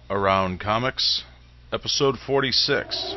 Around Comics, episode 46.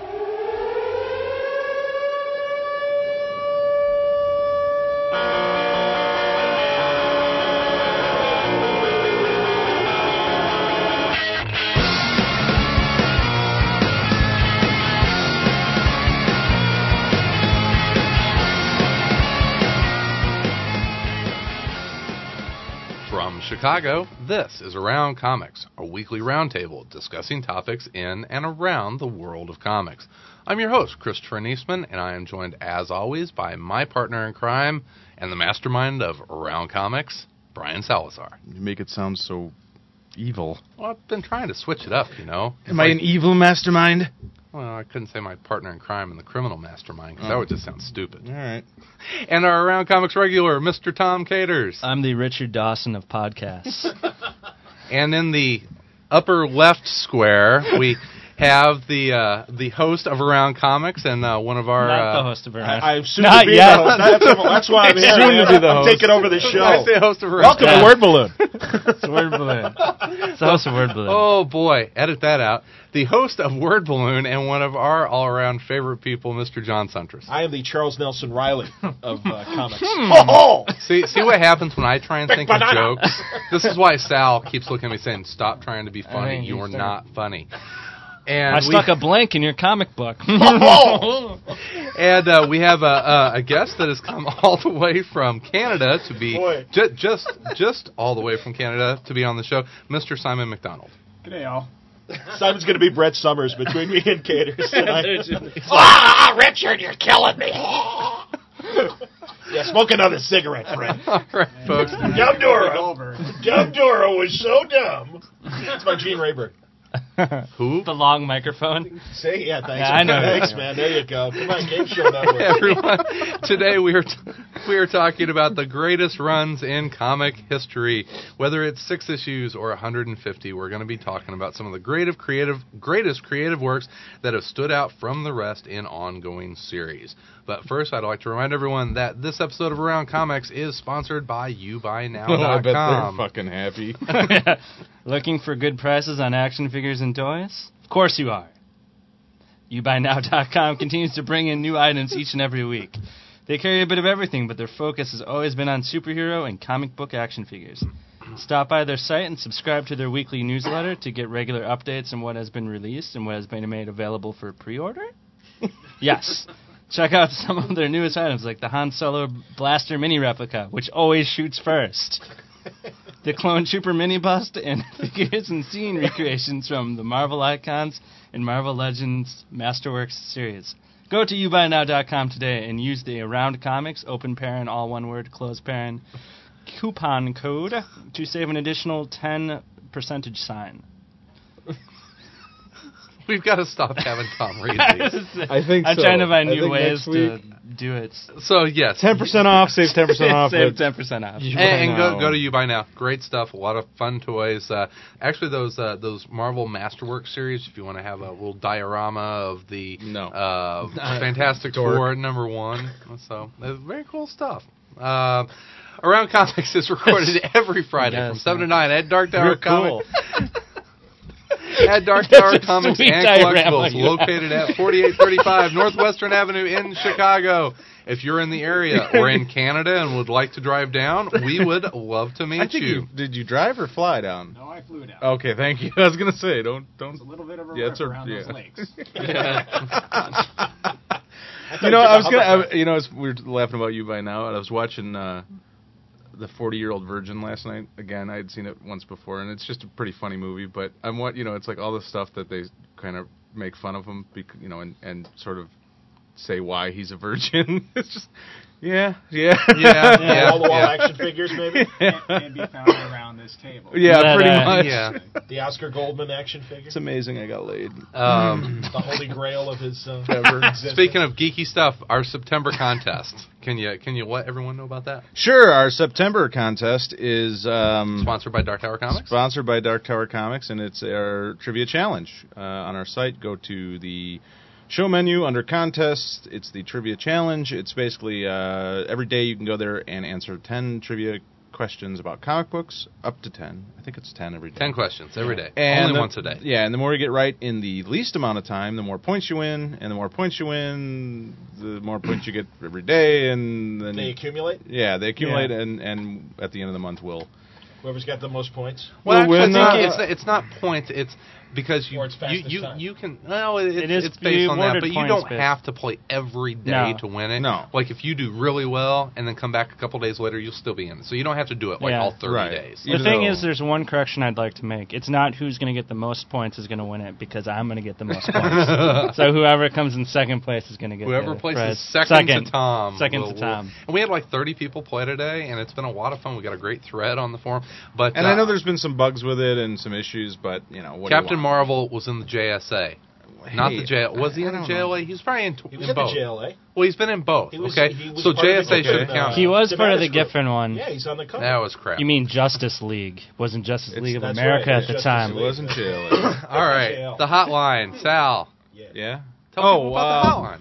From Chicago, this is Around Comics, a weekly roundtable discussing topics in and around the world of comics. I'm your host, Christopher Niesman, and I am joined, as always, by my partner in crime and the mastermind of Around Comics, Brian Salazar. You make it sound so evil. Well, I've been trying to switch it up, you know. Am I an evil mastermind? Well, I couldn't say my partner in crime and the criminal mastermind, because that would just sound stupid. All right. And our Around Comics regular, Mr. Tom Caters. I'm the Richard Dawson of podcasts. And in the upper left square, we have the host of Around Comics and one of our... Not the host of Around. I'm soon Not to be yet. the host. That's why I'm here. Soon to be the I'm host. taking over the show. I say host of Around Welcome to Word Balloon. It's Word Balloon. It's the host of Word Balloon. Oh, boy. Edit that out. The host of Word Balloon and one of our all-around favorite people, Mr. John Suntress. I am the Charles Nelson Riley of comics. See what happens when I try and Big think banana. of jokes? This is why Sal keeps looking at me saying, stop trying to be funny. think You're he's not funny. And I stuck a blank in your comic book. And we have a guest that has come all the way from Canada to be just all the way from Canada to be on the show, Mr. Simon McDonald. G'day, y'all. Simon's going to be Brett Summers between me and Caters tonight. Richard, you're killing me. Yeah, smoke another cigarette, friend. All right, folks. Dumb Dora was so dumb. That's my Gene Rayburn. Who? The long microphone. See? Yeah, thanks. Yeah, I know. Thanks, man. There you go. Come on, Game Show Network. Everyone, today we are talking about the greatest runs in comic history. Whether it's 6 issues or 150, we're going to be talking about some of the greatest creative works that have stood out from the rest in ongoing series. But first, I'd like to remind everyone that this episode of Around Comics is sponsored by YouBuyNow.com. I bet they're fucking happy. Looking for good prices on action figures and toys? Of course you are. YouBuyNow.com continues to bring in new items each and every week. They carry a bit of everything, but their focus has always been on superhero and comic book action figures. Stop by their site and subscribe to their weekly newsletter to get regular updates on what has been released and what has been made available for pre-order? Yes. Check out some of their newest items, like the Han Solo Blaster Mini Replica, which always shoots first. The Clone Trooper Mini Bust, and figures and scene recreations from the Marvel Icons and Marvel Legends Masterworks series. Go to YouBuyNow.com today and use the Around Comics, open parent, all one word, close parent, coupon code to save an additional 10% sign. We've got to stop having Tom read these. I think I'm so. trying to find I new think ways next week- to do it. So, yes. 10% off, save 10% off. Save 10% off. And go to YouBuyNow. Great stuff. A lot of fun toys. Actually, those Marvel Masterworks series, if you want to have a little diorama of the Fantastic Four #1. So, very cool stuff. Around Comics is recorded every Friday from 7 to 9 at Dark Tower Comics. At Dark Tower Comics sweet and diorama, Collectibles, located at 4835 Northwestern Avenue in Chicago. If you're in the area or in Canada and would like to drive down, we would love to meet you. Did you drive or fly down? No, I flew down. Okay, thank you. I was gonna say, don't. It's a little bit of a Yeah, rip it's a- around yeah. those lakes. You know, I was gonna. We were laughing about you by now, and I was watching the 40-Year-Old Virgin last night. Again, I had seen it once before, and it's just a pretty funny movie. But it's like all the stuff that they kind of make fun of him, and sort of say why he's a virgin. It's just, yeah. All the wall action figures, maybe. Can be found around this table. Yeah, But, pretty much. Yeah. The Oscar Goldman action figure. It's amazing I got laid. The holy grail of his existence. Speaking of geeky stuff, our September contest. Can you let everyone know about that? Sure, our September contest is Sponsored by Dark Tower Comics? Sponsored by Dark Tower Comics, and it's our trivia challenge. On our site, go to the show menu under contests. It's the trivia challenge. It's basically every day you can go there and answer 10 trivia questions about comic books, up to 10. I think it's 10 every day. 10 questions every day. And Only once a day. Yeah, and the more you get right in the least amount of time, the more points you win, and the more points you win, the more points you get every day, and then They accumulate? Yeah, they accumulate, and at the end of the month, we'll... Whoever's got the most points? Well, Well, actually, when, it's not points. It's because Or it's fastest time. you can. Well, it's you based on that, awarded but you points don't based. have to play every day No. to win it. No. Like if you do really well and then come back a couple days later, you'll still be in it. So you don't have to do it like Yeah. all 30 Right. days. The Even thing though- is, there's one correction I'd like to make. It's not who's going to get the most points is going to win it, because I'm going to get the most points. So whoever comes in second place is going to get Whoever the places prize. second to Tom. Second will- to Tom. And we had like 30 people play today, and it's been a lot of fun. We got a great thread on the forum. But And I know there's been some bugs with it and some issues, but, what do you Captain want? Marvel was in the JSA. Not Hey, the JLA. Was he in I the don't JLA? He was probably in He was in in the both. JLA. Well, he's been in both. He was- Okay, he was so part of the JSA should have Giffen, counted. He was part of the Dematis group. Giffen one. Yeah, he's on the cover. That was crap. You mean Justice League? Wasn't Justice It's- League of that's America right, at the Justice time? It League. wasn't jail. All right, JL. the hotline, Sal. Yeah? Tell people about the hotline.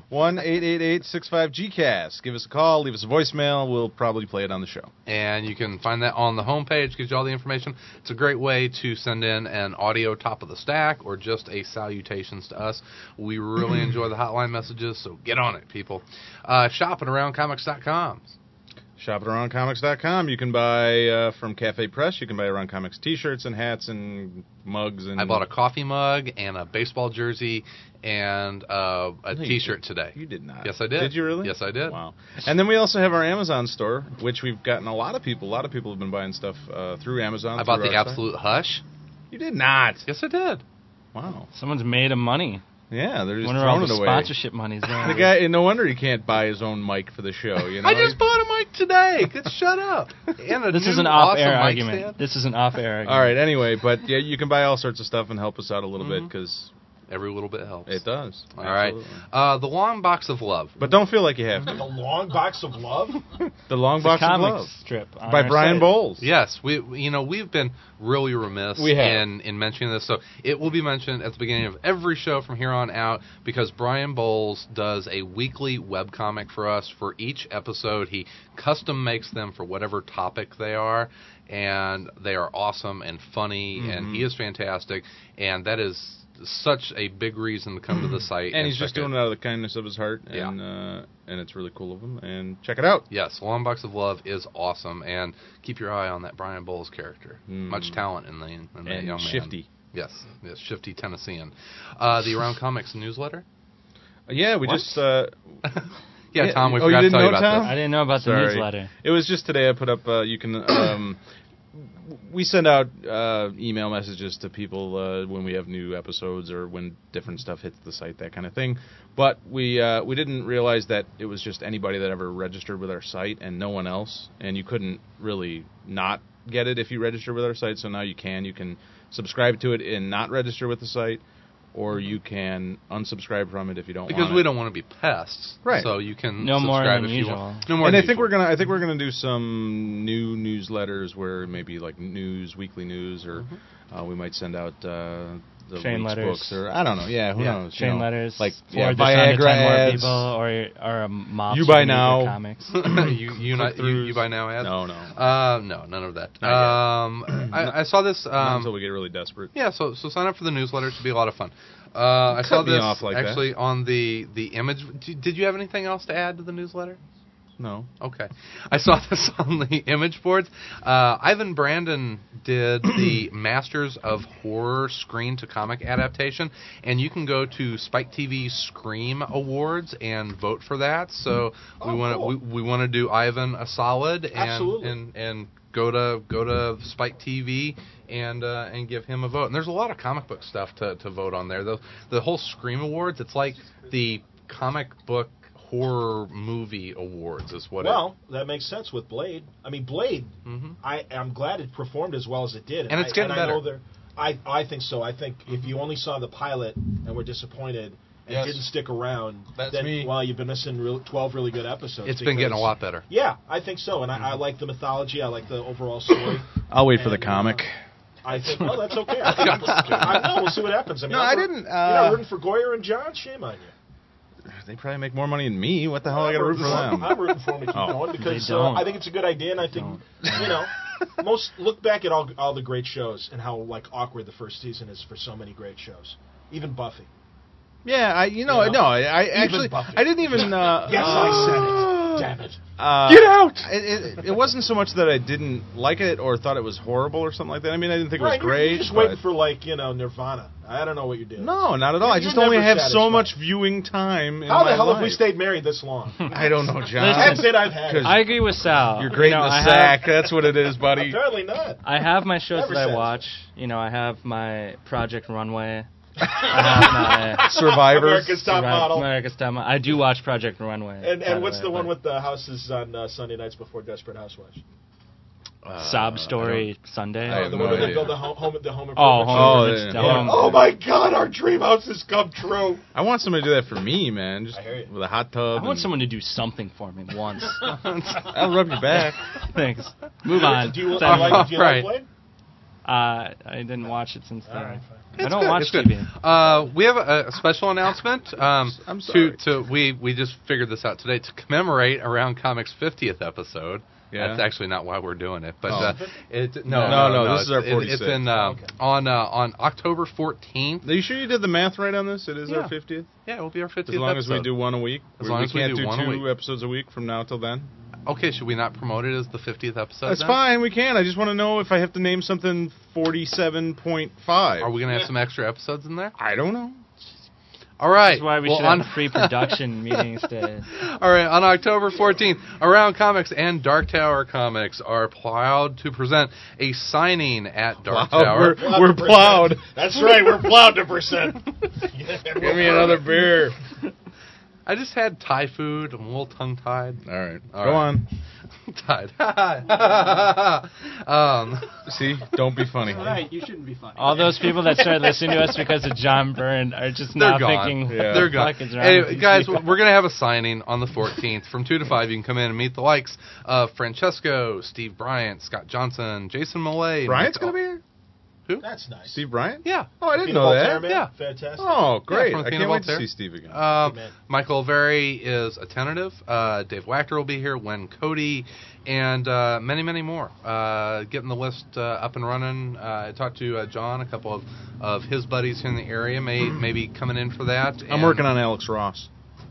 1-888-65-GCAST. Give us a call, leave us a voicemail. We'll probably play it on the show. And you can find that on the homepage, gives you all the information. It's a great way to send in an audio top of the stack or just a salutations to us. We really enjoy the hotline messages, so get on it, people. Shop at AroundComics.com. Shop at AroundComics.com. You can buy from Cafe Press. You can buy Around Comics T-shirts and hats and mugs. And I bought a coffee mug and a baseball jersey and a T-shirt today. You did not. Yes, I did. Did you really? Yes, I did. Wow. And then we also have our Amazon store, which we've gotten a lot of people. A lot of people have been buying stuff through Amazon. I bought through the our site. Absolute Hush. You did not. Yes, I did. Wow. Someone's made of money. Yeah, they're just Wonder where all throwing the it away. sponsorship money's going. The guy, no wonder he can't buy his own mic for the show. You know, I just bought a mic today. Shut up. And a This new is an off-air awesome mic argument. stand. This is an off-air argument. All right. Anyway, but yeah, you can buy all sorts of stuff and help us out a little bit because Every little bit helps. it does. All right. The Long Box of Love. But don't feel like you have The to. long box of love? The Long It's a Box of comic Love strip on by our Brian site. Bowles. Yes, we've been really remiss We have. in mentioning this, so it will be mentioned at the beginning of every show from here on out because Brian Bowles does a weekly webcomic for us for each episode. He custom makes them for whatever topic they are, and they are awesome and funny, and he is fantastic, and that is such a big reason to come to the site. And he's just doing it out of the kindness of his heart, and it's really cool of him. And check it out. Yes, Long Box of Love is awesome, and keep your eye on that Brian Bowles character. Much talent in that And young man. shifty. Yes, shifty Tennessean. The Around Comics newsletter? Yeah, we What? just. Yeah, Tom, we Oh, you forgot to didn't tell you know, about Tom? this. I didn't know about the Sorry. newsletter. It was just today I put up, you can, we send out email messages to people when we have new episodes or when different stuff hits the site, that kind of thing. But we didn't realize that it was just anybody that ever registered with our site and no one else. And you couldn't really not get it if you registered with our site. So now you can. You can subscribe to it and not register with the site. Or you can unsubscribe from it if you don't want Because it. we don't want to be pests. Right. So you can No more subscribe than if you usual. want. No more And than I think usual. we're gonna do some new newsletters where maybe like weekly news, or we might send out the Chain week's letters. books, or I don't know. Yeah, who knows? you Chain know, letters, like for just Viagra under 10 more ads. people, or a mob. You buy to now. Comics. you buy now ads? No. No, none of that. Not I saw this. Not until we get really desperate. Yeah, so sign up for the newsletter. It should be a lot of fun. I saw me this off like that. actually on the image. Did you have anything else to add to the newsletter? No. Okay. I saw this on the image boards. Ivan Brandon did the Masters of Horror screen to comic adaptation, and you can go to Spike TV Scream Awards and vote for that. So we want to do Ivan a solid and go to Spike TV and give him a vote. And there's a lot of comic book stuff to vote on there. The whole Scream Awards, it's like the comic book horror movie awards is what that makes sense with Blade. I mean, Blade, I'm glad it performed as well as it did. And it's getting better. I think so. I think if you only saw the pilot and were disappointed and didn't stick around, then, well, you've been missing 12 really good episodes. It's been getting a lot better. Yeah, I think so. And I like the mythology. I like the overall story. I'll wait for the comic. I think, well, that's okay. I know, we'll see what happens. I mean, No, I didn't. You're not rooting for Goyer and John? Shame on you. They probably make more money than me. What the hell I got to root for them? I'm rooting for them to keep going because I think it's a good idea, and I think, Look back at all the great shows and how like awkward the first season is for so many great shows. Even Buffy. Yeah, I actually I didn't even. Yes, I said it. Damn it. Get out! It wasn't so much that I didn't like it or thought it was horrible or something like that. I mean, I didn't think it was great. You're just waiting for Nirvana. I don't know what you're doing. No, not at all. I just only have so much viewing time in my life. How the hell have we stayed married this long? I don't know, John. That's it I've had. I agree with Sal. You're great in the sack. That's what it is, buddy. Apparently not. I have my shows that I watch. I have my Project Runway. I have my Survivors. America's Top Model. America's Top Model. I do watch Project Runway. And what's the one with the houses on Sunday nights before Desperate Housewives? Sob Story Sunday. The one where they build the home improvement. Oh my God, our dream house has come true. I want somebody to do that for me, man. Just with a hot tub. I want someone to do something for me once. I'll rub your back. Thanks. Move on. Do you like Blade? I didn't watch it since then. Right, I don't watch TV. We have a special announcement. I'm sorry. We just figured this out today to commemorate Around Comics' 50th episode. Yeah. That's actually not why we're doing it, but no. This is our 46th. It's in on October 14th. Are you sure you did the math right on this? It is our 50th. Yeah, it will be our 50th. As long episode. as we do one a week. As long as we can't do one a week. 2 episodes a week from now till then. Okay, should we not promote it as the 50th episode? That's fine. We can. I just want to know if I have to name something 47.5. Are we going to have some extra episodes in there? I don't know. All right. That's why we should have pre-production meetings today. All right, on October 14th, Around Comics and Dark Tower Comics are proud to present a signing at Dark Tower. We're plowed. That's right, we're plowed to percent. Give me another beer. I just had Thai food. I'm a little tongue-tied. All right. Go on. Tied. See? Don't be funny. All right, you shouldn't be funny. All those people that started listening to us because of John Byrne are just now thinking, they're gone. Anyway, guys, we're going to have a signing on the 14th from 2 to 5. You can come in and meet the likes of Francesco, Steve Bryant, Scott Johnson, Jason Millay. Bryant's going to be here? Who? That's nice. Steve Bryant? Yeah. Oh, I didn't know that. Man. Yeah. Fantastic. Oh, great. Yeah, I can't wait to see Steve again. Michael Very is a tentative. Dave Wachter will be here. Wen Cody. And many, many more. Getting the list up and running. I talked to John, a couple of his buddies in the area may be coming in for that. I'm working on Alex Ross.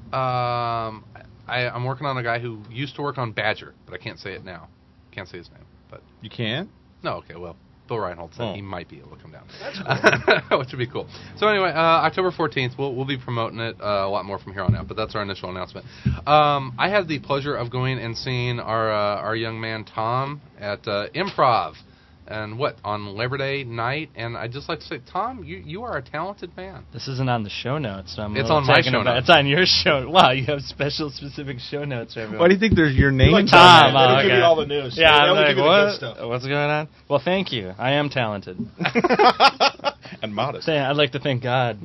I'm working on a guy who used to work on Badger, but I can't say it now. Can't say his name. But you can't? No, okay, well. Bill Reinhold said he might be able to come down. That's cool. Which would be cool. So anyway, October 14th, we'll be promoting it a lot more from here on out, but that's our initial announcement. I had the pleasure of going and seeing our young man Tom at Improv. And on Labor Day night, and I'd just like to say, Tom, you are a talented man. This isn't on the show notes. So it's on my show notes. It's on your show. Wow, you have specific show notes for everyone. Why do you think there's your name? Like Tom. They give you all the news. Yeah, I'm like, what? What's going on? Well, thank you. I am talented. And modest. I'd like to thank God.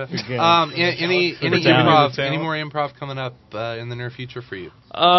Any more improv coming up in the near future for you?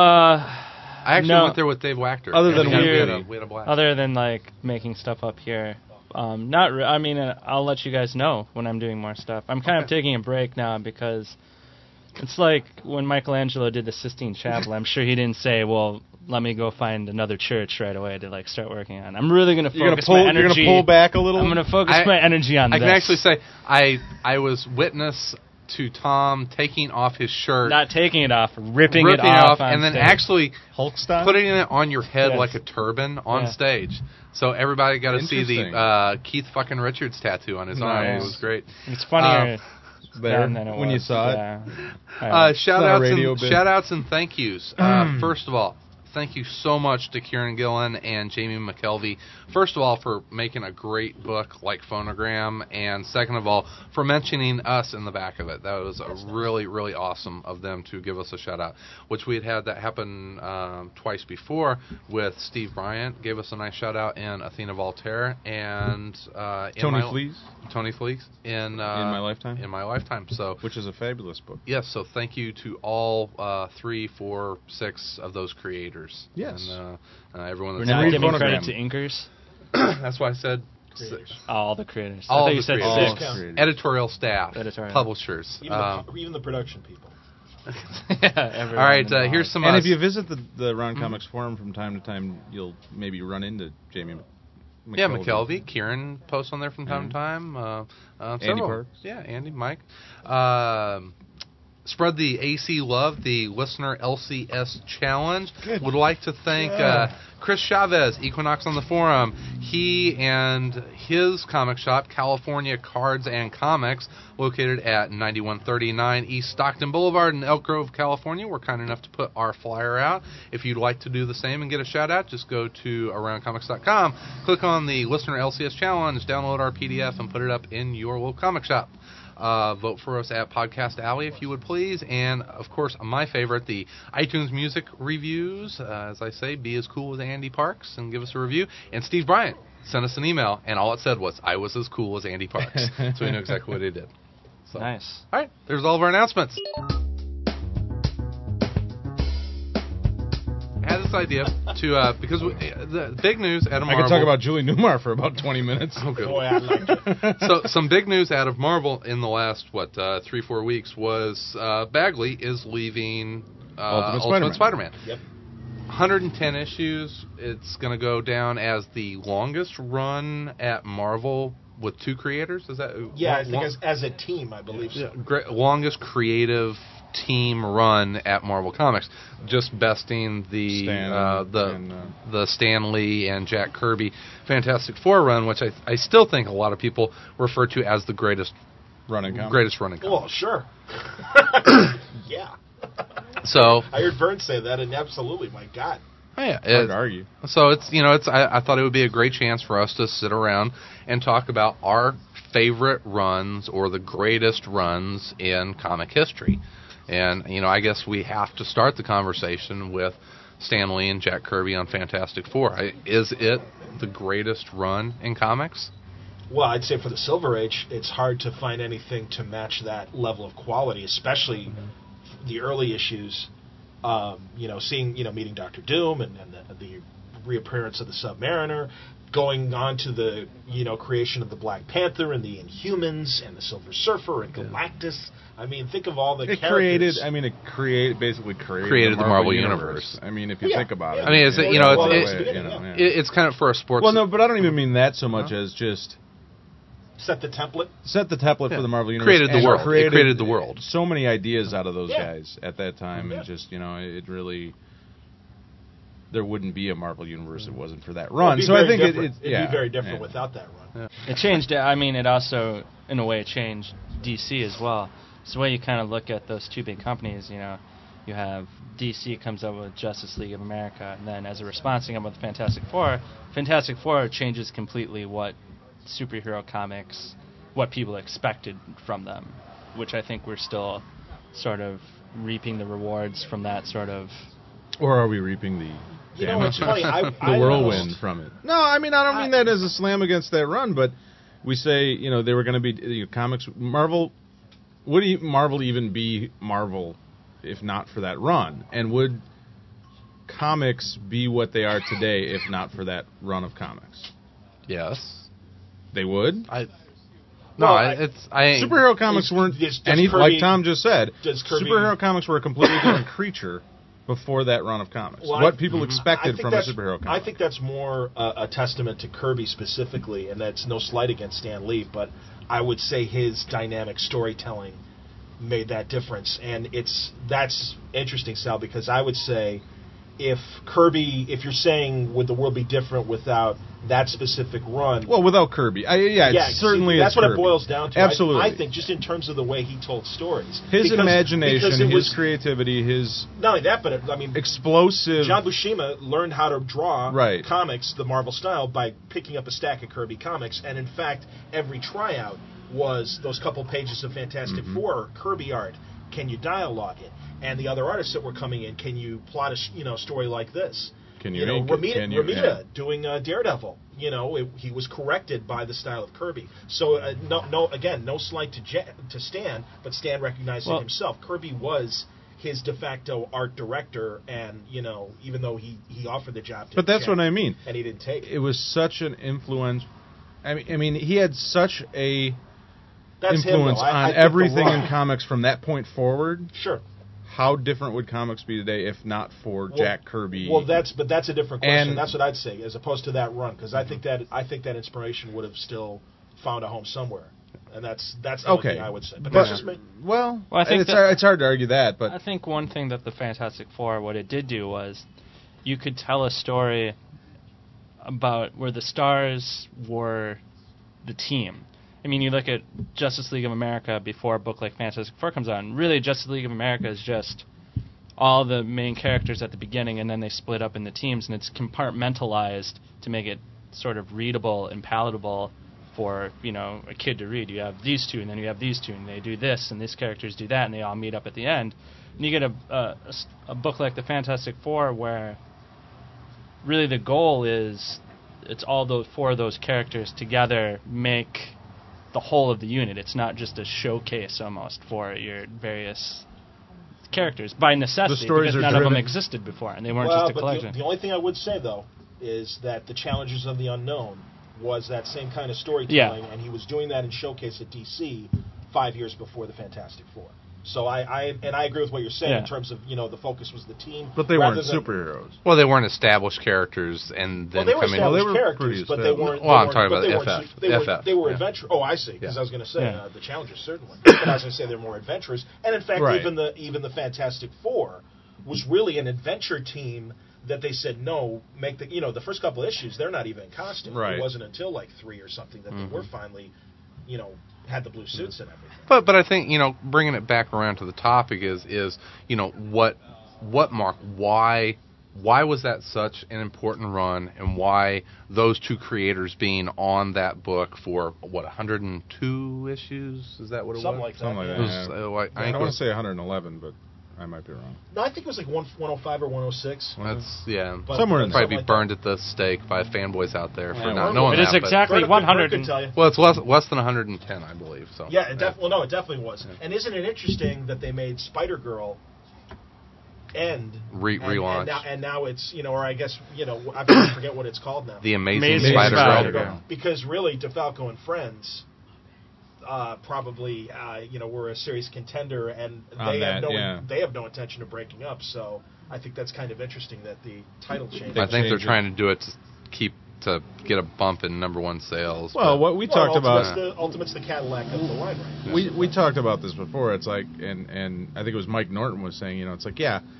I actually went there with Dave Wachter. Other than we had a blast. Other than like making stuff up here, I mean, I'll let you guys know when I'm doing more stuff. I'm kind of taking a break now because it's like when Michelangelo did the Sistine Chapel. I'm sure he didn't say, "Well, let me go find another church right away to like start working on." I'm really going to focus my energy. You're going to pull back a little. I'm going to focus my energy on this. I can actually say I was witness to Tom taking off his shirt. Not taking it off, ripping it off and then stage. Actually Hulk style? Putting it on your head like a turban on stage. So everybody got to see the Keith fucking Richards tattoo on his arm. It was great. It's funnier when you saw it. Shout outs and thank yous. First of all, thank you so much to Kieran Gillen and Jamie McKelvey. First of all, for making a great book like Phonogram, and second of all, for mentioning us in the back of it. That was really, really awesome of them to give us a shout-out, which we had that happen twice before with Steve Bryant, gave us a nice shout-out, and Athena Voltaire, and Tony Flees in My Lifetime. In My Lifetime. So, which is a fabulous book. Yes, so thank you to all 3, 4, 6 of those creators. Yes. And everyone that's not giving credit to inkers. That's why I said all the creators. All you said creators. 6. Editorial staff, publishers, even the production people. All right, here's some. And if you visit the Around Comics forum from time to time, you'll maybe run into Jamie McKelvey. Yeah, McKelvey. Kieran posts on there from time to time. Andy Parks. Yeah, Andy, Mike. Spread the AC love, the listener LCS challenge. Good. Would like to thank Chris Chavez, Equinox on the forum. He and his comic shop, California Cards and Comics, located at 9139 East Stockton Boulevard in Elk Grove, California, were kind enough to put our flyer out. If you'd like to do the same and get a shout out, just go to aroundcomics.com, click on the listener LCS challenge, download our PDF, and put it up in your local comic shop. Vote for us at Podcast Alley if you would please. And, of course, my favorite, the iTunes Music Reviews. As I say, be as cool as Andy Parks and give us a review. And Steve Bryant sent us an email, and all it said was, I was as cool as Andy Parks. So we knew exactly what he did. So, nice. All right, there's all of our announcements. I had this idea to, because the big news out of Marvel... I could talk about Julie Newmar for about 20 minutes. Oh, good. Boy, I like it. So, some big news out of Marvel in the last, 3-4 weeks was Bagley is leaving Ultimate Spider-Man. Yep. 110 issues. It's going to go down as the longest run at Marvel with 2 creators. Is that? Yeah, I think as a team, I believe so. Yeah, longest creative team run at Marvel Comics, just besting the Stan Lee and Jack Kirby Fantastic Four run, which I still think a lot of people refer to as the greatest running comic. Well, sure. Yeah. So I heard Vern say that, and absolutely, my God. Oh, yeah, hard to argue. So it's I thought it would be a great chance for us to sit around and talk about our favorite runs or the greatest runs in comic history. And, I guess we have to start the conversation with Stan Lee and Jack Kirby on Fantastic Four. Is it the greatest run in comics? Well, I'd say for the Silver Age, it's hard to find anything to match that level of quality, especially the early issues. Seeing, meeting Dr. Doom and the reappearance of the Submariner, going on to the, creation of the Black Panther and the Inhumans and the Silver Surfer and Galactus. I mean, think of all the characters. Basically created the Marvel Universe. I mean, if you think about it. I mean, it's kind of for a sports... Well, no, but I don't even mean that so much as just... Set the template for the Marvel Universe. Created the world. It created the world. So many ideas out of those guys at that time, and just, it really... There wouldn't be a Marvel Universe if it wasn't for that run. So I think it'd be very different without that run. Yeah. It changed. I mean, it also, in a way, changed DC as well. It's the way you kind of look at those two big companies. You have DC comes up with Justice League of America, and then as a response, you come up with Fantastic Four. Fantastic Four changes completely what superhero comics, what people expected from them, which I think we're still sort of reaping the rewards from that sort of. Or are we reaping the it's funny. the whirlwind from it? No, I mean, I don't mean that as a slam against that run, but we say, they were going to be comics. Marvel, would Marvel even be Marvel if not for that run? And would comics be what they are today if not for that run of comics? Yes. They would? Superhero comics weren't like Tom just said. Superhero comics were a completely different creature before that run of comics. Well, what people expected from a superhero comic. I think that's more a testament to Kirby specifically, and that's no slight against Stan Lee, but I would say his dynamic storytelling made that difference. And that's interesting, Sal, because I would say if you're saying would the world be different without that specific run? Well, without Kirby. Certainly that's what Kirby. It boils down to. Absolutely. I think just in terms of the way he told stories. His imagination, his creativity, his... Not only that, but explosive... John Buscema learned how to draw comics the Marvel style by picking up a stack of Kirby comics, and in fact, every tryout was those couple pages of Fantastic Four Kirby art. Can you dialogue it? And the other artists that were coming in, can you plot a story like this? Can you Romita doing Daredevil. He was corrected by the style of Kirby. So no slight to Stan, but Stan recognized it himself. Kirby was his de facto art director, and even though he offered the job to But that's what I mean. And he didn't take it. It was such an influence. I mean, he had such a influence on everything in comics from that point forward. Sure. how different would comics be today if not for Jack Kirby? Well, that's a different question. That's what I'd say, as opposed to that run, because I think that inspiration would have still found a home somewhere, and that's the only thing I would say. But that's just me. Well, I think it's hard to argue that, but I think one thing that the Fantastic Four, what it did do was, you could tell a story about where the stars were the team. I mean, you look at Justice League of America before a book like Fantastic Four comes on. Really, Justice League of America is just all the main characters at the beginning, and then they split up into teams, and it's compartmentalized to make it sort of readable and palatable for, you know, a kid to read. You have these two, and then you have these two, and they do this, and these characters do that, and they all meet up at the end. And you get a book like the Fantastic Four where really the goal is it's all those four of those characters together make the whole of the unit. It's not just a showcase almost for your various characters by necessity, because none of them existed before, and they weren't just a collection. The only thing I would say, though, is that the Challengers of the Unknown was that same kind of storytelling, and he was doing that in Showcase at DC 5 years before the Fantastic Four. So I agree with what you're saying in terms of, you know, the focus was the team. But they weren't superheroes. Well, they weren't established characters, and then they were established characters, but they weren't. Well, I'm talking about FF. They were adventurous. Oh, I see. Because I was going to say the Challengers certainly, but I was going to say they're more adventurous. And in fact, even the Fantastic Four was really an adventure team that they said no, make the first couple of issues they're not even in costume. It wasn't until like 3 or something that they were finally, you know, had the blue suits and everything. But I think, you know, bringing it back around to the topic is you know, what Mark, why was that such an important run, and why those two creators being on that book for 102 issues? Is that what it Something was? Like that. I don't want to say 111, but I might be wrong. No, I think it was like 105 or 106. That's But somewhere in probably be like burned at the stake by fanboys out there for not knowing that. It is exactly 100. Well, it's less than 110, I believe. So yeah, it definitely was. Yeah. And isn't it interesting that they made Spider-Girl end relaunch, and now it's, you know, or I guess, you know, I forget what it's called now. The Amazing Spider-Girl. Because really, DeFalco and Friends probably you know, were a serious contender, and they have no intention of breaking up. So I think that's kind of interesting that the title change. I think they're trying to do it to get a bump in #1 sales. Well, what we talked about, Ultimate's the Cadillac of the line right now. We talked about this before. It's like, and I think it was Mike Norton was saying, you know, it's like,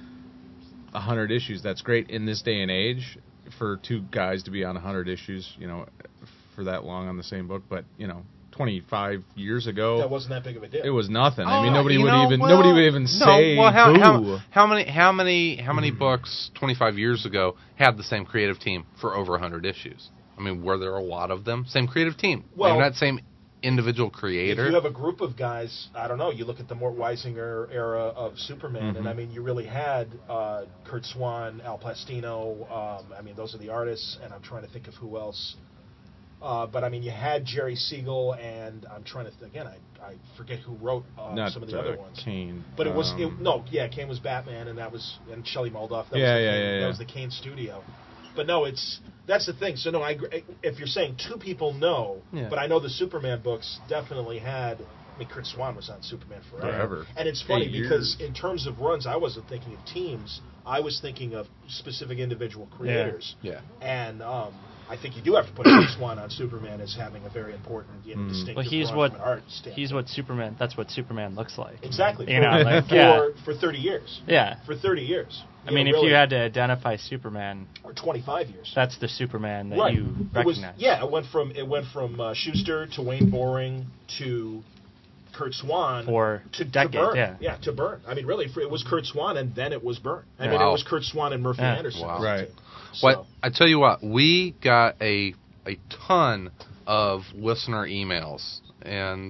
100 issues, that's great in this day and age for two guys to be on 100 issues, you know, for that long on the same book. But, you know, 25 years ago, that wasn't that big of a deal. It was nothing. I mean, nobody would even say. Well, how many books 25 years ago had the same creative team for over 100 issues? I mean, were there a lot of them? Same creative team. Well, not same individual creator. If you have a group of guys, I don't know. You look at the Mort Weisinger era of Superman, and I mean, you really had Kurt Swan, Al Plastino. I mean, those are the artists, and I'm trying to think of who else. But I mean, you had Jerry Siegel, and I'm trying to again. I forget who wrote some of the other ones. Kane. But Kane was Batman, and Shelley Moldoff. That was the Kane studio. But no, that's the thing. So no, I agree. If you're saying two people, no. Yeah. But I know the Superman books definitely had. I mean, Kurt Swan was on Superman forever. And it's funny because in terms of runs, I wasn't thinking of teams. I was thinking of specific individual creators. Yeah. And I think you do have to put Kurt Swan on Superman as having a very important, distinctive run from an art standpoint. He's what Superman. That's what Superman looks like. Exactly. You know, for 30 years. Yeah. For 30 years. I mean, if you had to identify Superman, or 25 years, that's the Superman that you recognize. It went from Schuster to Wayne Boring to Kurt Swan to Byrne. To Byrne. I mean, really, it was Kurt Swan, and then it was Byrne. I mean, it was Kurt Swan and Murphy Anderson. Wow. Right. So. Well, I tell you what, we got a ton of listener emails, and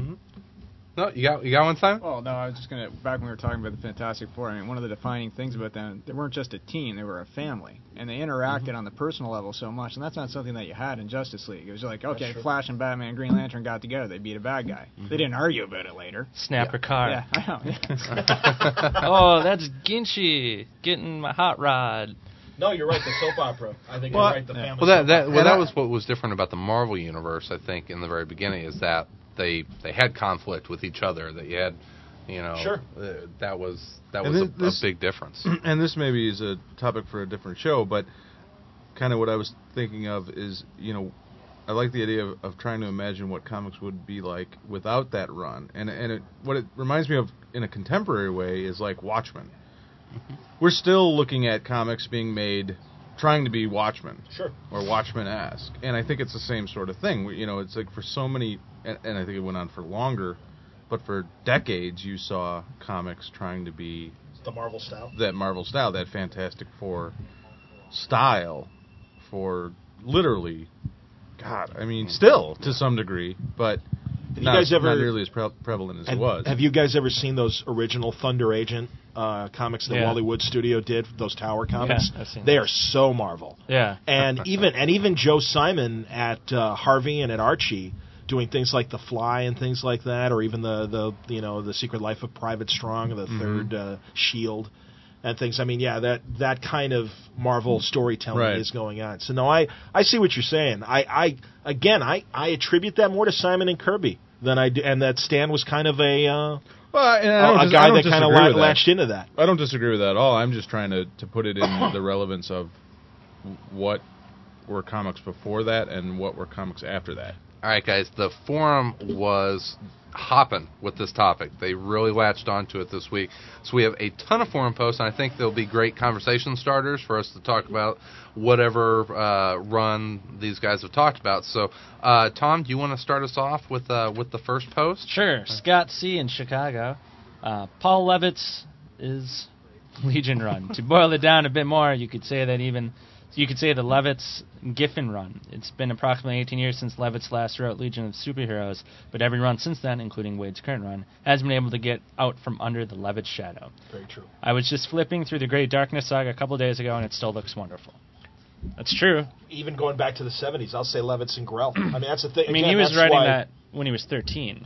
no, you got one, Simon? Well, no, I was just gonna. Back when we were talking about the Fantastic Four, I mean, one of the defining things about them, they weren't just a team; they were a family, and they interacted on the personal level so much. And that's not something that you had in Justice League. It was like, okay, Flash and Batman and Green Lantern got together; they beat a bad guy. They didn't argue about it later. Snap a car. Yeah, I know. Oh, that's Ginchi getting my hot rod. No, you're right. The soap opera. I think you're right. The family. That was what was different about the Marvel universe. I think in the very beginning is that they had conflict with each other. That you had Sure. That was a big difference. And this maybe is a topic for a different show, but kind of what I was thinking of is, I like the idea of trying to imagine what comics would be like without that run. And what it reminds me of in a contemporary way is like Watchmen. Mm-hmm. We're still looking at comics being made trying to be Watchmen. Sure. Or Watchmen-esque. And I think it's the same sort of thing. It's like for so many, and I think it went on for longer, but for decades you saw comics trying to be the Marvel style. That Fantastic Four style for literally, still to some degree, but not nearly as prevalent as it was. Have you guys ever seen those original Thunder Agent comics that Wally Wood Studio did? Those Tower comics, I've seen they are so Marvel. Yeah, and even Joe Simon at Harvey and at Archie doing things like The Fly and things like that, or even the Secret Life of Private Strong, or the Third Shield. And things. That kind of Marvel storytelling is going on. So no, I see what you're saying. I attribute that more to Simon and Kirby than I do, and that Stan was kind of a guy that kind of latched into that. I don't disagree with that at all. I'm just trying to put it in the relevance of what were comics before that and what were comics after that. All right, guys, the forum was hopping with this topic. They really latched onto it this week. So we have a ton of forum posts, and I think they'll be great conversation starters for us to talk about whatever run these guys have talked about. So, Tom, do you want to start us off with the first post? Sure. Scott C. in Chicago. Paul Levitz is Legion run. To boil it down a bit more, you could say the Levitz Giffen run. It's been approximately 18 years since Levitz last wrote Legion of Superheroes, but every run since then, including Wade's current run, has been able to get out from under the Levitz shadow. Very true. I was just flipping through the Great Darkness saga a couple days ago, and it still looks wonderful. That's true. Even going back to the 70s, I'll say Levitz and Grell. That's the thing. He was writing that when he was 13.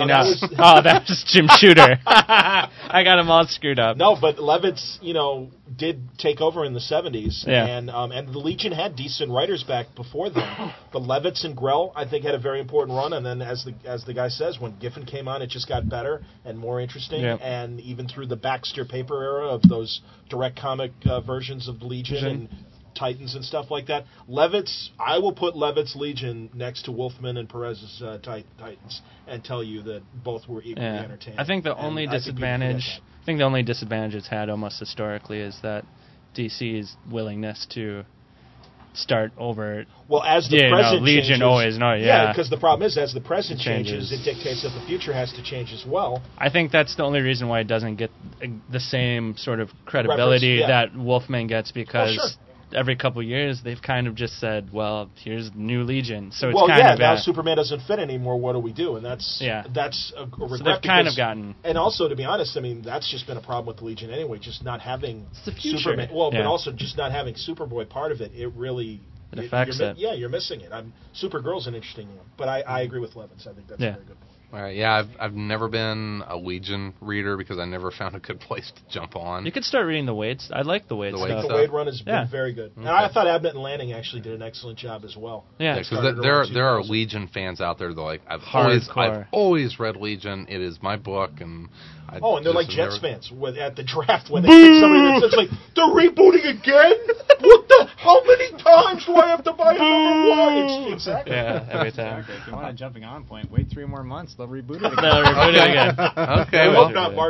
That was Jim Shooter. I got him all screwed up. No, but Levitz, did take over in the 70s, and the Legion had decent writers back before then. But Levitz and Grell, I think, had a very important run. And then, as the guy says, when Giffen came on, it just got better and more interesting. Yep. And even through the Baxter paper era of those direct comic versions of the Legion and Titans and stuff like that. I will put Levitz Legion next to Wolfman and Perez's Titans and tell you that both were equally entertaining. I think the only disadvantage it's had almost historically is that DC's willingness to start over. Well, as the present Legion changes, always because the problem is as the present changes, it dictates that the future has to change as well. I think that's the only reason why it doesn't get the same sort of credibility that Wolfman gets, because every couple of years they've kind of just said, well, here's New Legion. So it's now Superman doesn't fit anymore. What do we do? And that's a regret. So they've kind of gotten. And also, to be honest, that's just been a problem with the Legion anyway. Just not having Superman. Well, but also just not having Superboy part of it. It really affects it. Yeah, you're missing it. Supergirl's an interesting one, but I agree with Levitz. I think that's a very good point. All right, yeah, I've never been a Legion reader because I never found a good place to jump on. You could start reading the Wades. I like the Wade stuff. The Wade run has been very good. Okay. And I thought Abnett and Lanning actually did an excellent job as well. Yeah, because there are Legion fans out there that are like, I've always read Legion. It is my book, and and they're like Jets fans at the draft when they pick somebody that's like, they're rebooting again. What the? How many times do I have to buy number one? Exactly. Yeah, every time. Exactly. If you want a jumping on point, wait 3 more months. They'll reboot it again. They'll reboot it again. Okay, well, not Mark.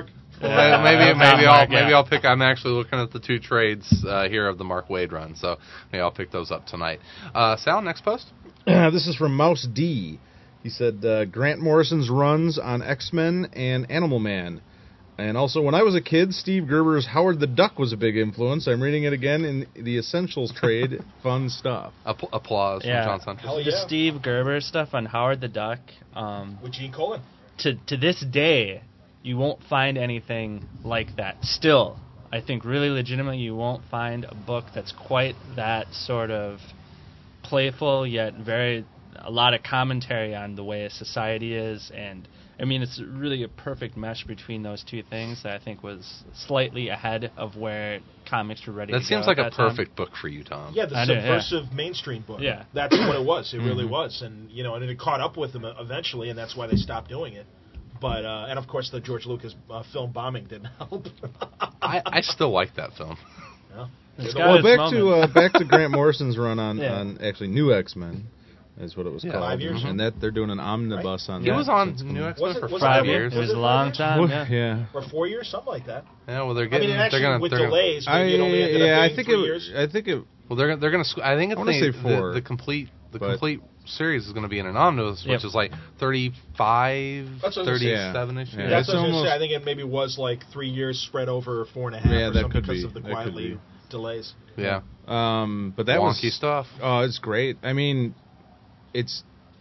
Maybe I'll pick. I'm actually looking at the 2 trades here of the Mark Waid run, so maybe I'll pick those up tonight. Sal, next post. This is from Mouse D. He said Grant Morrison's runs on X-Men and Animal Man. And also, when I was a kid, Steve Gerber's Howard the Duck was a big influence. I'm reading it again in the Essentials trade. Fun stuff. Applause from John Suntress. The Steve Gerber stuff on Howard the Duck. With Gene Colan. To this day, you won't find anything like that. Still, I think really legitimately you won't find a book that's quite that sort of playful, yet a lot of commentary on the way a society is, and it's really a perfect mesh between those two things that I think was slightly ahead of where comics were ready to go. That seems like a perfect book for you, Tom. Yeah, the subversive mainstream book. Yeah. That's what it was. It really was. And, and it caught up with them eventually, and that's why they stopped doing it. But and of course the George Lucas film bombing didn't help. I still like that film. Yeah. Well, back to Grant Morrison's run on actually New X-Men. Is what it was called. 5 years. And that they're doing an omnibus on that. He was on New X-Men for 5 years. It was a long time. Yeah. Or 4 years, something like that. Yeah, well, they're getting. Actually, they're gonna, with they're delays. Gonna, I think 3 years. I think it. Well, they're gonna. I think it's I want to say 4. The complete series is going to be in an omnibus, which is like 35, 37-ish. Yeah, that's what I was going to say. I think it maybe was like 3 years spread over 4.5 or something because of the quietly delays. Yeah. But that wonky stuff. Oh, it's great. I mean, it's.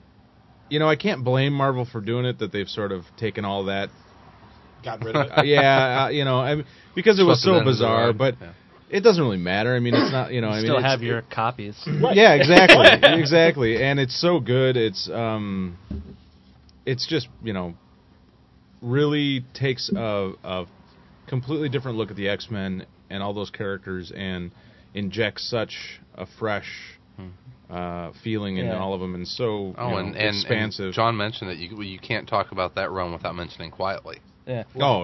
I can't blame Marvel for doing it. That they've sort of taken all that. Gotten rid of it. Because it was so bizarre, but. Yeah. It doesn't really matter. I mean, it's not, still have your copies. Right. Yeah, exactly. Exactly. And it's so good. It's just, really takes a completely different look at the X-Men and all those characters and injects such a fresh feeling into all of them and so expansive. And John mentioned that you can't talk about that run without mentioning Quietly. Yeah.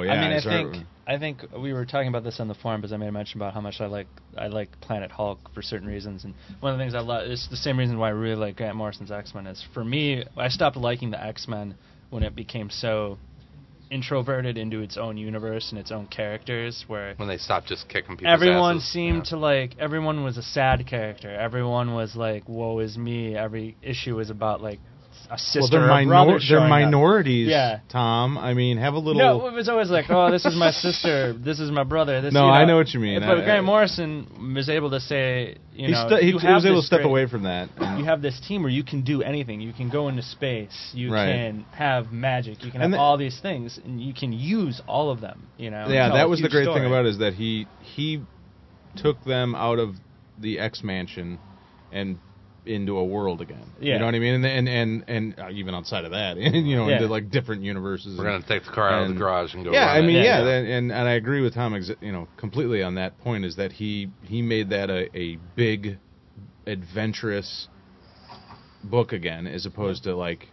I think we were talking about this on the forum because I made a mention about how much I like Planet Hulk for certain reasons, and one of the things I love is the same reason why I really like Grant Morrison's X-Men is for me I stopped liking the X-Men when it became so introverted into its own universe and its own characters where when they stopped just kicking people's asses. Everyone was a sad character. Everyone was like, woe is me. Every issue was about like a sister or brother they're minorities, Tom. I mean, have a little... No, it was always like, oh, this is my sister, this is my brother. I know what you mean. But Grant Morrison was able to say, he was able to step away from that. You have this team where you can do anything. You can go into space. You can have magic. You can have all these things, and you can use all of them. Yeah, that was the great thing about it is that he took them out of the X-Mansion and into a world again. Yeah. You know what I mean? And even outside of that, into like different universes. We're going to take the car out of the garage and go and I agree with Tom completely on that point is that he made that a big adventurous book again as opposed to like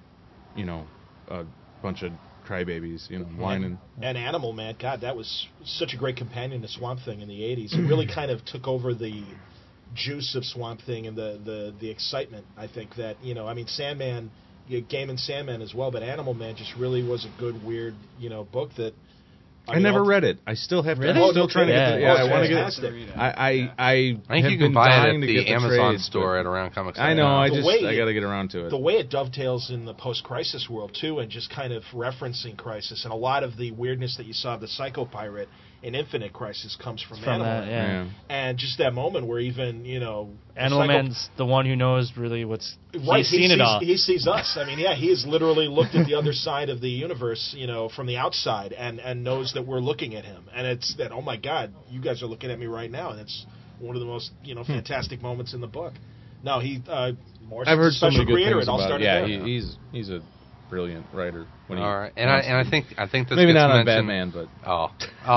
a bunch of crybabies, whining. And Animal Man, God, that was such a great companion to Swamp Thing in the 80s. It really kind of took over the juice of Swamp Thing and the excitement. I think that Sandman, Gaiman's Sandman as well, but Animal Man just really was a good weird book that I never read it. I still have to. Really? I'm still trying to get. I want to get it. I think you can buy it at the Amazon store at Around Comics. I know. I got to get around to it. The way it dovetails in the post-Crisis world too, and just kind of referencing Crisis, and a lot of the weirdness that you saw of the Psycho Pirate in Infinite Crisis comes from Animal Man. And just that moment where even Animal Man's the one who knows really what's right. He's seen it all. He sees us. I mean, he has literally looked at the other side of the universe, from the outside, and knows that we're looking at him. And it's that, oh my God, you guys are looking at me right now, and it's one of the most fantastic moments in the book. No, Morrison's I've heard a special so many good creator. things It all about started it. there. He's a brilliant writer. All right, and I think this maybe gets not on mentioned. Batman, but come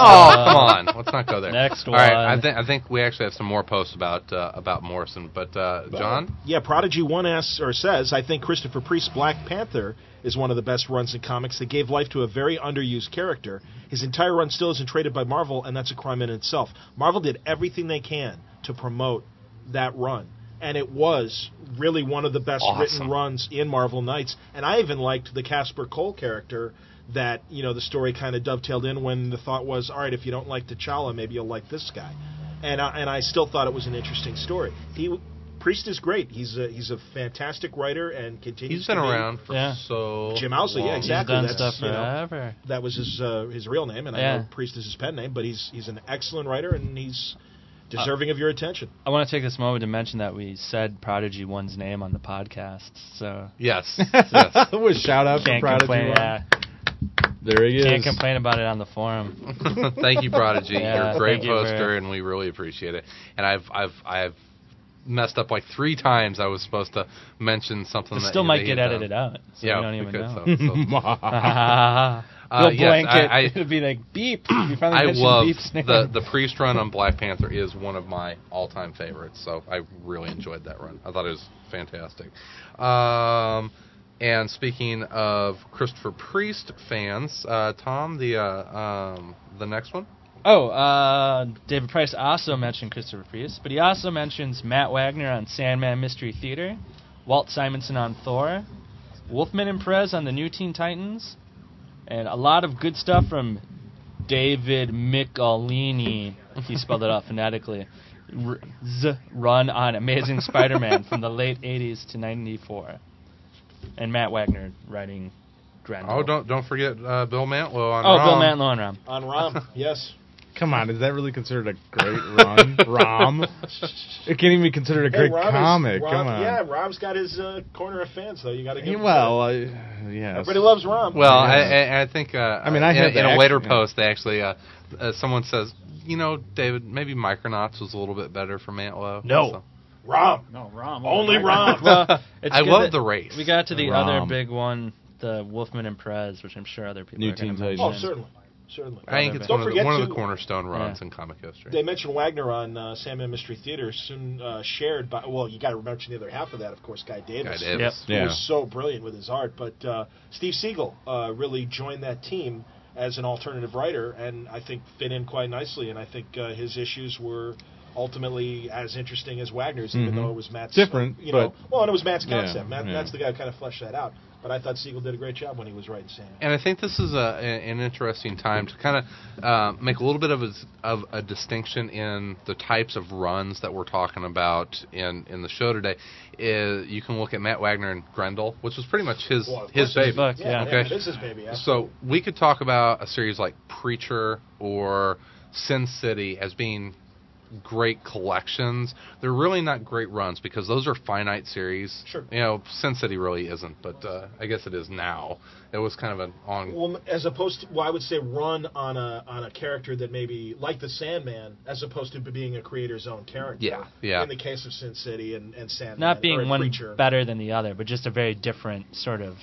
on, let's not go there. Next all one. right, I think we actually have some more posts about Morrison, but John. Yeah, Prodigy 1 asks or says, I think Christopher Priest's Black Panther is one of the best runs in comics that gave life to a very underused character. His entire run still isn't traded by Marvel, and that's a crime in itself. Marvel did everything they can to promote that run. And it was really one of the best written runs in Marvel Knights. And I even liked the Casper Cole character that, the story kind of dovetailed in when the thought was, all right, if you don't like T'Challa, maybe you'll like this guy. And I still thought it was an interesting story. Priest is great. He's a fantastic writer and continues He's been around for so Jim Owsley, long. yeah, exactly. He's done stuff forever. That was his real name, and I know Priest is his pen name, but he's an excellent writer, and he's deserving of your attention. I want to take this moment to mention that we said Prodigy 1's name on the podcast. So yes. With shout out to Prodigy 1. Yeah. There he is. Can't complain about it on the forum. Thank you, Prodigy. Yeah, You're a great poster, and we really appreciate it. And I've messed up like 3 times. I was supposed to mention something. It still might get edited out. So yeah, we don't even know. Yes, it'd be like beep. I love the Priest run on Black Panther is one of my all-time favorites. So I really enjoyed that run. I thought it was fantastic. And speaking of Christopher Priest fans, Tom, the next one. David Price also mentioned Christopher Priest, but he also mentions Matt Wagner on Sandman Mystery Theater, Walt Simonson on Thor, Wolfman and Perez on the New Teen Titans, and a lot of good stuff from David Michelini, he spelled it out phonetically, run on Amazing Spider-Man from the late 80s to 94. And Matt Wagner writing Grendel. Oh, don't forget Bill Mantlo on Rom. Bill Mantlo on Rom. On Rom, yes. Come on, is that really considered a great run? Rom? It can't even be considered a great comic. Come on. Yeah, Rom's got his corner of fans, though. You got to give him yes. Everybody loves Rom. Well, I think in a later post, they actually someone says, David, maybe Micronauts was a little bit better for Mantlo. No. So. Rom. No, Rom. Only Rom. Well, I love the race. We got to the other big one, the Wolfman and Perez, which I'm sure other people New are going Teen to Titans. Oh, certainly. I think it's one of the cornerstone runs in comic history. They mentioned Wagner on Sandman Mystery Theater, soon shared by, you got to mention the other half of that, of course, Guy Davis. Who was so brilliant with his art. But Steve Siegel really joined that team as an alternative writer, and I think fit in quite nicely, and I think his issues were ultimately as interesting as Wagner's, even though it was Matt's... Different, and it was Matt's concept. Matt's the guy who kind of fleshed that out. But I thought Siegel did a great job when he was writing Sandman. And I think this is an interesting time to kind of make a little bit of a distinction in the types of runs that we're talking about in the show today. You can look at Matt Wagner and Grendel, which was pretty much his baby. Book, okay. It is his baby. Absolutely. So we could talk about a series like Preacher or Sin City as being great collections. They're really not great runs because those are finite series. Sure. Sin City really isn't, but I guess it is now. It was kind of an on. Well, as opposed to, I would say run on a character that maybe like the Sandman, as opposed to being a creator's own character. Yeah. In the case of Sin City and Sandman, not being one Preacher. better than the other, but just a very different sort of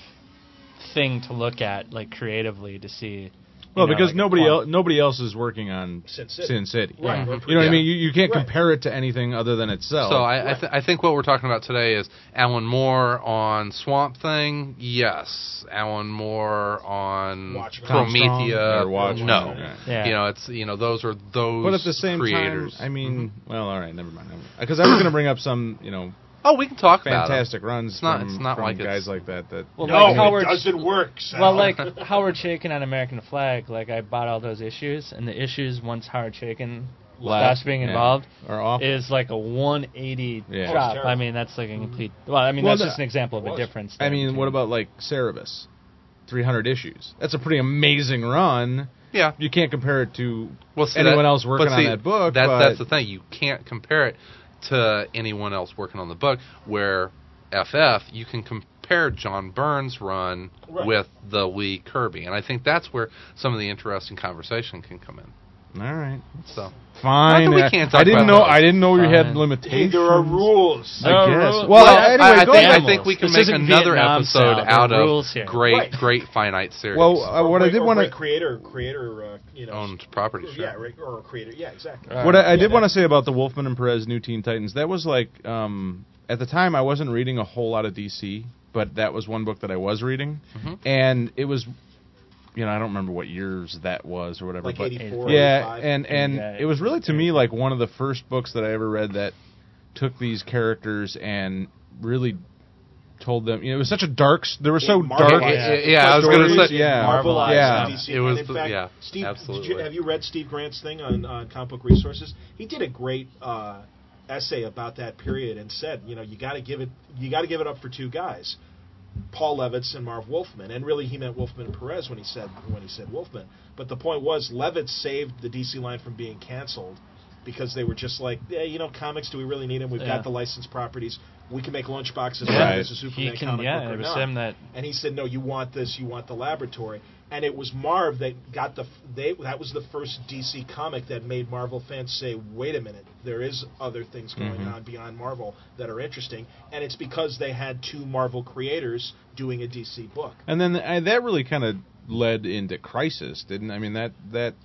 thing to look at, like creatively to see. Well, because nobody else is working on Sin City. Right. Mm-hmm. You know what I mean? You can't compare it to anything other than itself. So I think what we're talking about today is Alan Moore on Swamp Thing. Yes. Alan Moore on Promethea. No. Yeah. It's those are those. But at the same creators. time, I mean, well, all right, never mind. Because I was going to bring up some, Oh, we can talk fantastic about runs it's not from like guys like that. Well, no, like Howard, it doesn't work. Sal. Well, like Howard Chaykin on American Flag, like I bought all those issues, and the issues once Howard Chaykin stops being involved is like a 180 drop. I mean, that's like a complete. Well, I mean, that's just an example of a difference. I mean, what about like Cerebus, 300 issues? That's a pretty amazing run. Yeah, you can't compare it to anyone else working on that book. That's the thing. You can't compare it to anyone else working on the book, where you can compare John Byrne's run with the Lee Kirby, and I think that's where some of the interesting conversation can come in. All right, so fine. We can't talk I didn't know you had limitations. There are rules. I guess. Well, anyway, I think we can make another episode out of great finite series. Well, what I did want to creator, owned property. Sure. Yeah, or a creator. Yeah, exactly. What I did want to say about the Wolfman and Perez New Teen Titans, that was like at the time I wasn't reading a whole lot of DC, but that was one book that I was reading, and it was. I don't remember what years that was or whatever. Like 84, 85. 85. And it was really, to me, like one of the first books that I ever read that took these characters and really told them. It was such a dark. They were so dark. I was going to say. Marvelized DC. It was. In fact, Steve, absolutely. Have you read Steve Grant's thing on Comic Book Resources? He did a great essay about that period and said, you got to give it up for two guys. Paul Levitz and Marv Wolfman, and really he meant Wolfman and Perez when he said Wolfman. But the point was, Levitz saved the DC line from being canceled because they were just like, comics, do we really need them? We've got the licensed properties. We can make Lunchboxes as a Superman comic book or not. And he said, no, you want this, you want the laboratory. And it was Marv that got that was the first DC comic that made Marvel fans say, wait a minute, there is other things going on beyond Marvel that are interesting. And it's because they had two Marvel creators doing a DC book. And then that really kind of led into Crisis, didn't? I mean, that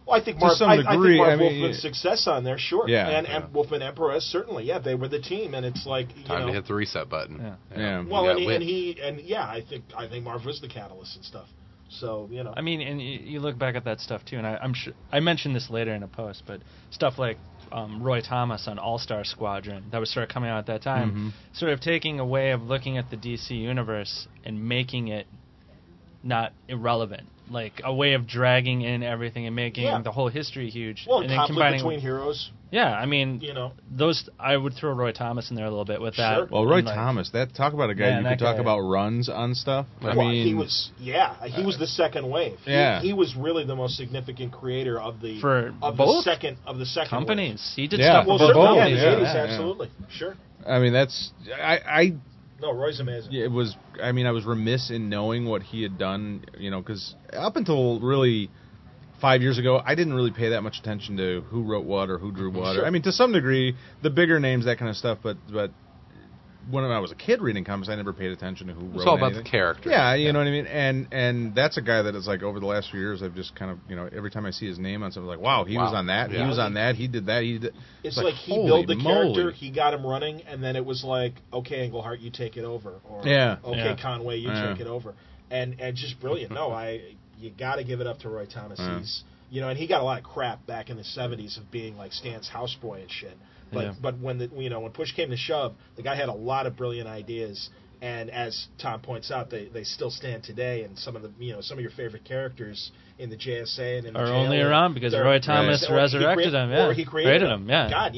Well, I think to some degree. I think Marv Wolfman's success on there, sure. Yeah. And Wolfman Emperor, certainly. Yeah, they were the team, and it's like time to hit the reset button. Yeah. Well, I think Marv was the catalyst and stuff. So I mean, and you look back at that stuff too, and I'm sure I mentioned this later in a post, but stuff like Roy Thomas on All-Star Squadron that was sort of coming out at that time, sort of taking a way of looking at the DC universe and making it not irrelevant, like a way of dragging in everything and making the whole history huge. Well, and then conflict between heroes. Yeah, I mean, those I would throw Roy Thomas in there a little bit with that. Well, Roy Thomas, talk about a guy you could talk about runs on stuff. I mean, he was the second wave. He was really the most significant creator of the second companies. Wave. He did stuff for both. Yeah, in the 80s, absolutely, sure. I mean, that's No, Roy's amazing. It was. I mean, I was remiss in knowing what he had done. Because up until really 5 years ago, I didn't really pay that much attention to who wrote what or who drew what. Sure. I mean, to some degree, the bigger names, that kind of stuff. But when I was a kid reading comics, I never paid attention to who wrote. It's all about the character. Yeah, you know what I mean. And that's a guy that is like over the last few years, I've just kind of every time I see his name on something, like wow, he was on that, he was on that, he did that, he did. It's like he built the character, he got him running, and then it was like, okay, Englehart, you take it over, or okay, Conway, you take it over, and just brilliant. No, you got to give it up to Roy Thomas. He's and he got a lot of crap back in the '70s of being like Stan's houseboy and shit. But when when push came to shove, the guy had a lot of brilliant ideas, and as Tom points out, they still stand today. And some of the some of your favorite characters in the JSA and in the are jail only around because Roy Thomas resurrected them. Or he created them. Yeah. God,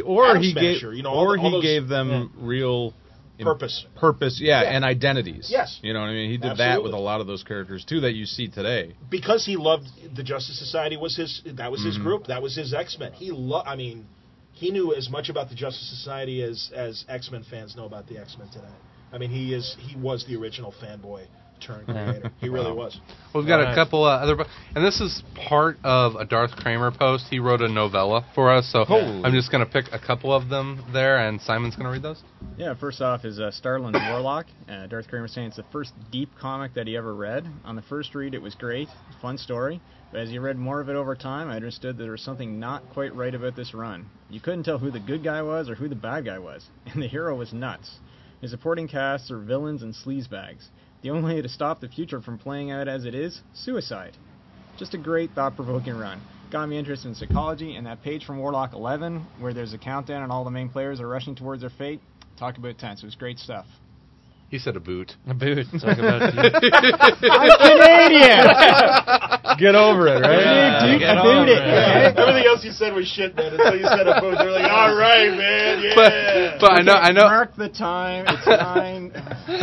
he gave them real purpose, and identities. Yes, you know what I mean. He did that with a lot of those characters too that you see today. Because he loved the Justice Society. That was his group. That was his X-Men. He knew as much about the Justice Society as X-Men fans know about the X-Men today. I mean, he was the original fanboy turned creator. He really was. Well, we've got a couple other, and this is part of a Darth Kramer post. He wrote a novella for us, so I'm just going to pick a couple of them there, and Simon's going to read those. Yeah, first off is Starlin's Warlock. Darth Kramer saying it's the first deep comic that he ever read. On the first read, it was great, fun story. But as you read more of it over time, I understood that there was something not quite right about this run. You couldn't tell who the good guy was or who the bad guy was, and the hero was nuts. His supporting casts are villains and sleazebags. The only way to stop the future from playing out as it is, suicide. Just a great, thought-provoking run. Got me interested in psychology, and that page from Warlock 11, where there's a countdown and all the main players are rushing towards their fate, talk about tense. It was great stuff. He said a boot. A boot. Talk about I'm Canadian! Get over it, right? I boot it. Everything else you said was shit, man. Until you said a boot, they're like, all right, man, yeah. But I know. Mark the time. It's 9.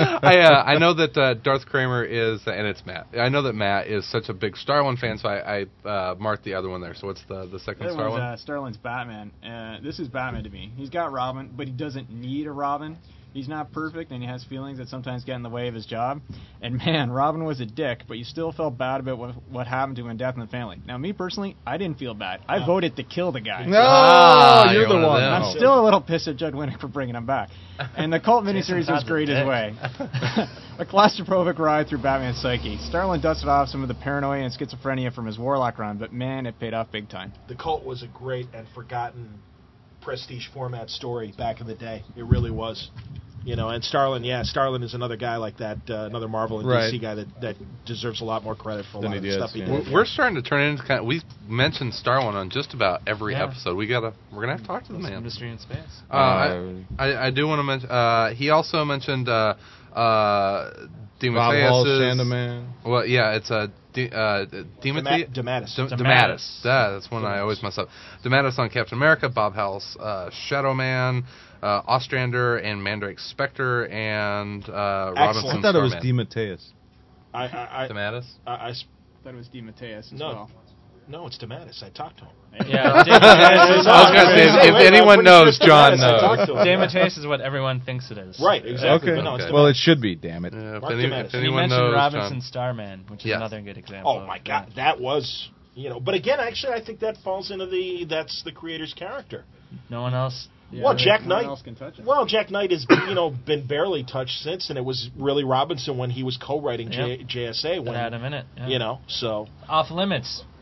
I know that Darth Kramer is, and it's Matt. I know that Matt is such a big Starlin fan, so I marked the other one there. So what's the second Starlin? Starlin's Batman. This is Batman to me. He's got Robin, but he doesn't need a Robin. He's not perfect, and he has feelings that sometimes get in the way of his job. And man, Robin was a dick, but you still felt bad about what happened to him in Death in the Family. Now, me personally, I didn't feel bad. I voted to kill the guy. No, you're the one. I'm still a little pissed at Judd Winnick for bringing him back. And the cult miniseries was great as well. A claustrophobic ride through Batman's psyche. Starlin dusted off some of the paranoia and schizophrenia from his Warlock run, but man, it paid off big time. The cult was a great and forgotten prestige format story back in the day. It really was. And Starlin is another guy like that, another Marvel and DC guy that deserves a lot more credit for a lot of the stuff he did. We're starting to turn into we mentioned Starlin on just about every episode. We're gonna have to talk to the man. Mystery in space. I do want to mention. He also mentioned DeMatteis. Sandman. Well, yeah, it's DeMatteis. DeMatteis. That's one I always mess up. DeMatteis on Captain America. Bob Howell's Shadow Man. Ostrander and Mandrake Spectre and Robinson. I thought it was DeMatteis. DeMatteis? I thought it was DeMatteis as well. No, it's DeMatteis. I talked to him. Yeah, I was going to say, if anyone knows, John knows. DeMatteis is what everyone thinks it is. Right, exactly. Okay. No, well, it should be, damn it. If he anyone mentioned knows, Robinson John. Starman, which is another good example. Oh, my God. That was, but again, actually, I think that falls into that's the creator's character. No one else... Yeah, Jack Knight. Else can touch it. Well, Jack Knight has been barely touched since, and it was really Robinson when he was co-writing JSA. That had him in it. Yeah. So Off Limits.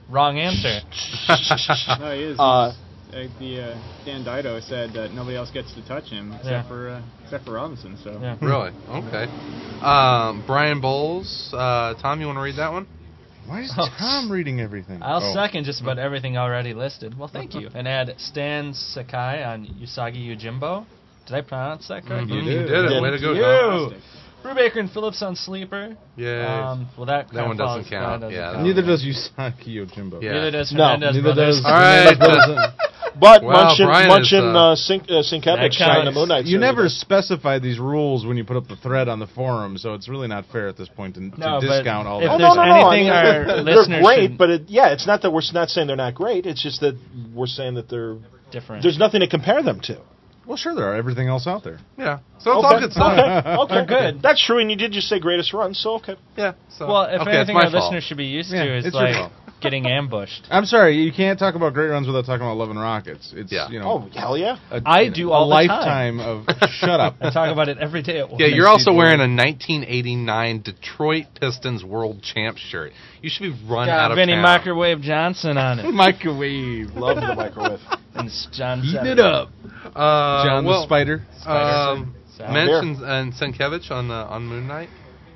Wrong answer. No, he is. Dan Dido said that nobody else gets to touch him except for Robinson. So Really? Okay. Brian Bowles. Tom, you want to read that one? Why is Tom reading everything? I'll second just about everything already listed. Well, thank you. And add Stan Sakai on Usagi Yojimbo. Did I pronounce that correctly? You did it. Way to go, Tom. Brubaker and Phillips on Sleeper. Yeah. Well, that one doesn't count. Neither does Usagi Yojimbo. Yeah. Neither does Hernandez neither Brothers. does. All right. But Wow, Munchin Brian Sienkiewicz trying to Moon Knight. You never specified these rules when you put up the thread on the forum, so it's really not fair at this point to discount all if that. there's anything our they're listeners great, should- but it's not that we're not saying they're not great. It's just that we're saying that they're different. There's nothing to compare them to. Well, sure, there are everything else out there. Yeah. So it's all good stuff. Okay, good. That's true, and you did just say greatest run, so okay. Yeah. So. Well, if okay, anything it's my our fault. listeners should be used Yeah, to is it's your like fault. getting ambushed. I'm sorry, you can't talk about great runs without talking about Love and Rockets. It's Oh, hell yeah. I do all the lifetime of shut up. I talk about it every day at work. Yeah, you're also wearing a 1989 Detroit Pistons World Champ shirt. You should be run out of Vinny town. Microwave Johnson on it. Microwave. Love the microwave. And John Heating Seven. it up. John the Spider. Mentions and Sienkiewicz on Moon Knight.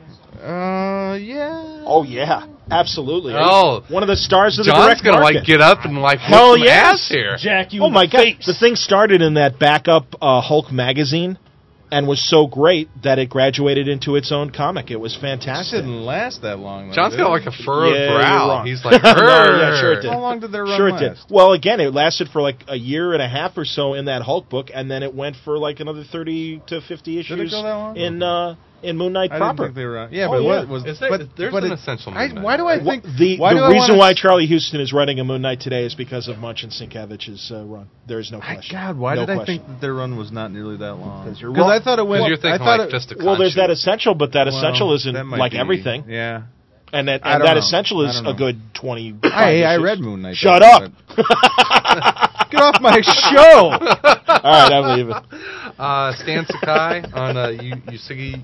Yeah. Oh, yeah. Absolutely. Oh. One of the stars of the John's direct gonna market. get up and Hell whoop some yes. ass here. Jack, you Oh, my God. face. The thing started in that backup Hulk magazine and was so great that it graduated into its own comic. It was It fantastic. didn't last that long. Though, John's did got it? like a furrowed Yeah, you're brow. wrong. He's like, No, yeah, sure it did. How long did their run Sure last? it did. Well, again, it lasted for like a year and a half or so in that Hulk book, and then it went for like another 30 to 50 issues Did it go that long? in Moon Knight I proper. didn't think they were. Yeah, Oh, but yeah. what was? Is there- but, there's but an it- essential Moon Knight. Why do I think The why do I reason wanna why s- Charlie Houston is writing a Moon Knight today is because of Munchin Sienkiewicz's run. There is no question. God, why no did I question. think that their run was not nearly that long? 'Cause you're Because wrong. I thought it went. Because you're I thinking thought like it, Fist of Well, there's Khonshu. that essential, but that essential that isn't might like be- everything. Yeah. And that, I and don't that know. essential I is don't a know. good 20. Hey, I issues. read Moon Knight. Shut though, up! Get off my show! All right, I'm leaving. Stan Sakai on Usagi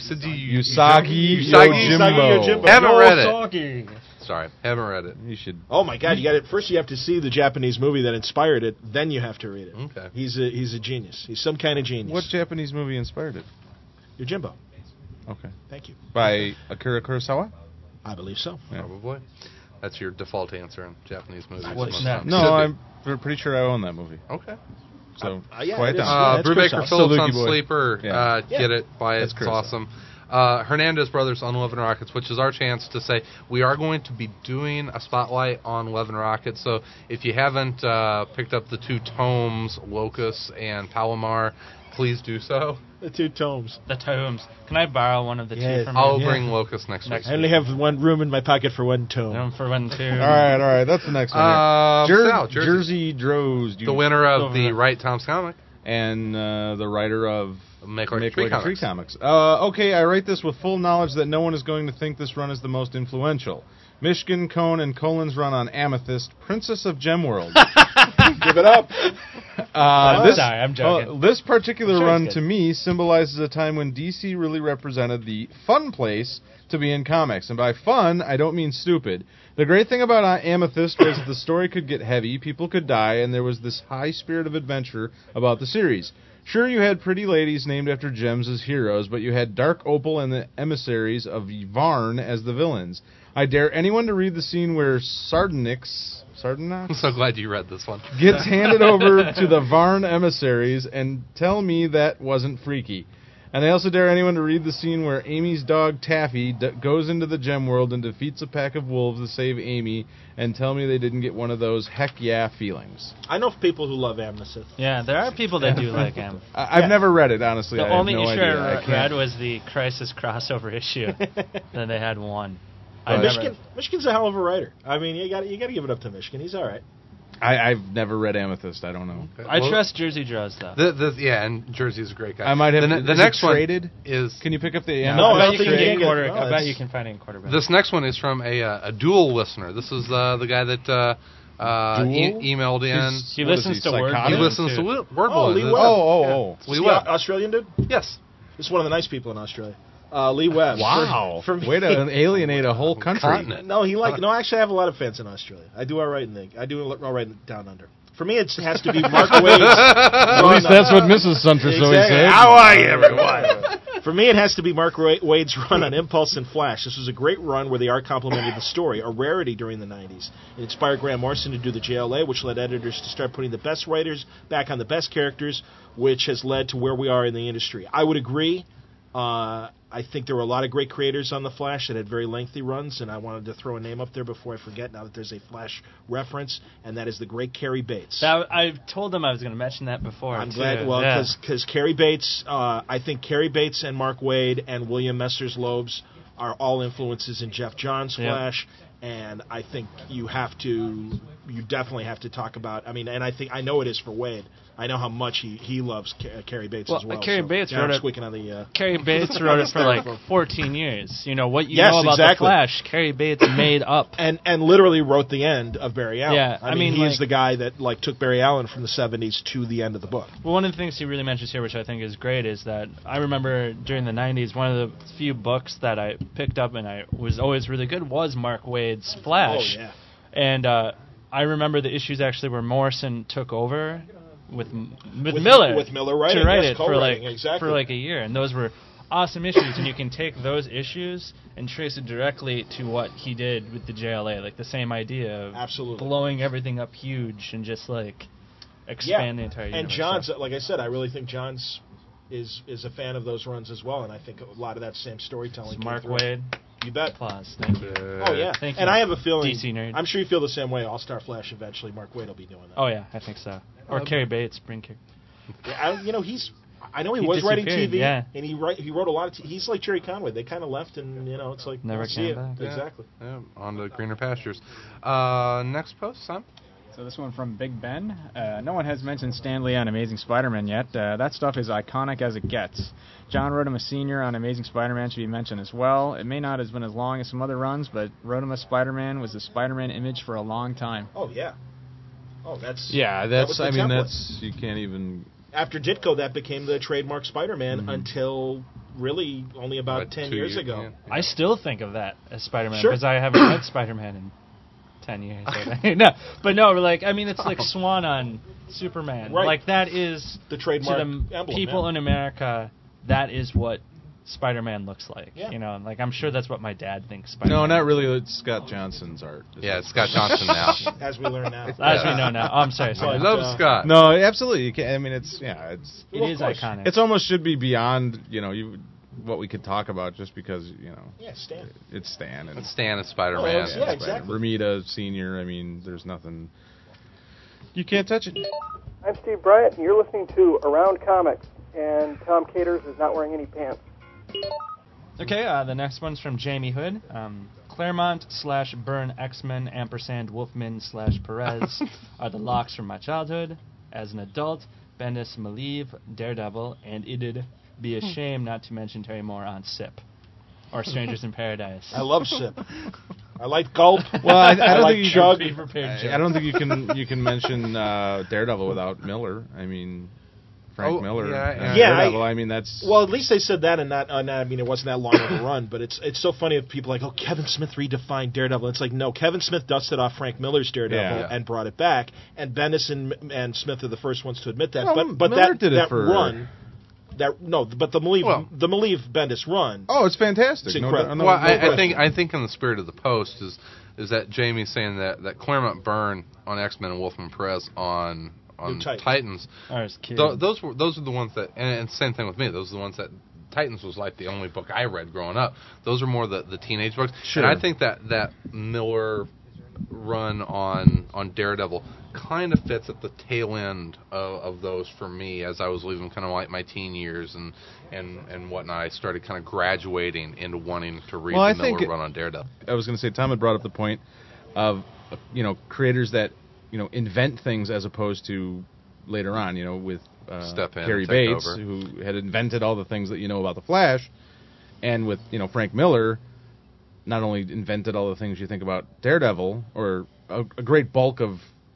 Yojimbo. Haven't read it. Sorry, haven't read it. You should. Oh my God! You got it. First, you have to see the Japanese movie that inspired it. Then you have to read it. Okay. He's a genius. He's some kind of genius. What Japanese movie inspired it? Yojimbo. Okay. Thank you. By Akira Kurosawa? I believe so. Yeah. Probably. That's your default answer in Japanese movies. What's most next? times. No, Should be. I'm pretty sure I own that movie. Okay. So, yeah, quiet it is. down. That's Brubaker Kurosawa. Phillips on Saluki boy. Sleeper. Yeah. Get it, buy it. That's It's Kurosawa. awesome. Hernandez Brothers on Love and Rockets, which is our chance to say we are going to be doing a spotlight on Love and Rockets. So if you haven't picked up the two tomes, Locus and Palomar, please do so. The two tomes. The tomes. Can I borrow one of the Yeah. two from I'll you? bring Locus next week. I only have one room in my pocket for one tome. One for one, too. All right. That's the next one. Here. Sal, Jersey Droz. the winner of the Wright Tom's comic. And the writer of Make Like a Tree Comics. Okay, I write this with full knowledge that no one is going to think this run is the most influential. Mishkin, Cohn, and Colin's run on Amethyst, Princess of Gemworld. Give it up. Sorry, I'm joking. This particular Sure run it's to good. me symbolizes a time when DC really represented the fun place to be in comics. And by fun, I don't mean stupid. The great thing about Amethyst was the story could get heavy, people could die, and there was this high spirit of adventure about the series. Sure, you had pretty ladies named after gems as heroes, but you had Dark Opal and the emissaries of Varn as the villains. I dare anyone to read the scene where Sardonyx I'm so glad you read this one. gets handed over to the Varn emissaries and tell me that wasn't freaky. And I also dare anyone to read the scene where Amy's dog Taffy goes into the gem world and defeats a pack of wolves to save Amy and tell me they didn't get one of those heck yeah feelings. I know people who love Amethyst. Yeah, there are people that do like him. I've never read it, honestly. The I have only no issue idea. I can't- read was the Crisis crossover issue. Then they had one. Michigan's a hell of a writer. I mean, you got to give it up to Michigan. He's all right. I've never read Amethyst. I don't know. I trust Jersey Droz, though. Yeah, and Jersey's a great guy. I might have. The is next it one traded? is. Can you pick up the? No, I I bet don't you think can you get can quarter. get- no, I bet it's- you can find it in quarterback. This next one is from a dual listener. This is the guy that emailed in. He What is listens he, to Word. psychotic? He listens to Word Oh, Lee Balloon. Webb. Oh. Is Lee he Webb. Australian dude? Yes. This is one of the nice people in Australia. Lee Webb. Wow. For me, way to alienate a whole country. Continent. No, actually, I have a lot of fans in Australia. I do all right all right down under. For me, it has to be Mark Waid's. At least that's what Mrs. Suntress always said. How are you, everyone? For me, it has to be Mark Waid's run on Impulse and Flash. This was a great run where the art complemented the story, a rarity during the 90s. It inspired Grant Morrison to do the JLA, which led editors to start putting the best writers back on the best characters, which has led to where we are in the industry. I would agree. I think there were a lot of great creators on The Flash that had very lengthy runs, and I wanted to throw a name up there before I forget, now that there's a Flash reference, and that is the great Cary Bates. I told them I was going to mention that before. I'm glad, well, because Cary Bates, I think Cary Bates and Mark Waid and William Messrs-Loebs are all influences in Jeff Johns' Flash, and I think you definitely have to talk about, and I know it is for Waid. I know how much he loves Cary Bates as well. Cary Bates wrote it. Cary Bates wrote it for like 14 years. You know what you know about the Flash, Cary Bates made up, and literally wrote the end of Barry Allen. Yeah, I mean he's the guy that took Barry Allen from the 70s to the end of the book. Well, one of the things he really mentions here, which I think is great, is that I remember during the 90s, one of the few books that I picked up and I was always really good was Mark Waid's Flash. Oh yeah, and I remember the issues actually where Morrison took over. With Miller writing, to write it for like a year, and those were awesome issues. And you can take those issues and trace it directly to what he did with the JLA, like the same idea of absolutely blowing everything up huge and just expand the entire universe. And Johns, like I said, I really think Johns is a fan of those runs as well, and I think a lot of that same storytelling. Mark Waid. You bet. Applause. Thank you. Oh, yeah. Thank you. And I have a feeling, DC nerd. I'm sure you feel the same way, All-Star Flash, eventually Mark Waid will be doing that. Oh, yeah, I think so. Or Cary Bates, bring Cary. Yeah, I know he was writing TV, yeah. and he wrote a lot of he's like Jerry Conway. They kind of left, and, it's like, never came back. Yeah, exactly. Yeah, on to greener pastures. Next post, Sam? So this one from Big Ben. No one has mentioned Stan Lee on Amazing Spider-Man yet. That stuff is iconic as it gets. John Rodema Sr. on Amazing Spider-Man should be mentioned as well. It may not have been as long as some other runs, but Rodema Spider-Man was the Spider-Man image for a long time. Oh, yeah. Oh, that's... Yeah, that's... That you can't even... After Ditko, that became the trademark Spider-Man until really only about 10 years ago. Yeah. I still think of that as Spider-Man because I haven't read Spider-Man in 10 years. It's like Swan on Superman. Right. Like, that is... the trademark to the emblem, people in America, that is what Spider-Man looks like. Yeah. I'm sure that's what my dad thinks Spider-Man. No, not really. It's Scott Johnson's art. Yeah, it's Scott Johnson now. As we learn now. As we know now. Oh, I'm sorry. I love Scott. No, absolutely. You can't, it is iconic. It's almost should be beyond, what we could talk about just because, Yeah, Stan. It's Stan. And Stan is Spider-Man. Yeah, exactly. Romita Sr., there's nothing. You can't touch it. I'm Steve Bryant, and you're listening to Around Comics, and Tom Caters is not wearing any pants. Okay, the next one's from Jamie Hood. Claremont/Byrne X-Men &Wolfman/Perez are the locks from my childhood. As an adult, Bendis, Malieve, Daredevil, and it'd be a shame not to mention Terry Moore on SIP. Or Strangers in Paradise. I love SIP. I like Gulp. Well, I don't think you Chug. I don't think you can mention Daredevil without Miller. Frank Miller. Yeah, that's... Well, at least they said that, and it wasn't that long of a run, but it's so funny if people are like, Kevin Smith redefined Daredevil. It's like, no, Kevin Smith dusted off Frank Miller's Daredevil and brought it back, and Bendis and Smith are the first ones to admit that. Well, but Miller that did it for... run... the Malieve Bendis run. Oh, it's fantastic. It's incredible. I think in the spirit of the post is that Jamie's saying that Claremont Byrne on X-Men and Wolfman Perez on Titans. Those are the ones that, and same thing with me. Those are the ones that Titans was like the only book I read growing up. Those are more the teenage books. Sure. And I think that Miller run on Daredevil kind of fits at the tail end of those for me as I was leaving kind of like my teen years and whatnot. I started kind of graduating into wanting to read the Miller run on Daredevil. I was going to say, Tom had brought up the point of creators that invent things as opposed to later on, with Cary Bates, over. who had invented all the things that you know about the Flash, and with Frank Miller, not only invented all the things you think about Daredevil, or a great bulk of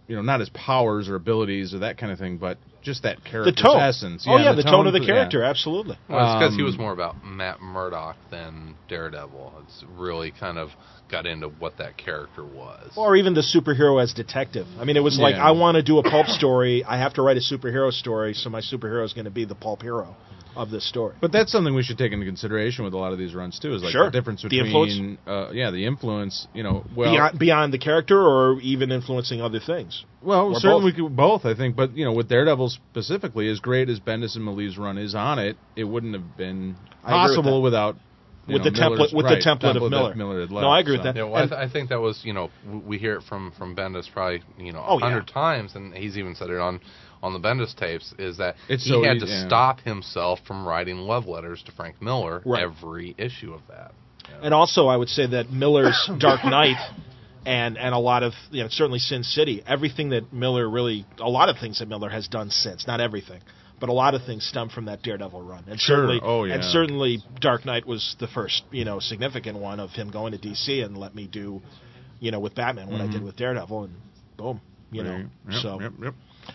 not his powers or abilities or that kind of thing, but just that The character's tone. essence. The tone of the character, absolutely. Well, it's because he was more about Matt Murdock than Daredevil. It's really kind of got into what that character was. Or even the superhero as detective. I mean, it was like, I want to do a pulp story. I have to write a superhero story, so my superhero is going to be the pulp hero of this story. But that's something we should take into consideration with a lot of these runs too. Is like the difference between the influence. Beyond the character, or even influencing other things. Well, certainly both, I think. But with Daredevil specifically, as great as Bendis and Maleev's run is on it, it wouldn't have been possible without. With the template of Miller. Had left, no, I agree with that. Yeah, well, I think that was, we hear it from Bendis probably 100 times, and he's even said it on the Bendis tapes, is that he had to stop himself from writing love letters to Frank Miller every issue of that. And also, I would say that Miller's Dark Knight and a lot of, certainly Sin City, everything that Miller a lot of things that Miller has done since, not everything, but a lot of things stem from that Daredevil run. And certainly Dark Knight was the first, significant one of him going to DC and let me do, with Batman what I did with Daredevil, and boom, so. Yep.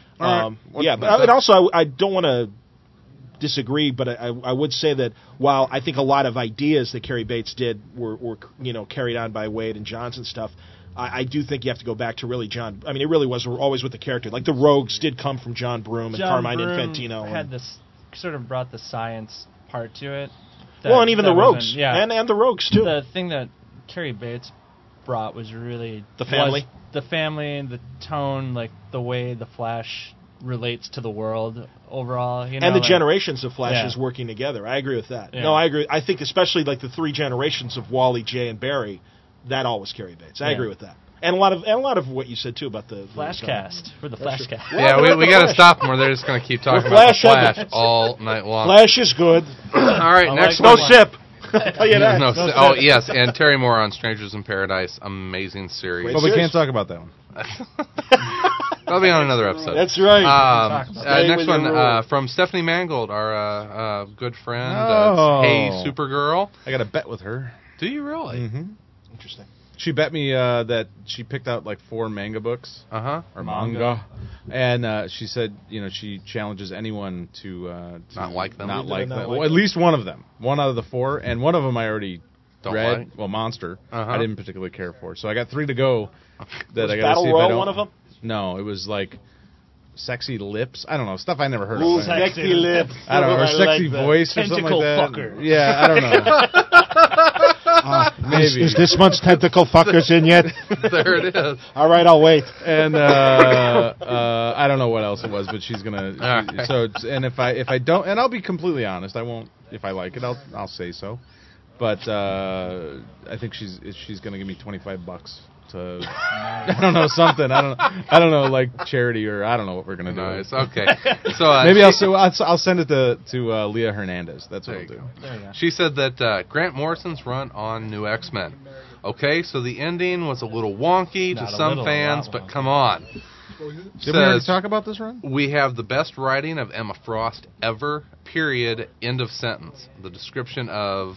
But also I don't want to disagree, but I would say that while I think a lot of ideas that Cary Bates did were carried on by Wade and Johnson stuff, I do think you have to go back to really John. I mean, it really was always with the character. Like the Rogues did come from John Broome and Carmine Infantino. Had this sort of brought the science part to it. And even the Rogues, and the Rogues too. The thing that Cary Bates brought was really the family, the tone, like the way the Flash relates to the world overall, and the generations of Flashes working together. I agree with that. No, I agree. I think especially like the three generations of Wally, Jay, and Barry. That all was Cary Bates. I agree with that, and a lot of what you said too about the Flashcast for the Flashcast. Yeah, we got to stop them, or they're just going to keep talking about the Flash all night long. Flash is good. All right, next one. No sip. I'll tell you that. No sip. Yes, and Terry Moore on Strangers in Paradise, amazing series. But we can't talk about that one. That'll be on another episode. That's right. Next one from Stephanie Mangold, our good friend. Hey, Supergirl. I got a bet with her. Do you really? Mm-hmm. Interesting. She bet me that she picked out like 4 manga books. Or manga. And she said, she challenges anyone to not like them. Not like them. Well, at least one of them. One out of the 4. And one of them I already read. Like. Well, Monster. I didn't particularly care for. So I got 3 to go. That I got to see if I don't. One of them? No, it was like Sexy Lips. I don't know. Stuff I never heard of. Sexy Lips. I don't know. Or Sexy Voice or something like that. Fucker. Yeah, I don't know. Maybe. Is this month's Tentacle Fuckers in yet? There it is. All right, I'll wait. And I don't know what else it was, but she's gonna. Right. So and if I don't, and I'll be completely honest, I won't. If I like it, I'll say so. But I think she's gonna give me $25 to I don't know, something. I don't know, like charity, or I don't know what we're gonna do. Nice. Okay. So maybe I'll send it to Leah Hernandez. That's what I'll do. There you go. She said that Grant Morrison's run on New X-Men. Okay, so the ending was a little wonky to some fans, but come on. Did we already talk about this run? We have the best writing of Emma Frost ever. Period. End of sentence. The description of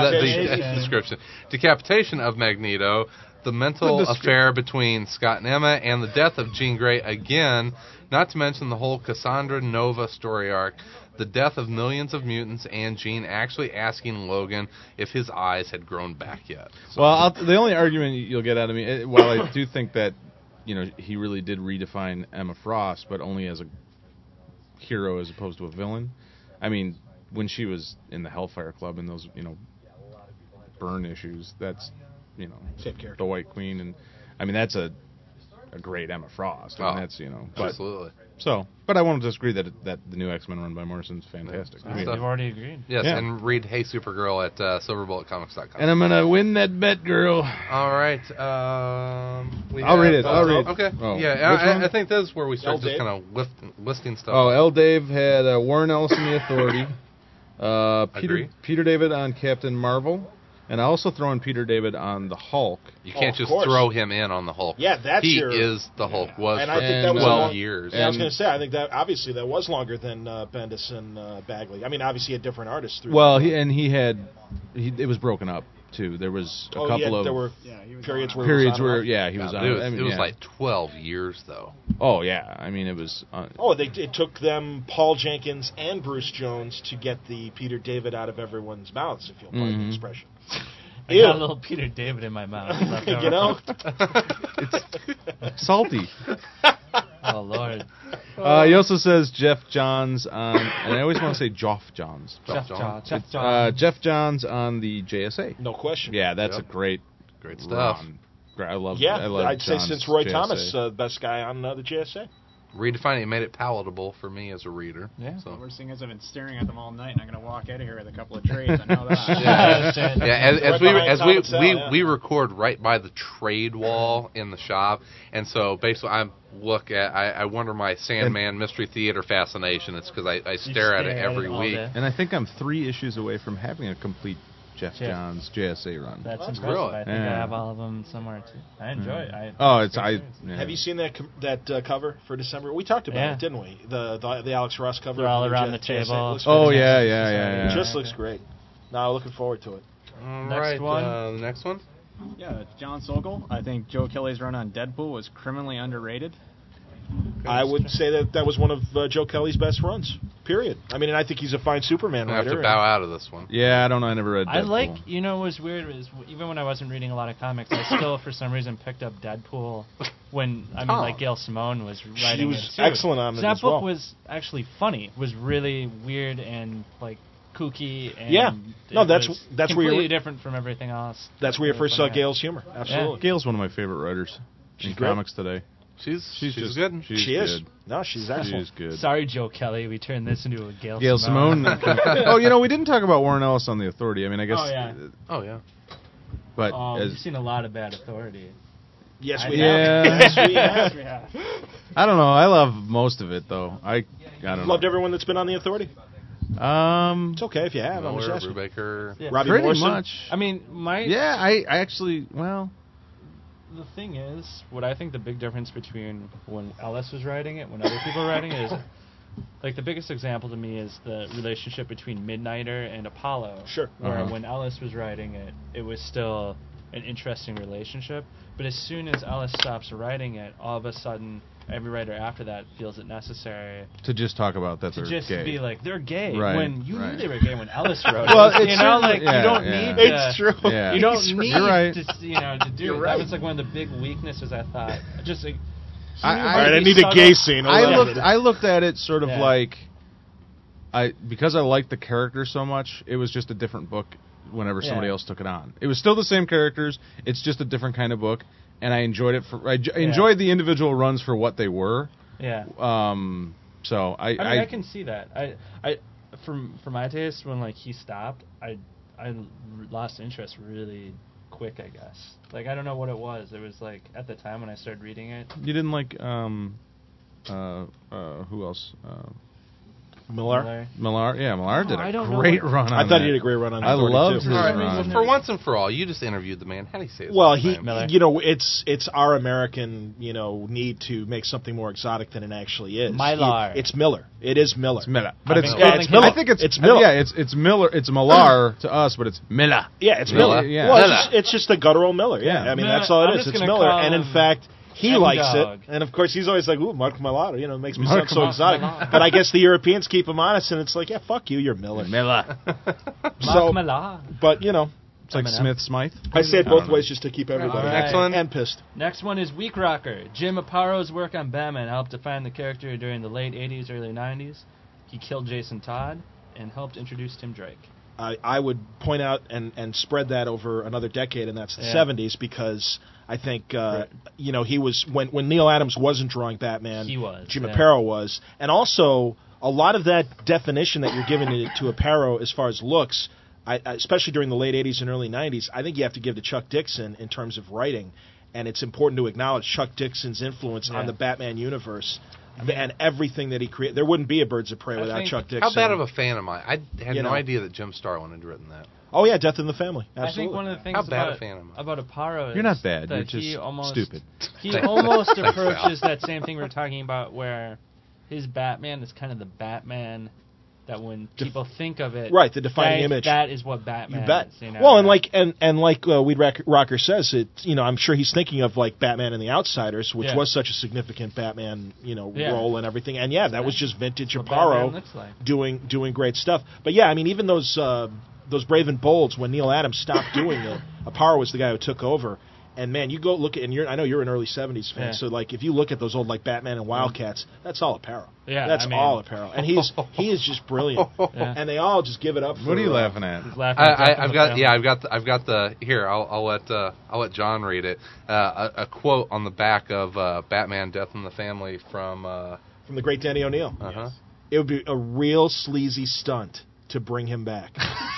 decapitation of Magneto. The mental affair between Scott and Emma, and the death of Jean Grey again, not to mention the whole Cassandra Nova story arc, the death of millions of mutants, and Jean actually asking Logan if his eyes had grown back yet. So. Well, the only argument you'll get out of me, while I do think that he really did redefine Emma Frost, but only as a hero as opposed to a villain. I mean, when she was in the Hellfire Club and those, Byrne issues, that's... the White Queen, and I mean that's a great Emma Frost. I mean, that's absolutely. But I won't disagree that the new X-Men run by Morrison's fantastic. You've already agreed. Yes, and read Hey Supergirl at silverbulletcomics.com. And I'm gonna win that bet, girl. All right. I'll read it. I'll read it. Okay. Oh, I think this is where we start just kind of listing stuff. Oh, L. Dave had Warren Ellis in The Authority. Peter David on Captain Marvel. And I also throw in Peter David on the Hulk. You can't just throw him in on the Hulk. Yeah, he is the Hulk. Was and for I think that was 12 years. And I was going to say, I think that obviously that was longer than Bendis and Bagley. I mean, obviously he had different artists through. Well, it was broken up. too. There was a couple of there were periods where he was on. It was like 12 years though. Oh yeah, I mean it was. It took them Paul Jenkins and Bruce Jones to get the Peter David out of everyone's mouths, if you'll pardon the expression. I got a little Peter David in my mouth. You know, it's salty. Oh Lord. He also says Jeff Johns on, and I always want to say Geoff Johns. Jeff Johns on the JSA. No question. Yeah, that's a great stuff. I love. I'd say John's since Roy JSA. Thomas, best guy on the JSA. Redefining it made it palatable for me as a reader. Yeah. So. The worst thing is I've been staring at them all night, and I'm going to walk out of here with a couple of trades. I know that. We record right by the trade wall in the shop, and so basically I wonder my Sandman Mystery Theater fascination. It's because I stare at it every week. And I think I'm 3 issues away from having a complete Jeff Johns JSA run. That's impressive. Really? I think I have all of them somewhere too. I enjoy it. Have you seen that cover for December? We talked about it, didn't we? The Alex Ross cover. They're all around the table. It just looks great. Now looking forward to it. Next one. The next one. Yeah, John Sokol. I think Joe Kelly's run on Deadpool was criminally underrated. I would say that was one of Joe Kelly's best runs. Period. I mean, and I think he's a fine Superman I writer. have to bow out of this one. Yeah, I don't know. I never read Deadpool. What was weird is even when I wasn't reading a lot of comics, I still for some reason picked up Deadpool when Gail Simone was writing. She was excellent on it. That book was actually funny. It was really weird and like kooky. And that's completely different from everything else. That's where you first saw Gail's humor. Absolutely. Yeah. Gail's one of my favorite writers in comics today. She's just good. She is. No, she's excellent. She's good. Sorry, Joe Kelly. We turned this into a Gail Simone. We didn't talk about Warren Ellis on The Authority. I mean, I guess. Oh yeah. But we've seen a lot of Bad Authority. Yes, we have. Yes, we have. I don't know. I love most of it, though. I don't know. Loved everyone that's been on The Authority? It's okay if you have. Miller, Brubaker. Yeah. Robbie Pretty Morrison. much. I mean, I actually, the thing is, what I think the big difference between when Ellis was writing it, when other people were writing it, is like the biggest example to me is the relationship between Midnighter and Apollo. Sure. Where when Ellis was writing it, it was still an interesting relationship. But as soon as Ellis stops writing it, all of a sudden, every writer after that feels it necessary to just talk about that to they're just gay. Be like they're gay when you knew they were gay when Ellis wrote well, it. You don't need. It's true. Yeah. You don't need right. to do it. That was like one of the big weaknesses. I thought just like. I need a gay scene. I looked at it sort of like because I liked the character so much. It was just a different book whenever somebody else took it on. It was still the same characters. It's just a different kind of book. And I enjoyed it. I enjoyed the individual runs for what they were. Yeah. So I can see that. For my taste, when like he stopped, I lost interest really quick. I guess. Like I don't know what it was. It was like at the time when I started reading it. You didn't like who else? Millar? Yeah, Millar did a great run on I thought he did a great run on that. I loved his run. Well, for once and for all, you just interviewed the man. How do you say his name? Well, it's our American, need to make something more exotic than it actually is. Millar. It's Miller. It is Miller. It's Miller. But it's Miller. I think it's Miller. Yeah, it's Miller. It's Millar to us, but it's Miller. Yeah, it's Miller. Yeah. Well, it's just a guttural Miller. Yeah. I mean, that's all it is. It's Miller. And in fact, he likes it, and of course he's always like, "Ooh, Mark Millar," it makes me sound so exotic. But I guess the Europeans keep him honest, and it's like, "Yeah, fuck you, you're Miller." Miller. So, Millar. But it's like Smith Smythe. I say it both ways just to keep everybody next one and pissed. Next one is Week Rocker. Jim Apato's work on Batman helped define the character during the late '80s, early '90s. He killed Jason Todd and helped introduce Tim Drake. I would point out and spread that over another decade, and that's the 70s, because I think he was when Neil Adams wasn't drawing Batman. He was. Jim Aparo was, and also a lot of that definition that you're giving to Aparo as far as looks, especially during the late 80s and early 90s, I think you have to give to Chuck Dixon in terms of writing, and it's important to acknowledge Chuck Dixon's influence on the Batman universe. And everything that he created. There wouldn't be a Birds of Prey without Chuck Dixon. How bad of a fan am I? I had no idea that Jim Starlin had written that. Oh, yeah, Death in the Family. Absolutely. I think one of the things about Aparo is you're not bad. That you're just stupid. He almost approaches that same thing we were talking about, where his Batman is kind of the Batman that when people think of it, right, the defining image, that is what Batman you bet. is. You know? Well, and like Weed Rocker says, it, I'm sure he's thinking of like Batman and the Outsiders, which was such a significant Batman, role and everything. And that was just vintage Aparo doing great stuff. But even those Brave and Bolds, when Neil Adams stopped doing it, Aparo was the guy who took over. And man, you go look at, I know you're an early '70s fan, so like if you look at those old like Batman and Wildcats, that's all Aparo. Yeah, that's all Aparo, and he is just brilliant. And they all just give it up. What are you laughing at? I've got the here. I'll let John read it. A quote on the back of Batman: Death in the Family from the great Danny O'Neill. Yes. It would be a real sleazy stunt to bring him back.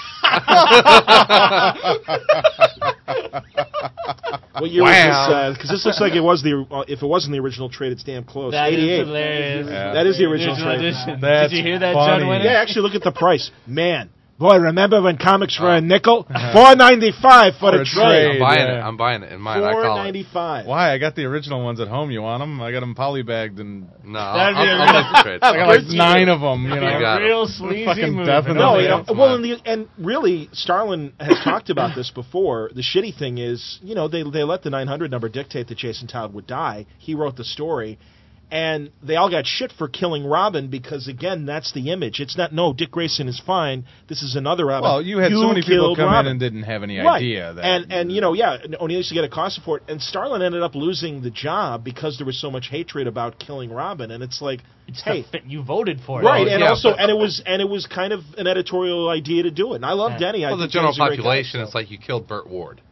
What year was this? Because this looks like it was if it wasn't the original trade, it's damn close. That 88. is hilarious. Yeah. That is the original trade. Did you hear that, John Winter? Yeah, actually, look at the price. Man, boy, remember when comics were a nickel? $4.95 for the trade. I'm buying it in mine. $4.95. Why? I got the original ones at home. You want them? I got them polybagged and I'll make the trade. I got like 9 of them. Real sleazy movie. And really, Starlin has talked about this before. The shitty thing is, they let the 900 number dictate that Jason Todd would die. He wrote the story. And they all got shit for killing Robin because, again, that's the image. It's not, no, Dick Grayson is fine. This is another Robin. Well, you had so many people come in and didn't have any idea. That and O'Neill used to get a cost for it. And Starlin ended up losing the job because there was so much hatred about killing Robin. And it's like, hey, you voted for it. Right, and it was kind of an editorial idea to do it. And I love Denny. Well, the general population, it's like you killed Burt Ward.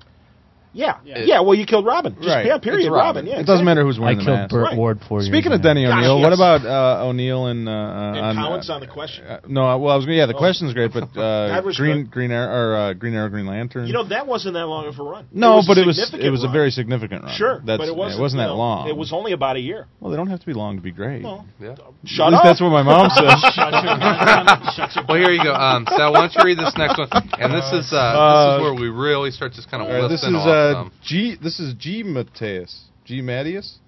Yeah. Well, you killed Robin. Period. Robin. Yeah, it doesn't matter who's wearing the mask. I killed Burt Ward for you. Speaking of Denny O'Neill, what about O'Neill and Collins on the question? The question's great, but Green Arrow, Green Lantern. That wasn't that long of a run. No, but it was a very significant run. Sure, but it wasn't that long. It was only about a year. Well, they don't have to be long to be great. Well, shut up. That's what my mom said. Well, here you go. Sal, why don't you read this next one? And this is where we really start just kind of listening off. This is G. Mattias. G. Mattias?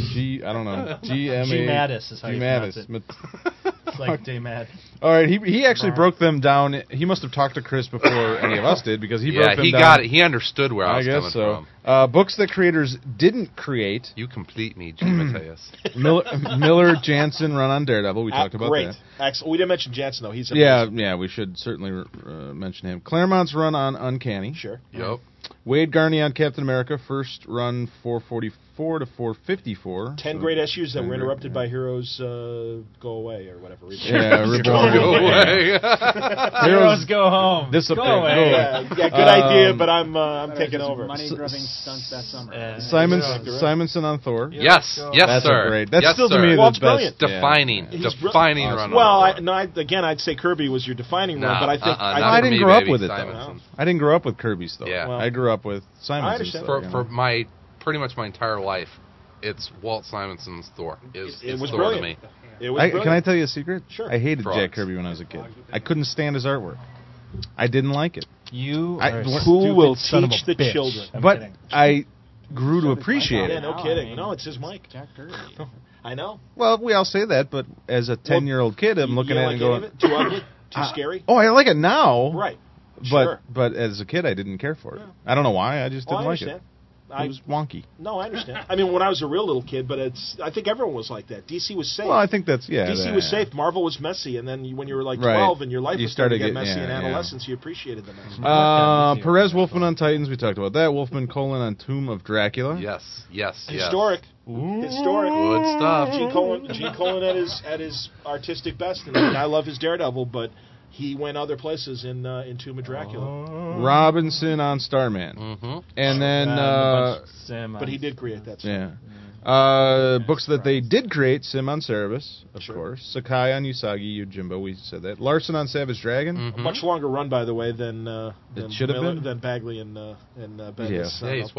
I don't know. G. Mattis is how you pronounce it. It's like J. Mad. All right, he actually broke them down. He must have talked to Chris before any of us did because he broke them down. Yeah, he got it. He understood where I was coming from. Books that creators didn't create. You complete me, G. Mattias. Miller Jansen run on Daredevil. We talked about that. Excellent. We didn't mention Jansen, though. He's amazing. Yeah, we should certainly mention him. Claremont's run on Uncanny. Sure. Yep. Wade Garney on Captain America, first run 444 to 454. 10 great issues that were interrupted by Heroes Go Away or whatever. Yeah, Go Away. Heroes Go Home. Go away. Yeah, good idea, but I'm taking over. Money-grubbing stunts that summer. Simonson on Thor. Yes, that's sir. Great. That's yes, still sir. to me the best. Defining run. Well, I'd say Kirby was your defining run, but I think I didn't grow up with it though. I didn't grow up with Kirby's though. Yeah. I grew up with Simonson. I understand. For my pretty much my entire life, it's Walt Simonson's Thor. It was Thor brilliant. to me. It was brilliant. Can I tell you a secret? Sure. I hated Jack Kirby when I was a kid. I couldn't stand his artwork. I didn't like it. Who will teach the children? But I grew to appreciate it. Yeah, no kidding. No, it's his mic. Jack Kirby. I know. Well, we all say that, but as a 10-year-old kid, I'm looking at it and going, too ugly? Too scary? Oh, I like it now. Right. But as a kid, I didn't care for it. Yeah. I don't know why. I just didn't like it. It was wonky. No, I understand. I mean, when I was a real little kid, but I think everyone was like that. DC was safe. Well, I think that's, DC was safe. Marvel was messy, and then when you were like 12 and your life was starting to get messy in adolescence, you appreciated the mess. Perez Wolfman on Titans, we talked about that. Wolfman Colon on Tomb of Dracula. Yes. Historic. Historic. Good stuff. Gene Colan at his artistic best, and I love his Daredevil, but he went other places in Tomb of Dracula. Robinson on Starman. Mm-hmm. And then... but he did create that. Books that they did create, Sim on Cerebus, of course. Sakai on Usagi, Yojimbo, we said that. Larson on Savage Dragon. Mm-hmm. A much longer run, by the way, than Bagley and Bendis. Yeah, he's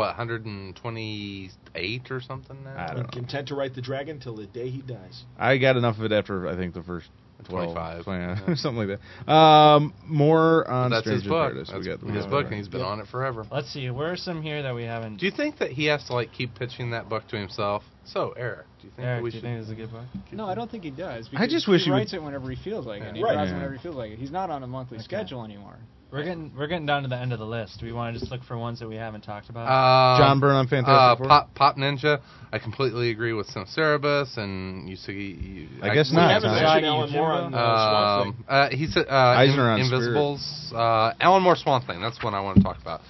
128 or something now? I don't know. Content to write the dragon till the day he dies. I got enough of it after, I think, the first 25. Something like that. More on that's his book. Paradise. That's his book, and he's been on it forever. Let's see. Where are some here that we haven't... Do you think that he has to like keep pitching that book to himself? So, Eric, do you think Eric, we do you should... think it's a good book? No, I don't think he does. I just wish he writes it whenever he feels like it. And he draws whenever he feels like it. He's not on a monthly schedule anymore. We're getting down to the end of the list. Do we want to just look for ones that we haven't talked about? John Byrne on Fantastic Four? Pop Ninja. I completely agree with Cerebus and Yusuke. I guess not. We haven't mentioned Alan Moore on Swamp Thing. He said Eisner on Invisibles. Alan Moore Swamp Thing. That's one I want to talk about.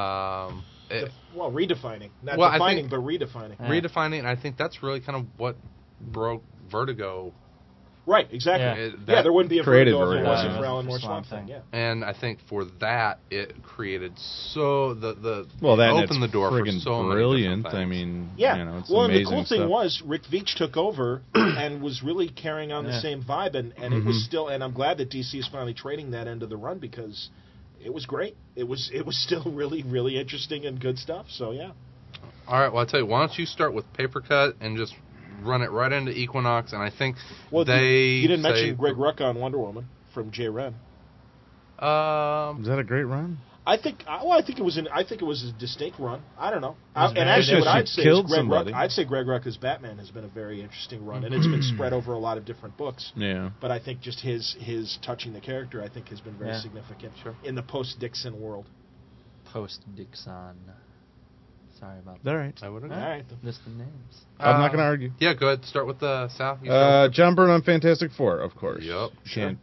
Redefining. Not defining, but redefining. Yeah. Redefining, and I think that's really kind of what broke Vertigo. Right, exactly. There wouldn't be a Vertigo if it wasn't for Alan Moore Swamp Thing. Yeah. And I think for that, it created opened the door for so brilliant. many different things. I mean, it's well, amazing and the cool thing stuff. was Rick Veitch took over and was really carrying on the same vibe, and it was still. And I'm glad that DC is finally trading that end of the run because it was great. It was still really, really interesting and good stuff. So yeah. All right. Well, I'll tell you. Why don't you start with Paper Cut and just run it right into Equinox, and I think you didn't mention Greg Rucka on Wonder Woman from J. Ren. Was that a great run? I think it was a distinct run. I don't know. And actually, what I'd say is Greg Rucka's Batman has been a very interesting run, and it's been spread over a lot of different books. Yeah. But I think just his touching the character, I think, has been very significant in the post-Dixon world. Post-Dixon. Sorry about that. All right. I would agree. All right. List the names. I'm not going to argue. Yeah, go ahead. Start with Sal. John Byrne on Fantastic Four, of course. Yep. Can't,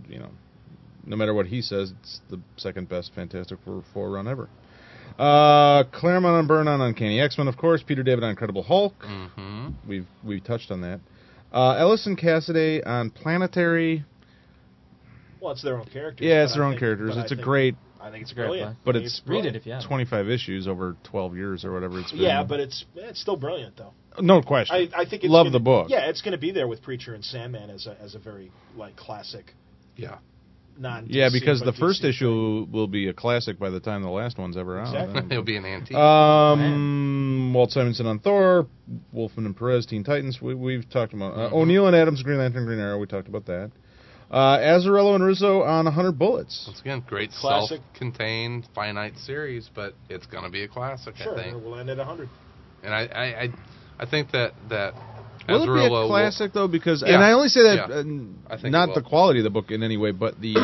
no matter what he says, it's the second best Fantastic Four run ever. Claremont on Byrne on Uncanny X-Men, of course. Peter David on Incredible Hulk. Mm-hmm. We've touched on that. Ellis and Cassidy on Planetary. Well, it's their own characters. Yeah, it's their own characters. It's a great... I think it's brilliant. But it's read it if you have 25 issues over 12 years or whatever it's been. Yeah, but it's still brilliant though. No question. I think it's love the book. Yeah, it's going to be there with Preacher and Sandman as a very classic. Yeah. Yeah, because the first issue will be a classic by the time the last one's ever out. Exactly. It'll be an antique. Walt Simonson on Thor, Wolfman and Perez, Teen Titans. We've talked about O'Neill and Adams, Green Lantern, Green Arrow. We talked about that. Azzarello and Russo on 100 Bullets. Once again, great classic. Self-contained, finite series, but it's going to be a classic, sure, I think. We'll end at 100. And I think that will Azzarello it be a classic, though? Because, and I only say that I think not the quality of the book in any way, but the...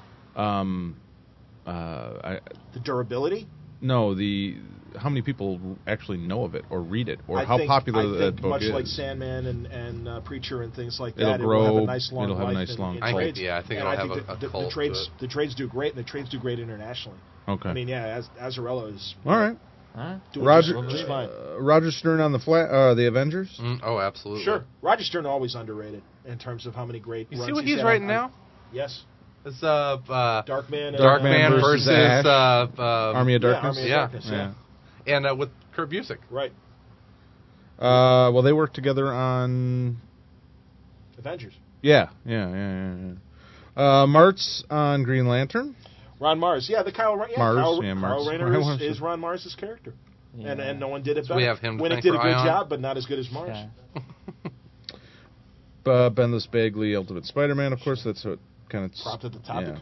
the durability? No, how many people actually know of it or read it, or how popular that book is. Much like Sandman and Preacher and things like that, it'll grow. It'll have a nice long it'll have life a nice long cult. trades. Yeah, I think it'll have a cult. The trades do great, and the trades do great internationally. Okay. I mean, Azzarello is all right. Roger Stern on the Avengers. Oh, absolutely. Sure. Roger Stern always underrated in terms of how many great. You see what he's writing now? Yes. It's Darkman versus Army of Darkness. Yeah. And with Kurt Busiek. Right. Well, they worked together on Avengers. Yeah. Martz on Green Lantern. Ron Mars. Yeah, the Kyle Rayner. Mars. Kyle Rayner is Ron Mars' character. Yeah. And no one did it better. So we have him. Winnick did a good job, but not as good as Mars. Yeah. Bendis Bagley, Ultimate Spider-Man, of course. That's what kind of prompted the topic.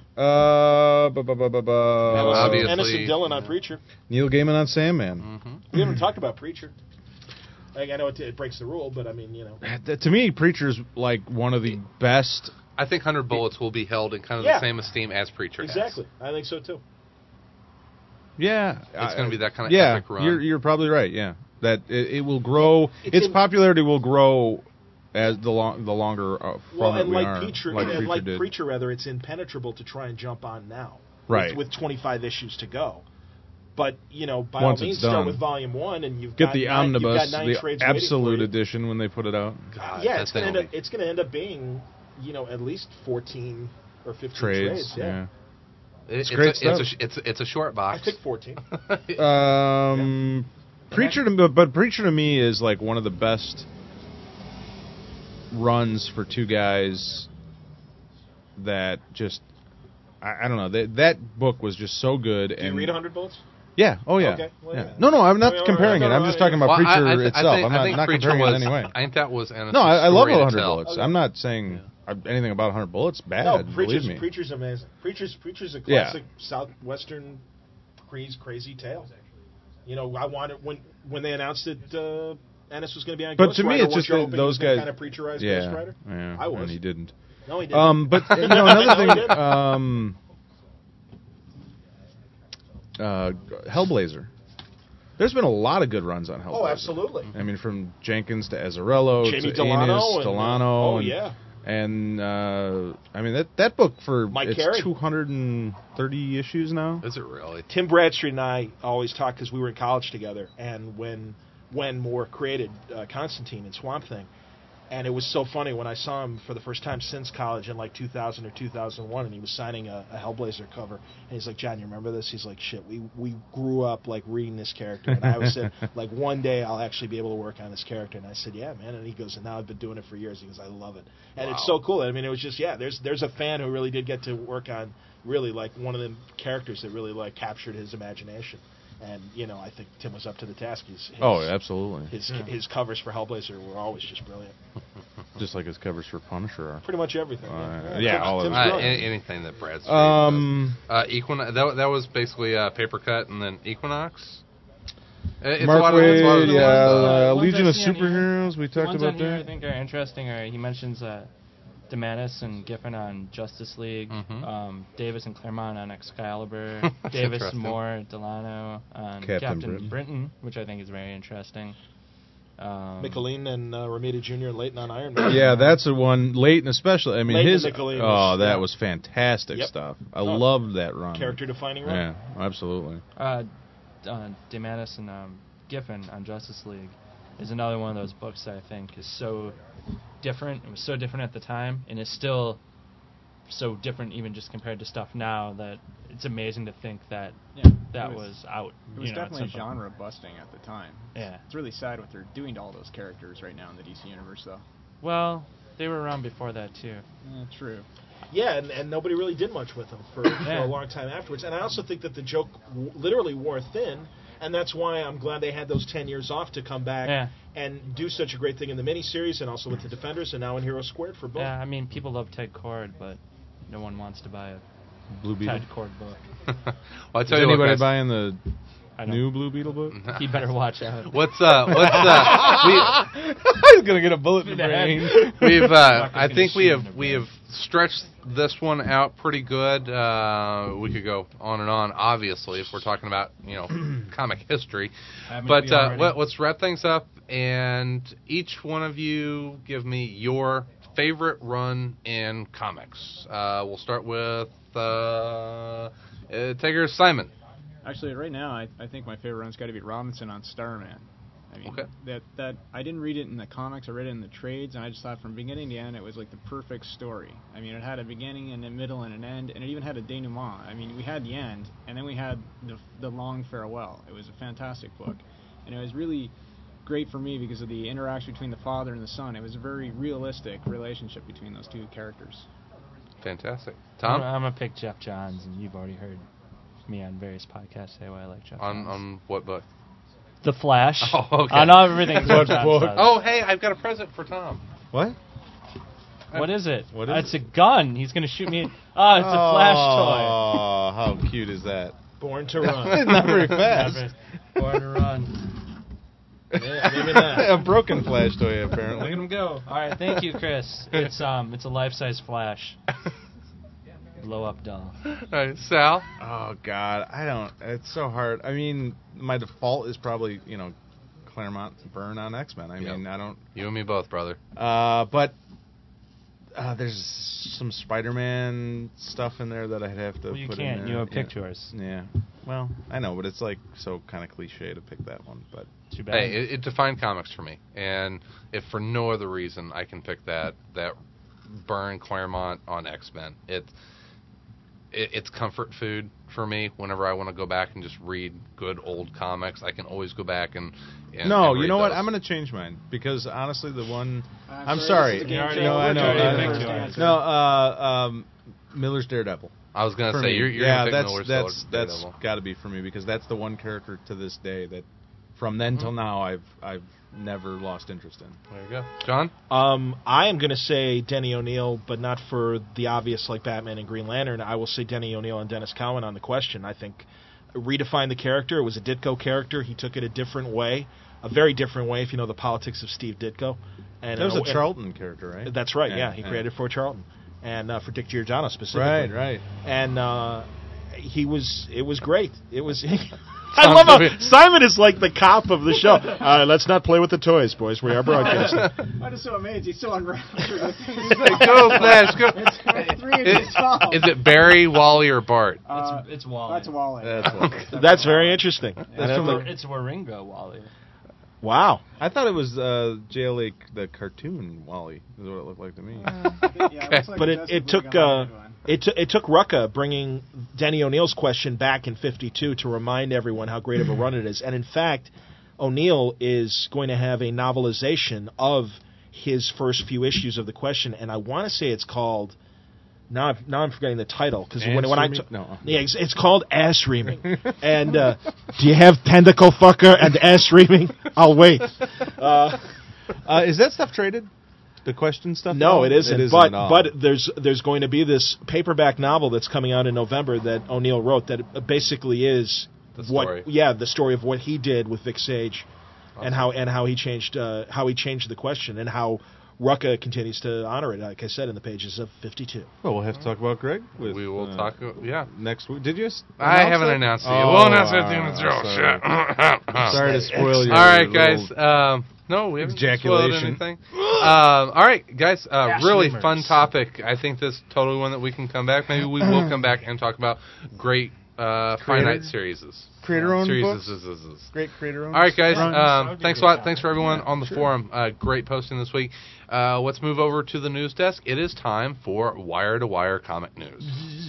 Yeah. Anderson Dillon on Preacher. Neil Gaiman on Sandman. Mm-hmm. We haven't talked about Preacher. I know it breaks the rule, but I mean, To me, Preacher's like one of the best. I think 100 Bullets will be held in kind of the same esteem as Preacher has. Exactly. I think so too. Yeah. It's going to be that kind of epic run. You're probably right, yeah. That it will grow. Its popularity will grow as the longer from it we are. Preacher, rather, it's impenetrable to try and jump on now. Right. With 25 issues to go. But, by Once all means, it's done, start with Volume 1, and you've get got the nine, omnibus, you've got 9 the trades absolute edition when they put it out. God, yeah, it's going to end up being, at least 14 or 15 trades. Yeah. It's great stuff. It's a short box. I think 14. Preacher to me is like one of the best runs for two guys that just I don't know, that book was just so good. Do you read 100 Bullets? Yeah. Oh yeah. Okay. Well, yeah. No, I'm not comparing it. I'm just talking about Preacher itself. I'm not comparing it in any way. I think that was I love 100 Bullets. I'm not saying anything about 100 Bullets bad. No, believe me. Preacher's amazing. Preacher's a classic Southwestern crazy tale. You know, I wanted when they announced it. Ennis was going to be on Ghost But to me, Rider, it's just those guys kind of preacherized Ghost Rider. Yeah, I was. and he didn't. No, he didn't. But another thing, Hellblazer. There's been a lot of good runs on Hellblazer. Oh, absolutely. I mean, from Jenkins to Azzarello Jamie to Delano Ennis, Delano. yeah. And I mean that book for Mike Carey. 230 issues now. Is it really? Tim Bradstreet and I always talk because we were in college together, and when Moore created Constantine and Swamp Thing, and it was so funny when I saw him for the first time since college in like 2000 or 2001, and he was signing a Hellblazer cover, and he's like, John, you remember this? He's like, shit, we grew up like reading this character, and I always said, like, one day I'll actually be able to work on this character, and I said, yeah, man, and he goes, and now I've been doing it for years. He goes, I love it, and It's so cool. I mean, it was just, there's a fan who really did get to work on really like one of the characters that really like captured his imagination. And, you know, I think Tim was up to the task. Absolutely. His covers for Hellblazer were always just brilliant. Just like his covers for Punisher are. Pretty much everything. All of them. Anything that Bradstreet does. Equinox, that was basically Paper Cut and then Equinox. Mark Waid, Legion of Superheroes, we talked about that. I think are interesting. He mentions Demanis and Giffen on Justice League, Davis and Claremont on Excalibur, Davis, Moore, Delano on Captain Britain, which I think is very interesting. Michelin and Romita Jr. and Leighton on Iron Man. Yeah, that's the one. Leighton especially. I mean, Leighton that was fantastic stuff. I loved that run. Character-defining run. Yeah, absolutely. Demanis and Giffen on Justice League is another one of those books that I think is so different. It was so different at the time, and is still so different even just compared to stuff now that it's amazing to think that was out. It was definitely genre busting at the time. Yeah. It's really sad what they're doing to all those characters right now in the DC universe, though. Well, they were around before that, too. Yeah, true. Yeah, and nobody really did much with them for a long time afterwards. And I also think that the joke literally wore thin, and that's why I'm glad they had those 10 years off to come back and do such a great thing in the miniseries and also with the Defenders and now in Hero Squared for both. Yeah, I mean, people love Ted Kord, but no one wants to buy a Blue Beetle Ted Kord book. Well, I tell Is you anybody what, buying the new Blue Beetle book? He better watch out. He's gonna get a bullet in the brain. I think we have stretched this one out pretty good. We could go on and on, obviously, if we're talking about comic history. But let's wrap things up, and each one of you give me your favorite run in comics. We'll start with Tigger Simon. Actually, right now, I think my favorite run's got to be Robinson on Starman. I mean, that I didn't read it in the comics. I read it in the trades, and I just thought from beginning to end, it was like the perfect story. I mean, it had a beginning and a middle and an end, and it even had a denouement. I mean, we had the end, and then we had the long farewell. It was a fantastic book, and it was really great for me because of the interaction between the father and the son. It was a very realistic relationship between those two characters. Fantastic. Tom? I'm going to pick Jeff Johns, and you've already heard me on various podcasts say why I like Jeff Johns. On what book? The Flash. Oh, okay. On everything. Oh, hey, I've got a present for Tom. What? What is it? It's a gun. He's going to shoot me. Oh, it's a Flash toy. Oh, how cute is that? Born to Run. Not very fast. Born to Run. Yeah, maybe not. A broken Flash toy, apparently. Look at him go. All right, thank you, Chris. It's a life-size Flash. Blow up doll. All right, Sal. Oh God, it's so hard. I mean, my default is probably Claremont Byrne on X-Men. I mean, I don't. You and me both, brother. But there's some Spider-Man stuff in there that I'd have to. Well, you put can't. in there. You have picked yours. Yeah. Well, I know, but it's like so kind of cliche to pick that one. But too bad. Hey, it defined comics for me, and if for no other reason, I can pick that Byrne Claremont on X-Men. It's comfort food for me. Whenever I want to go back and just read good old comics, I can always go back and no, you know what? those. I'm going to change mine because honestly, the one I'm sorry. sorry. No, I know. Miller's Daredevil. I was going to say you're going to pick Miller's that's Daredevil. got to be for me because that's the one character to this day that from then till now I've never lost interest in. There you go. John? I am going to say Denny O'Neil, but not for the obvious like Batman and Green Lantern. I will say Denny O'Neil and Dennis Cowan on the question. I think redefined the character. It was a Ditko character. He took it a different way, a very different way if you know the politics of Steve Ditko. And that was a Charlton character, right? That's right, yeah. He created for Charlton. And for Dick Giordano specifically. Right. And it was great. It was... I love how Simon is like the cop of the show. Let's not play with the toys, boys. We are broadcasting. I'm just so amazed. He's so unraptured. Go, Flash, go. It's 3 inches tall. Is it Barry, Wally, or Bart? It's Wally. That's Wally. That's very interesting. It's Waringo Wally. Wow. I thought it was JLA, the cartoon Wally, is what it looked like to me. But it took Rucka bringing Denny O'Neil's question back in 52 to remind everyone how great of a run it is. And in fact, O'Neil is going to have a novelization of his first few issues of the question, and I want to say it's called... Now I'm forgetting the title because it's called Ass Reaming. And do you have Tentacle Fucker and Ass Reaming? I'll wait. Is that stuff traded? The question stuff? No, it isn't. But there's going to be this paperback novel that's coming out in November that O'Neil wrote that basically is the story. The story of what he did with Vic Sage, awesome. and how he changed the question and how Rucka continues to honor it, like I said, in the pages of 52. Well, we'll have to talk about Greg. We will talk, next week. Did you? I haven't announced it yet. We'll announce it at the end of the show. Sorry to spoil you. All right, guys. No, we haven't spoiled anything. All right, guys. Really fun topic. I think this is totally one that we can come back. Maybe we will come back and talk about great finite series. Creator-owned books? Great creator-owned. All right, guys. Thanks a lot. Thanks for everyone on the forum. Great posting this week. Let's move over to the news desk. It is time for Wire to Wire comic news.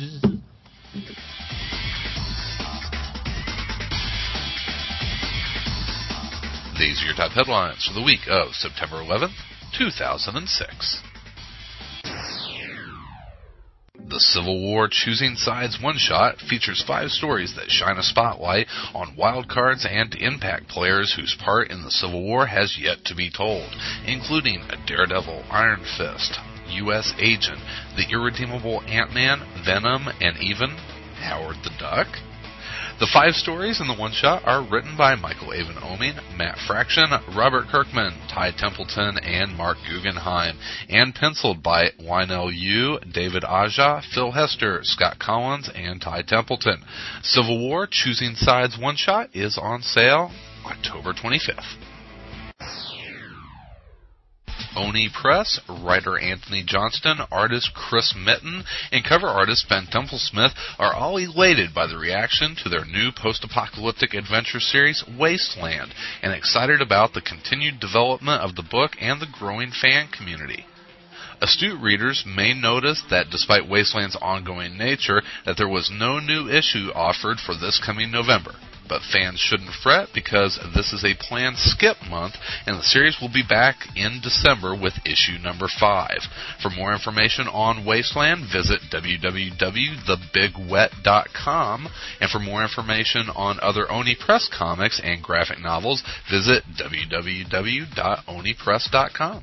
These are your top headlines for the week of September 11th, 2006. The Civil War Choosing Sides one-shot features 5 stories that shine a spotlight on wildcards and impact players whose part in the Civil War has yet to be told, including a Daredevil, Iron Fist, U.S. Agent, the Irredeemable Ant-Man, Venom, and even Howard the Duck. The 5 stories in the one-shot are written by Michael Avon Oeming, Matt Fraction, Robert Kirkman, Ty Templeton, and Mark Guggenheim, and penciled by Wynell Yu, David Aja, Phil Hester, Scott Collins, and Ty Templeton. Civil War Choosing Sides one-shot is on sale October 25th. Oni Press, writer Anthony Johnston, artist Chris Mitten, and cover artist Ben Templesmith are all elated by the reaction to their new post-apocalyptic adventure series, Wasteland, and excited about the continued development of the book and the growing fan community. Astute readers may notice that despite Wasteland's ongoing nature, that there was no new issue offered for this coming November. But fans shouldn't fret because this is a planned skip month and the series will be back in December with issue number 5. For more information on Wasteland, visit www.thebigwet.com, and for more information on other Oni Press comics and graphic novels, visit www.onipress.com.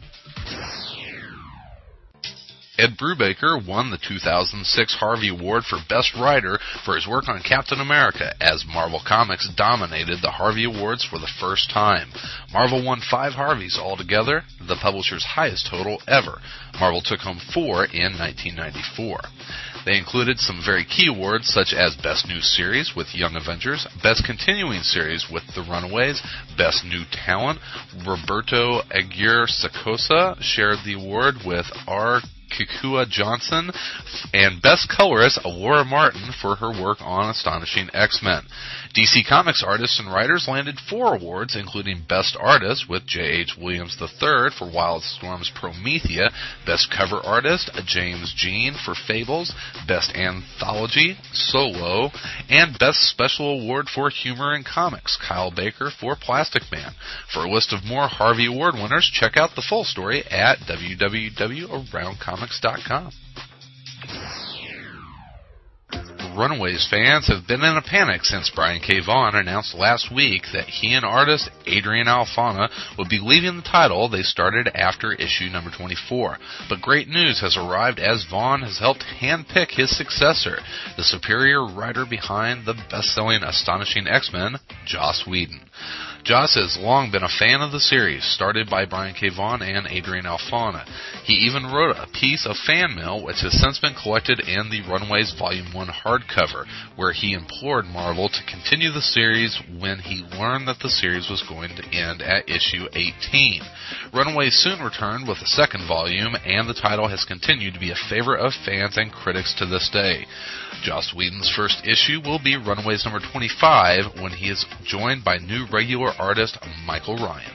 Ed Brubaker won the 2006 Harvey Award for Best Writer for his work on Captain America, as Marvel Comics dominated the Harvey Awards for the first time. Marvel won 5 Harveys altogether, the publisher's highest total ever. Marvel took home 4 in 1994. They included some very key awards such as Best New Series with Young Avengers, Best Continuing Series with The Runaways, Best New Talent. Roberto Aguirre-Sacosa shared the award with R. Kikua Johnson, and Best Colorist Laura Martin for her work on Astonishing X-Men. DC Comics artists and writers landed 4 awards, including Best Artist with J.H. Williams III for Wildstorm's Promethea, Best Cover Artist James Jean for Fables, Best Anthology Solo, and Best Special Award for Humor in Comics Kyle Baker for Plastic Man. For a list of more Harvey Award winners, check out the full story at www.aroundcomics.com. Runaways fans have been in a panic since Brian K. Vaughan announced last week that he and artist Adrian Alphona would be leaving the title they started after issue number 24. But great news has arrived as Vaughan has helped handpick his successor, the superior writer behind the best-selling Astonishing X-Men, Joss Whedon. Joss has long been a fan of the series, started by Brian K. Vaughan and Adrian Alphona. He even wrote a piece of fan mail which has since been collected in the Runaways Volume 1 hardcover, where he implored Marvel to continue the series when he learned that the series was going to end at issue 18. Runaways soon returned with a second volume, and the title has continued to be a favorite of fans and critics to this day. Joss Whedon's first issue will be Runaways number 25, when he is joined by new regular artist Michael Ryan.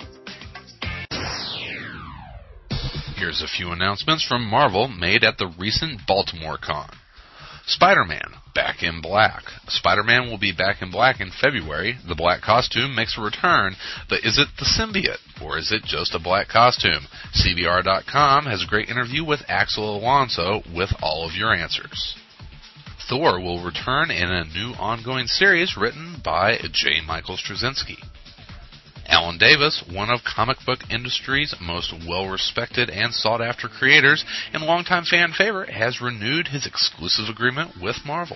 Here's a few announcements from Marvel made at the recent Baltimore Con. Spider-Man, back in black. Spider-Man will be back in black in February. The black costume makes a return, but is it the symbiote, or is it just a black costume? CBR.com has a great interview with Axel Alonso with all of your answers. Thor will return in a new ongoing series written by J. Michael Straczynski. Alan Davis, one of comic book industry's most well-respected and sought-after creators and longtime fan favorite, has renewed his exclusive agreement with Marvel.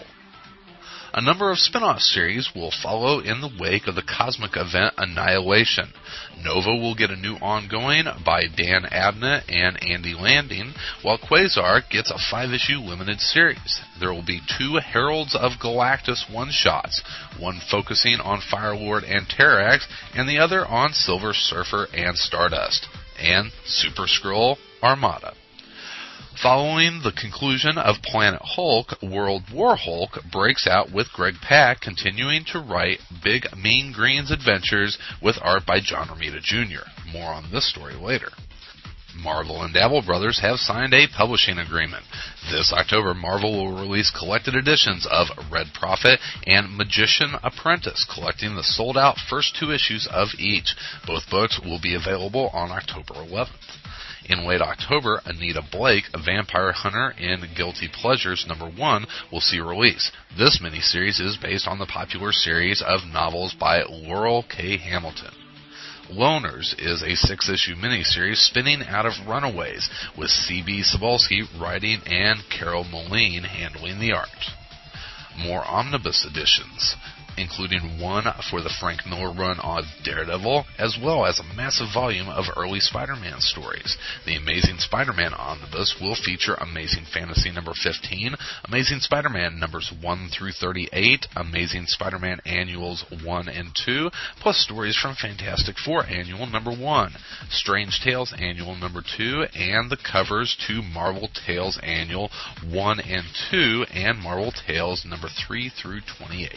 A number of spin-off series will follow in the wake of the cosmic event Annihilation. Nova will get a new ongoing by Dan Abnett and Andy Landing, while Quasar gets a 5-issue limited series. There will be 2 Heralds of Galactus one-shots, one focusing on Firelord and Terrax, and the other on Silver Surfer and Stardust, and Super Skrull Armada. Following the conclusion of Planet Hulk, World War Hulk breaks out with Greg Pak continuing to write Big Mean Green's adventures with art by John Romita Jr. More on this story later. Marvel and Dabble Brothers have signed a publishing agreement. This October, Marvel will release collected editions of Red Prophet and Magician Apprentice, collecting the sold-out first 2 issues of each. Both books will be available on October 11th. In late October, Anita Blake, a vampire hunter in Guilty Pleasures #1, will see release. This miniseries is based on the popular series of novels by Laurel K. Hamilton. Loners is a 6-issue miniseries spinning out of Runaways, with C.B. Cebulski writing and Carol Moline handling the art. More omnibus editions, including one for the Frank Miller run on Daredevil, as well as a massive volume of early Spider-Man stories. The Amazing Spider-Man Omnibus will feature Amazing Fantasy number 15, Amazing Spider-Man numbers 1 through 38, Amazing Spider-Man Annuals 1 and 2, plus stories from Fantastic Four Annual number 1, Strange Tales Annual number 2, and the covers to Marvel Tales Annual 1 and 2, and Marvel Tales number 3 through 28.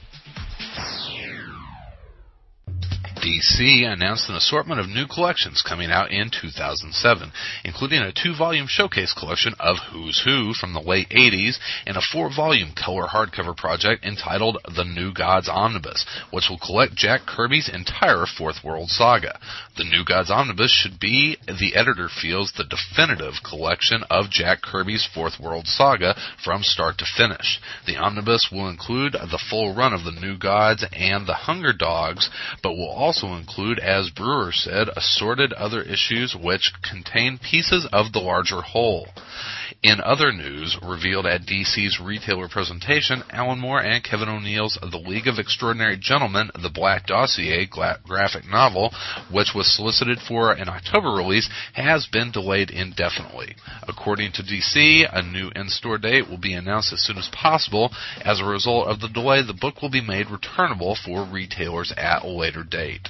DC announced an assortment of new collections coming out in 2007, including a 2-volume showcase collection of Who's Who from the late 80s and a 4-volume color hardcover project entitled The New Gods Omnibus, which will collect Jack Kirby's entire Fourth World saga. The New Gods Omnibus should be, the editor feels, the definitive collection of Jack Kirby's Fourth World saga from start to finish. The omnibus will include the full run of The New Gods and The Hunger Dogs, but will also include, as Brewer said, assorted other issues which contain pieces of the larger whole. In other news, revealed at DC's retailer presentation, Alan Moore and Kevin O'Neill's The League of Extraordinary Gentlemen, The Black Dossier graphic novel, which was solicited for an October release, has been delayed indefinitely. According to DC, a new in-store date will be announced as soon as possible. As a result of the delay, the book will be made returnable for retailers at a later date.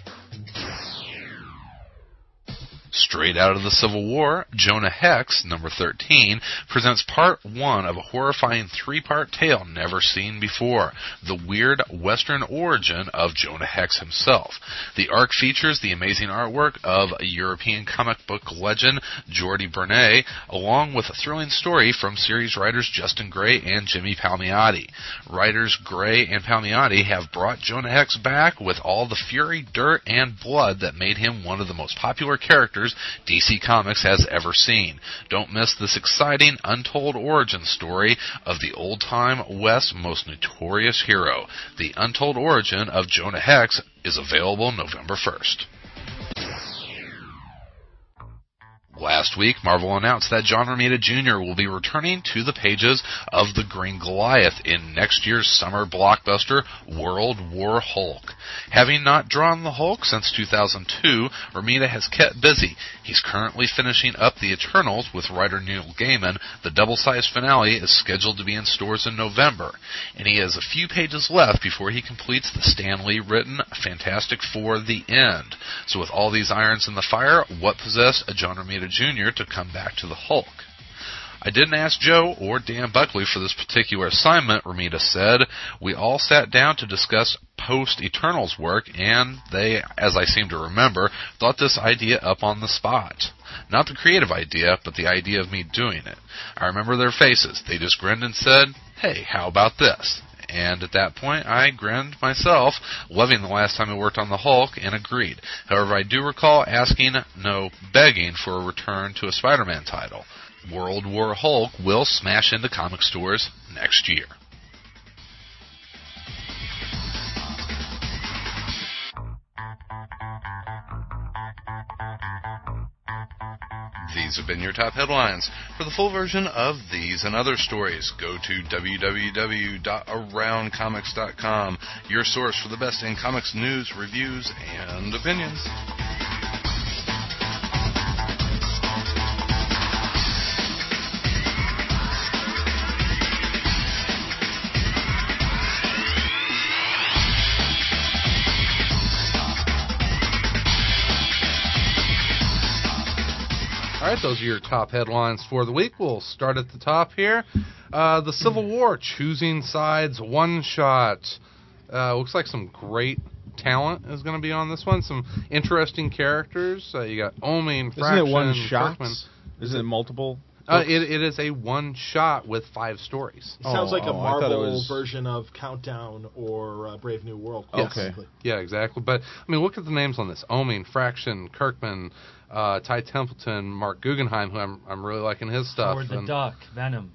Straight out of the Civil War, Jonah Hex, number 13, presents part 1 of a horrifying 3-part tale never seen before, the weird Western origin of Jonah Hex himself. The arc features the amazing artwork of European comic book legend Jordi Bernay, along with a thrilling story from series writers Justin Gray and Jimmy Palmiotti. Writers Gray and Palmiotti have brought Jonah Hex back with all the fury, dirt, and blood that made him one of the most popular characters DC Comics has ever seen. Don't miss this exciting, untold origin story of the old-time West's most notorious hero. The Untold Origin of Jonah Hex is available November 1st. Last week, Marvel announced that John Romita Jr. will be returning to the pages of The Green Goliath in next year's summer blockbuster, World War Hulk. Having not drawn the Hulk since 2002, Romita has kept busy. He's currently finishing up The Eternals with writer Neil Gaiman. The double-sized finale is scheduled to be in stores in November, and he has a few pages left before he completes the Stan Lee-written Fantastic Four: The End. So with all these irons in the fire, what possessed a John Romita Jr. to come back to the Hulk? I didn't ask Joe or Dan Buckley for this particular assignment, Romita said. We all sat down to discuss post-Eternals work, and they, as I seem to remember, thought this idea up on the spot. Not the creative idea, but the idea of me doing it. I remember their faces. They just grinned and said, "Hey, how about this?" And at that point, I grinned myself, loving the last time I worked on the Hulk, and agreed. However, I do recall asking, no, begging for a return to a Spider-Man title. World War Hulk will smash into comic stores next year. These have been your top headlines. For the full version of these and other stories, go to www.aroundcomics.com, your source for the best in comics news, reviews, and opinions. All right, those are your top headlines for the week. We'll start at the top here. The Civil War, Choosing Sides, one-shot. Looks like some great talent is going to be on this one. Some interesting characters. You got Omi, Fraction. Isn't it one shot? Isn't it multiple? It is a one-shot with 5 stories. It sounds like a Marvel version of Countdown or Brave New World. Yes. Okay. Yeah, exactly. But, I mean, look at the names on this. Omi, Fraction, Kirkman, Ty Templeton, Mark Guggenheim, who I'm really liking his stuff. Howard the Duck, Venom.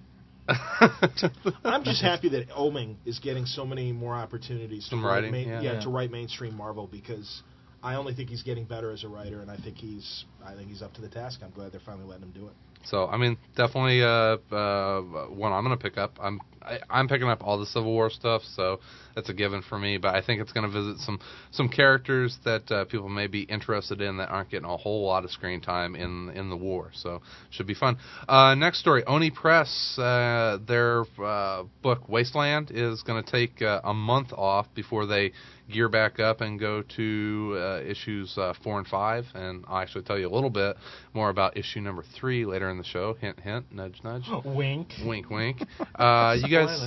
I'm just happy that Oeming is getting so many more opportunities to write mainstream Marvel, because I only think he's getting better as a writer, and I think he's up to the task. I'm glad they're finally letting him do it. So, I mean, definitely one I'm going to pick up. I'm picking up all the Civil War stuff, so that's a given for me. But I think it's going to visit some characters that people may be interested in that aren't getting a whole lot of screen time in the war. So, should be fun. Next story, Oni Press, their book Wasteland is going to take a month off before they gear back up and go to issues 4 and 5. And I'll actually tell you a little bit more about issue number 3 later in the show. Hint, hint, nudge, nudge. Wink. Wink, wink. You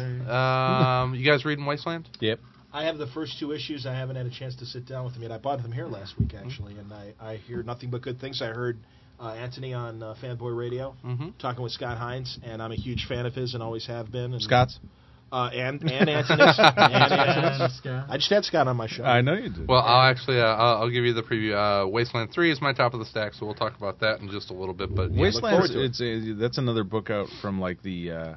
guys reading Wasteland? Yep. I have the first 2 issues. I haven't had a chance to sit down with them yet. I bought them here last week, actually, and I hear nothing but good things. I heard Anthony on Fanboy Radio talking with Scott Hines, and I'm a huge fan of his and always have been. And Scott's? And Anthony's. I just had Scott on my show. I know you did. Well, I'll give you the preview. Wasteland 3 is my top of the stack, so we'll talk about that in just a little bit. But Wasteland, that's another book out from like the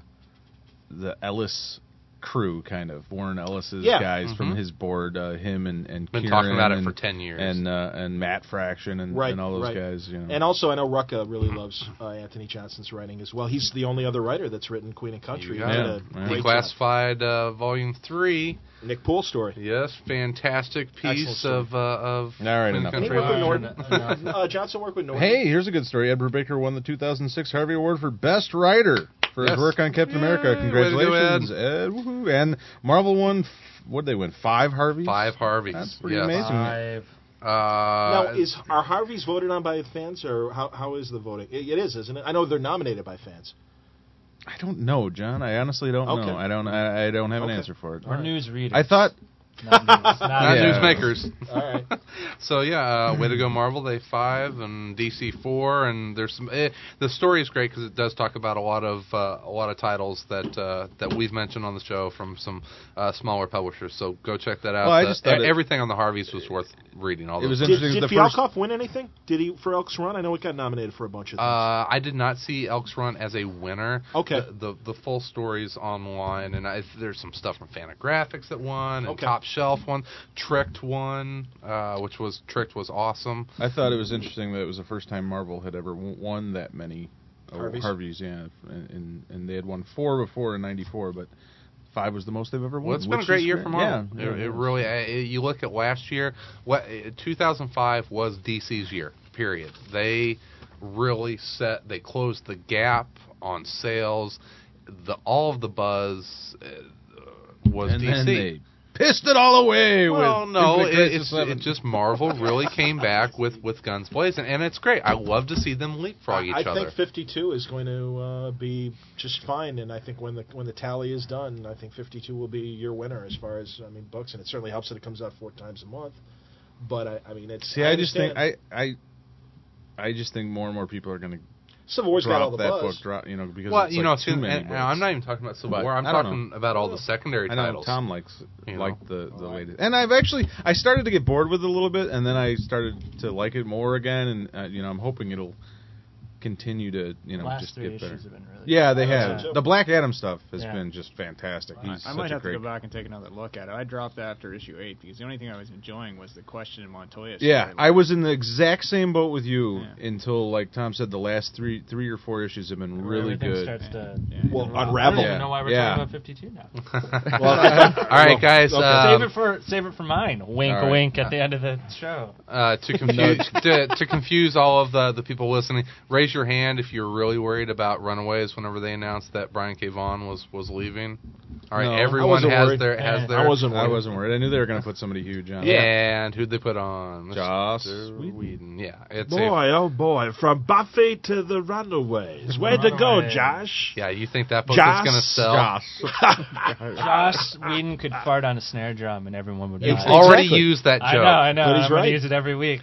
Ellis crew, kind of Warren Ellis's guys from his board, him and been Kieran talking about it for 10 years, and Matt Fraction and all those guys. You know. And also, I know Rucka really loves Anthony Johnson's writing as well. He's the only other writer that's written Queen and Country. Declassified Volume 3. Nick Poole story. Yes, fantastic piece of all right, enough. Did he work with Norton? Johnson worked with Norton. Hey, here's a good story. Ed Brubaker won the 2006 Harvey Award for Best Writer for his work on Captain America. Congratulations, Ed. Woohoo. And Marvel won, what did they win, 5 Harveys? 5 Harveys. That's pretty amazing. 5. Now, are Harveys voted on by fans, or how is the voting? It is, isn't it? I know they're nominated by fans. I don't know, John. I honestly don't know. I don't have an answer for it. Our news readers. I thought Not newsmakers. All right. So way to go, Marvel. They 5 and DC 4, and there's some. The story is great because it does talk about a lot of titles that we've mentioned on the show from some smaller publishers. So go check that out. Well, I just thought everything on the Harveys was worth reading. All it was those interesting. Did Fialkov win anything? Did he for Elk's Run? I know it got nominated for a bunch of things. I did not see Elk's Run as a winner. Okay. The full story's online, and there's some stuff from Fantagraphics that won, and Top Shelf won. Tricked won, Tricked was awesome. I thought it was interesting that it was the first time Marvel had ever won that many Harveys, yeah, and they had won 4 before in '94, but 5 was the most they've ever won. Well, it's been a great year for Marvel. Yeah, it really. You look at last year. 2005 was DC's year. Period. They really they closed the gap on sales. All of the buzz was and DC. Then they pissed it all away. Well, no, it's just Marvel really came back with guns blazing, and it's great. I love to see them leapfrog each other. I think 52 is going to be just fine, and I think when the tally is done, I think 52 will be your winner as far as books, and it certainly helps that it comes out 4 times a month. But it's. See, I just think I just think more and more people are going to. Civil War's got all the buzz. Book, because it's too many books. I'm not even talking about Civil War. I'm talking about all the secondary titles. I know Tom likes the latest, and I started to get bored with it a little bit, and then I started to like it more again, and I'm hoping it'll continue to just get better. Have been really they have. The Black Adam stuff has been just fantastic. I might have to go back and take another look at it. I dropped after issue 8 because the only thing I was enjoying was the Question in Montoya story. Yeah, I was in the exact same boat with you until, like Tom said, the last three or 4 issues have been really good. Starts to unravel. I don't even know why we're talking about 52 now. All right, guys. Save it for mine. Wink, wink at the end of the show. To confuse all of the people listening, raise your hand if you're really worried about Runaways whenever they announced that Brian K. Vaughan was leaving. All right, everyone has their. I wasn't worried. I knew they were going to put somebody huge on. Yeah, and who'd they put on? Joss Whedon. Yeah, it's oh boy, from Buffy to the Runaways. Way to go, Josh. Yeah, you think that book is going to sell? Joss Whedon could fart on a snare drum and everyone would. Already used that joke. I know. But he's I'm going to use it every week.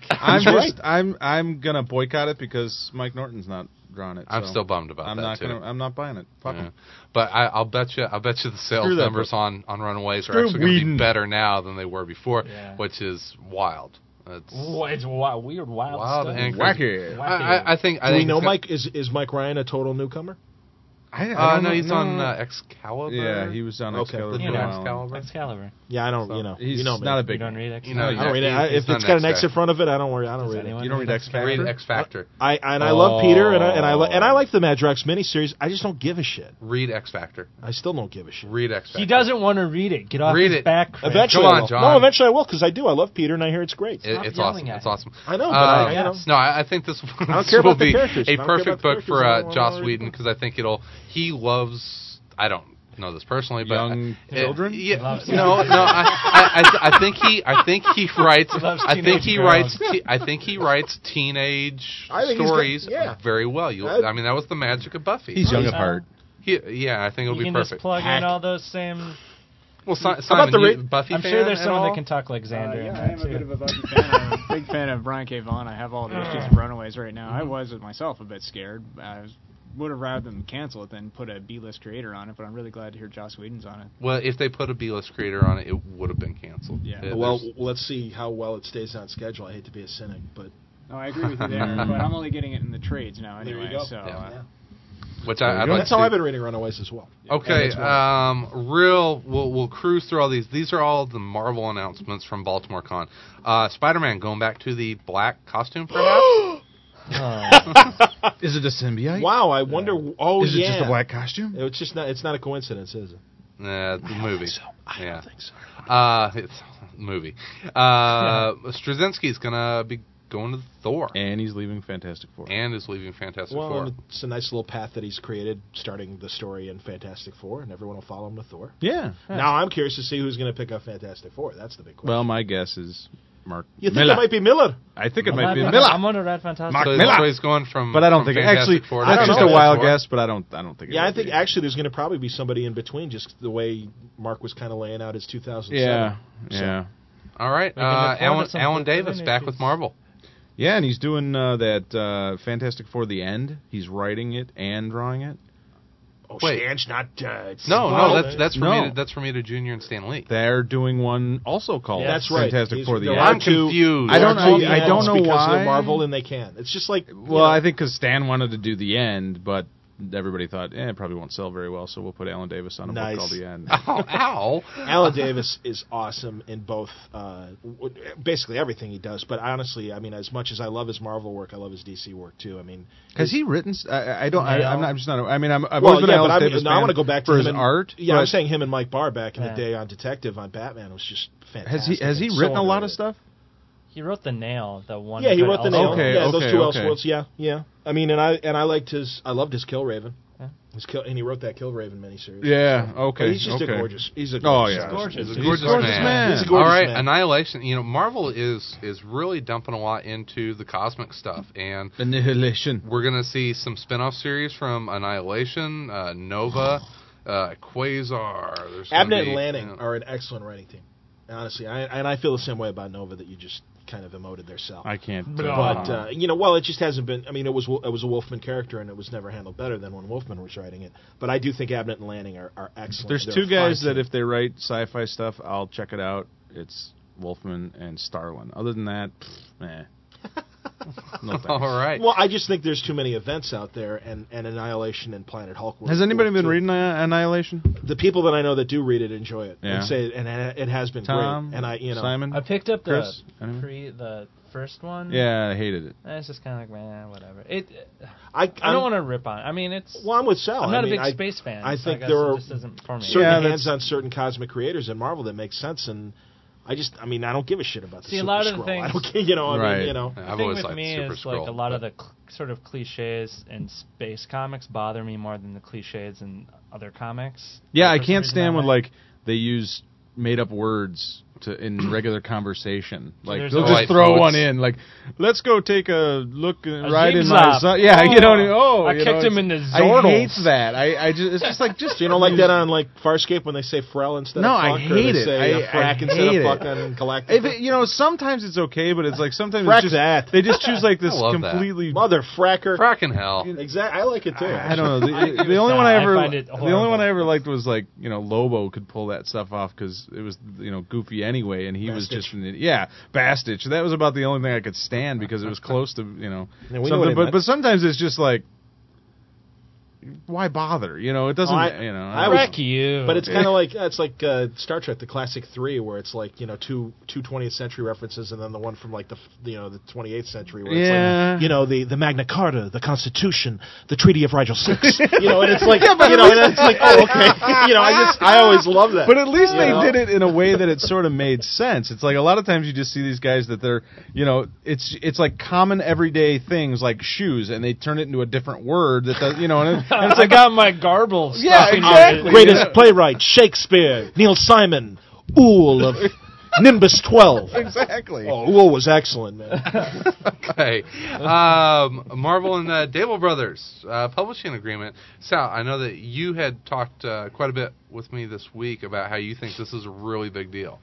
I'm going to boycott it because Mike Norton's not drawn it. I'm still bummed about that too. I'm not buying it. Fuck him. But I'll bet you the sales numbers on Runaways are actually going to be better now than they were before, which is wild. It's wild, weird, wild stuff. And wacky. I think. Do we know Mike? Is Mike Ryan a total newcomer? I know he's on Excalibur. Yeah, he was on Excalibur. Excalibur. Yeah, I don't. He's me. not a big. You don't read Excalibur. I don't read it. If it's got an X in front of it, I don't read it. You don't read X Factor. Read X Factor. I love Peter, and I like the Madrox miniseries. I just don't give a shit. Read X Factor. I still don't give a shit. Read X Factor. He doesn't want to read it. Get off his back. Eventually, come on, John. No, eventually I will because I do. I love Peter, and I hear it's great. It's awesome. It's awesome. I know, but no, I think this will be a perfect book for Joss Whedon because I think he loves. I don't know this personally, but young children. I think he writes. I think he writes teenage stories very well. That was the magic of Buffy. He's young at heart. I think it'll be perfect. Just plug in all those same. Well, Simon, about the Buffy I'm fan sure there's someone all? that can talk like Xander. I am a bit of a Buffy fan. I'm a big fan of Brian K. Vaughan. I have all the issues of Runaways right now. I was myself a bit scared. Would have rather them cancel it than put a B-list creator on it, but I'm really glad to hear Joss Whedon's on it. Well, if they put a B-list creator on it, it would have been canceled. Yeah. Well, let's see how well it stays on schedule. I hate to be a cynic, but... No, I agree with you there, but I'm only getting it in the trades now anyway. There you go. So, Which that's how I've been reading Runaways as well. Okay, we'll cruise through all these. These are all the Marvel announcements from Baltimore Con. Spider-Man going back to the black costume, perhaps? Is it a symbiote? Wow, I wonder. Oh, is it just a black costume? It's just not. It's not a coincidence, is it? The movie. I don't think so. It's a movie. Straczynski's gonna be going to Thor, and he's leaving Fantastic Four. Four. It's a nice little path that he's created, starting the story in Fantastic Four, and everyone will follow him to Thor. Yeah. Now I'm curious to see who's going to pick up Fantastic Four. That's the big question. Well, my guess is Mark. You think Millar. it might be Miller? I think it might be Miller. I'm going to Red Fantastic. Mark So Millar. he's going from. But I don't from think Fantastic actually. Four to That's just a Fantastic wild Four. guess, but I don't think. Yeah, it I think actually there's going to probably be somebody in between, just the way Mark was kind of laying out his 2007. Yeah. So- Yeah. All right, We can look forward to some Alan good Davis back issues. with Marvel. Yeah, and he's doing that Fantastic Four: The End. He's writing it and drawing it. Oh, Wait. Stan's not. It's No, involved. that's No. Romita, that's Romita Jr. and Stan Lee. They're doing one also called Yeah, that's right. Fantastic He's- Four: The there End. are I'm confused. I don't know. There are I two don't ends know because why. they're Marvel and they can. It's just like Well, I think because Stan wanted to do The End, but everybody thought, it probably won't sell very well, so we'll put Alan Davis on a Nice. book called The End. Ow. Alan Davis is awesome in both, basically everything he does. But honestly, I mean, as much as I love his Marvel work, I love his DC work too. I mean, Has he written? I don't. I'm not. I'm just not. I mean, I've well, always been yeah, an but Alan I Davis want fan to go back to for him his and, art. Yeah, but I'm saying him and Mike Barr back in Yeah. the day on Detective on Batman was just Has fantastic. he and so written a lot of underrated. stuff? He wrote The Nail, the one. Yeah, he good wrote the Elseworlds. nail. Okay, yeah, those okay, two okay. Elseworlds. Yeah. I mean, and I liked his. I loved his Killraven. Yeah. And he wrote that Killraven miniseries. Yeah. So- Okay. But he's just okay. a gorgeous. He's a Oh, gorgeous. yeah. guy. Gorgeous. He's a He's gorgeous, a gorgeous man. He's a gorgeous All right, man. Annihilation. You know, Marvel is really dumping a lot into the cosmic stuff, and Annihilation. we're gonna see some spin-off series from Annihilation, Nova, Quasar. There's gonna Abnett be, and Lanning you know, are an excellent writing team. Honestly, I feel the same way about Nova that you just kind of emoted there, Sal. I can't. But well, it just hasn't been. I mean, it was a Wolfman character, and it was never handled better than when Wolfman was writing it. But I do think Abnett and Lanning are excellent. There's They're two a guys fine that team. if they write sci-fi stuff, I'll check it out. It's Wolfman and Starlin. Other than that, no thanks. all right. Well, I just think there's too many events out there, and Annihilation and Planet Hulk. Has anybody been too. reading Annihilation? The people that I know that do read it enjoy it Yeah. and say, and it has been Tom, great. And Simon. I picked up Chris? Anyone? the first one. Yeah, I hated it. And it's just kind of like, man, whatever. I don't want to rip on it. I mean, it's. Well, I'm with Sal. I'm not I mean, a big space fan. I so think guess there it are just isn't for me. certain Yeah, hands on certain cosmic creators in Marvel that make sense, and I don't give a shit about the See, a Super lot of the Skrull. things- I don't care, I Right. mean, Yeah, The I've thing always with liked me Super is Skrull, like a lot of but- the sort of cliches in space comics bother me more than the cliches in other comics. Yeah, I For some can't reason stand that when way. like they use made up words in regular conversation. Like there's they'll always just throw quotes. one in, like, "Let's go take a look and A ride in zigzag. my son." Yeah, Oh, you know. I you kicked know, him in the I Zordals. hate that. I just it's just like just So you don't like that on like Farscape when they say Frel instead No, of fuck, I or hate they it. say I frack instead hate of it. fuck on Galactica? If it, sometimes it's okay, but it's like sometimes Frack it's just, that. they just choose like this I love that. completely. Mother fracker. Fracking hell. Exactly. I like it too. I don't know. I agree The with only Sal. one I I ever, find it the only one horrible. I ever liked was like Lobo could pull that stuff off because it was goofy anyway, and he was Bastich. just Bastich. That was about the only thing I could stand because it was close to Yeah, we know something. what he meant. But sometimes it's just like, why bother? It doesn't. I was- Wreck you. But it's kind of like Star Trek, the classic 3, where it's like two 20th century references, and then the one from like the 28th century, where it's like the Magna Carta, the Constitution, the Treaty of Rigel 6, and it's like and it's like okay, I always love that. But at least they know? did it in a way that it sort of made sense. It's like a lot of times you just see these guys that they're, it's like common everyday things like shoes, and they turn it into a different word that does, and it's I like, got my garble. Yeah, stuff in exactly. here. Greatest playwright, Shakespeare, Neil Simon, Ool of Nimbus 12. exactly. Oh, Ool was excellent, man. Okay. Marvel and Dable Brothers publishing agreement. Sal, I know that you had talked quite a bit with me this week about how you think this is a really big deal.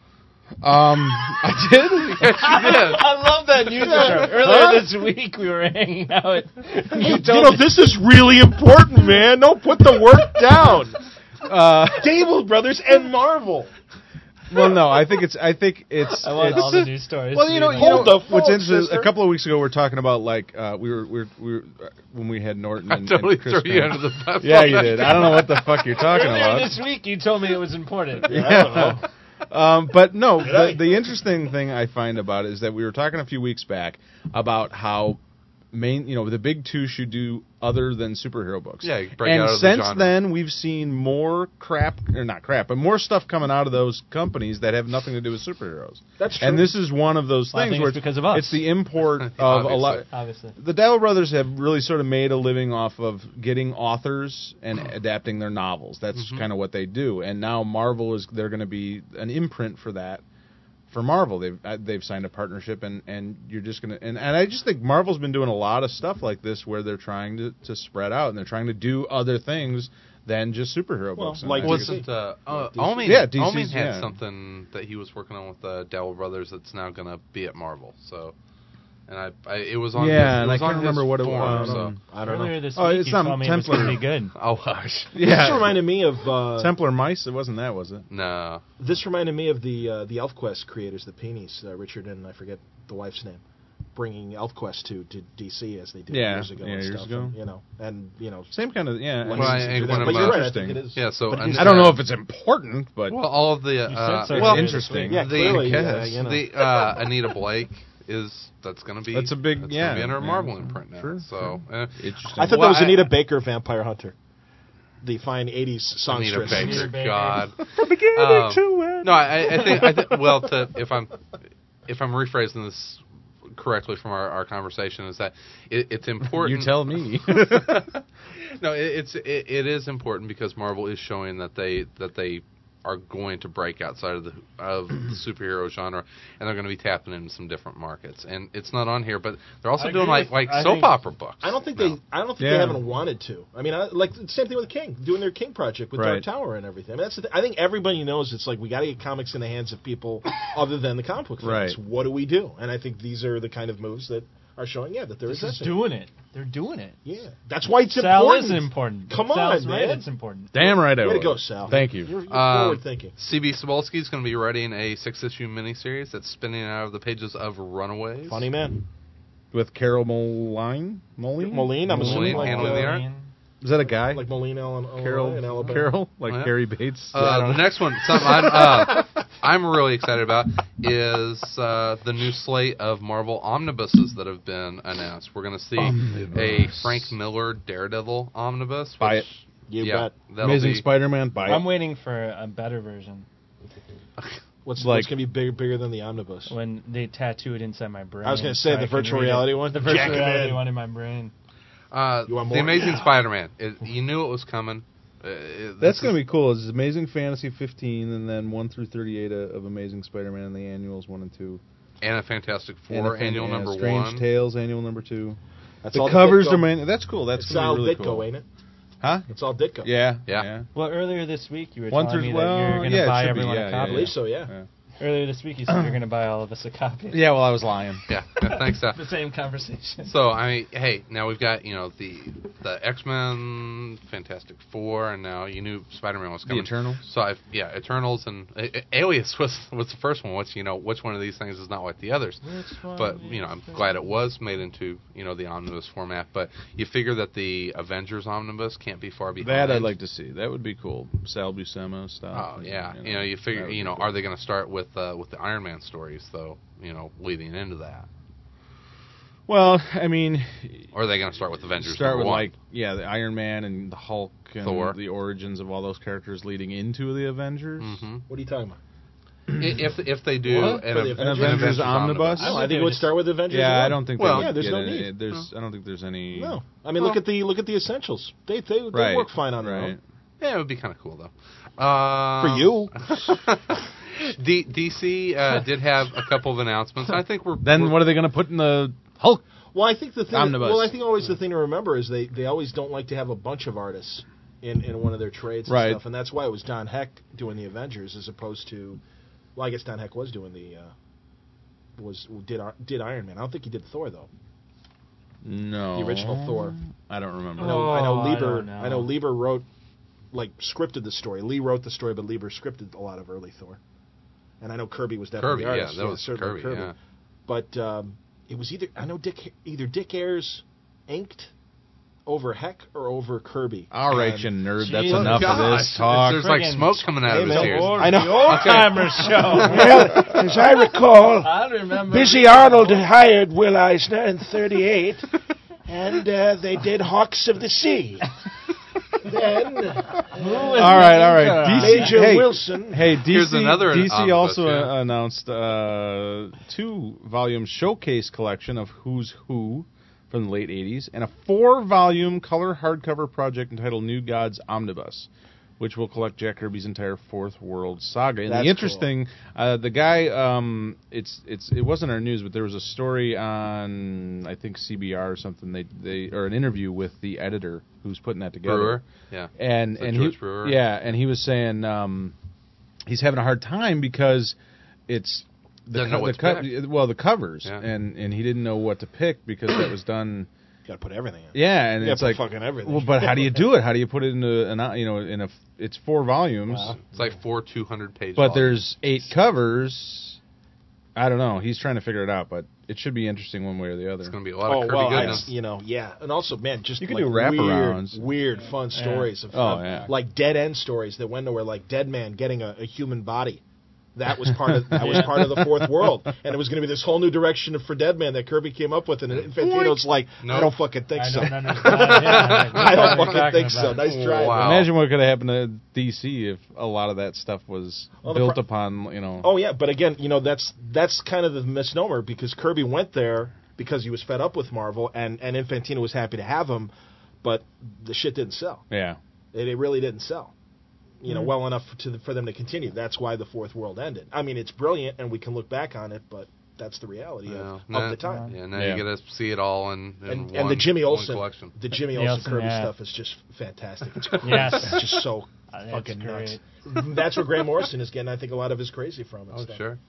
I did. Yes, you did. I love that news. Earlier this week, we were hanging out. This is really important, man. Don't put the work down. Dable Brothers and Marvel. Well, no, I think it's. I want all the news stories. Well, to you be know, like- Hold the phone, what's interesting? sister. A couple of weeks ago, we were talking about like we were when we had Norton I and, totally and Chris threw you Pine. under the bus. Yeah, you did. I don't know what the fuck you're talking Earlier about. this week, you told me it was important. Yeah. But no, the interesting thing I find about it is that we were talking a few weeks back about how the big two should do other than superhero books. Yeah, break and out of the since genre. then, we've seen more but more stuff coming out of those companies that have nothing to do with superheroes. That's true. And this is one of those Well, I things think where it's because of us. it's the import of a lot. Obviously. The Dable Brothers have really sort of made a living off of getting authors and adapting their novels. That's kind of what they do. And now Marvel they're going to be an imprint for that for Marvel. They've signed a partnership, and you're just gonna and I just think Marvel's been doing a lot of stuff like this where they're trying to spread out and they're trying to do other things than just superhero books. Like wasn't Omen? Yeah, Omen had something that he was working on with the Dell Brothers that's now going to be at Marvel. So, and it was on. Yeah, and I can't remember what it was. So. I don't know. Earlier this week, it's not Templar. It was be good. Oh gosh. Yeah. This reminded me of Templar Mice. It wasn't that, was it? No. This reminded me of the ElfQuest creators, the Peonies, Richard and I forget the wife's name, bringing ElfQuest to DC as they did years ago. Same kind of But you're right, I think it is. Yeah, so I don't know if it's important, but all of the it's interesting. Yeah, clearly, the Anita Blake that's going to be a big gonna be under a Marvel imprint now. So interesting. I thought that was Anita Baker, Vampire Hunter, the fine '80s songstress. Anita Baker, God. From beginning to end. No, I think. Well, if I'm rephrasing this correctly from our conversation, is that it's important. You tell me. No, it is important because Marvel is showing that they are going to break outside of the superhero genre, and they're going to be tapping into some different markets. And it's not on here, but they're also doing like soap opera books. I don't think they haven't wanted to. I mean, like the same thing with King, doing their King project with Dark Tower and everything. I mean, that's I think everybody knows it's like we got to get comics in the hands of people other than the comic book fans. Right. What do we do? And I think these are the kind of moves that are showing, that they're doing it. They're doing it. Yeah, that's why it's Sal important. Sal is important. Come Sal's on, right, man. It's important. Damn right I Way was. to go, Sal. Thank you. You're forward thinking. C.B. Cebulski is going to be writing a 6-issue miniseries that's spinning out of the pages of Runaways. Funny man. With Carol Moline? Moline, I'm assuming. Handling the art. Is that a guy? Like Moline, Illinois, Carol, in Alabama. Carol, like Harry Bates. The next one, something I'm really excited about, is the new slate of Marvel omnibuses that have been announced. We're going to see a Frank Miller Daredevil omnibus. Buy it. You bet. Amazing Spider-Man. Buy it. I'm waiting for a better version. What's going to be bigger than the omnibus? When they tattoo it inside my brain. I was going to say the virtual reality one. The virtual reality one in my brain. The Amazing Spider-Man. You knew it was coming. That's going to be cool. It's Amazing Fantasy 15, and then 1 through 38 of Amazing Spider-Man and the annuals 1 and 2. And a Fantastic Four annual number Strange 1. Strange Tales annual number 2. That's the all covers are That's cool. That's all really Ditko, cool. ain't it? Huh? It's all Ditko. Yeah. Well, earlier this week you were 1 telling through me that you're going to buy everyone a copy. I believe so, yeah. Earlier this week you said you're going to buy all of us a copy. Yeah, well, I was lying. Yeah, thanks, Seth. The same conversation. So, I mean, hey, now we've got, the X-Men, Fantastic Four, and now you knew Spider-Man was coming. The Eternals? So, Eternals, and Alias was the first one, which one of these things is not like the others. But, I'm glad it was made into, the omnibus format. But you figure that the Avengers omnibus can't be far behind. That I'd like to see. That would be cool. Sal Buscema stuff. Oh, yeah. You figure, are they going to start with the Iron Man stories, though, leading into that? Well, I mean... Or are they going to start with Avengers Start with, 1? the Iron Man and the Hulk and Thor. The origins of all those characters leading into the Avengers? Mm-hmm. What are you talking about? If they do an Avengers omnibus? I think it would start with Avengers. Yeah, 1. I don't think. there's no need. I don't think there's any. No, I mean look at the Essentials. They work fine on their own. Yeah, it would be kind of cool though. For you. DC did have a couple of announcements. I think what are they going to put in the Hulk? Well, I think the thing. Omnibus. I think always the thing to remember is they always don't like to have a bunch of artists in one of their trades and stuff, and that's why it was Don Heck doing the Avengers as opposed to. Well, I guess Don Heck was doing did Iron Man. I don't think he did Thor though. No, the original Thor. I don't remember. I know Lieber wrote, scripted the story. Lee wrote the story, but Lieber scripted a lot of early Thor. And I know Kirby was definitely the artist. Yeah, that was Kirby. Yeah. But it was either Dick Ayers inked over Heck or over Kirby. All right, you nerd. That's enough of this talk. There's like smoke coming out of his ears. I know. The old-timers show. Well, as I recall, Busy Arnold hired Will Eisner in 1938, and they did Hawks of the Sea. Then, all right. Major Wilson. Hey, DC. Here's another DC also announced 2-volume showcase collection of Who's Who from the late 80s, and a 4-volume color hardcover project entitled New Gods Omnibus, which will collect Jack Kirby's entire Fourth World saga. And That's the interesting, the guy, it wasn't our news, but there was a story on I think CBR or something. They or an interview with the editor who's putting that together. Brewer, yeah, and George Brewer. Yeah, and he was saying he's having a hard time because it's the covers, and he didn't know what to pick because that was done. You got to put everything in. Yeah, and it's like fucking everything. Well, but how do you do it? How do you put it into it's 4 volumes. Wow. It's like 4 200-page. But volumes. there's 8 covers. I don't know. He's trying to figure it out, but it should be interesting one way or the other. It's going to be a lot of Kirby goodness. And also, man, just you can do wraparounds, weird, fun stories of like dead end stories that went nowhere, like Dead Man getting a human body. That was part of the Fourth World, and it was going to be this whole new direction for Dead Man that Kirby came up with, and Infantino's like, I don't fucking think so. I don't fucking think so. Nice try. Wow. Imagine what could have happened to DC if a lot of that stuff was built upon, Oh yeah, but again, that's kind of the misnomer because Kirby went there because he was fed up with Marvel, and Infantino was happy to have him, but the shit didn't sell. Yeah, it really didn't sell. Well enough for them to continue. That's why the Fourth World ended. I mean, it's brilliant, and we can look back on it, but that's the reality of the time. Yeah, now you get to see it all in and one, the Jimmy Olsen collection. The Jimmy Olsen Kirby stuff is just fantastic. It's it's just so fucking nuts. That's where Grant Morrison is getting, I think, a lot of his crazy from. And stuff. Sure.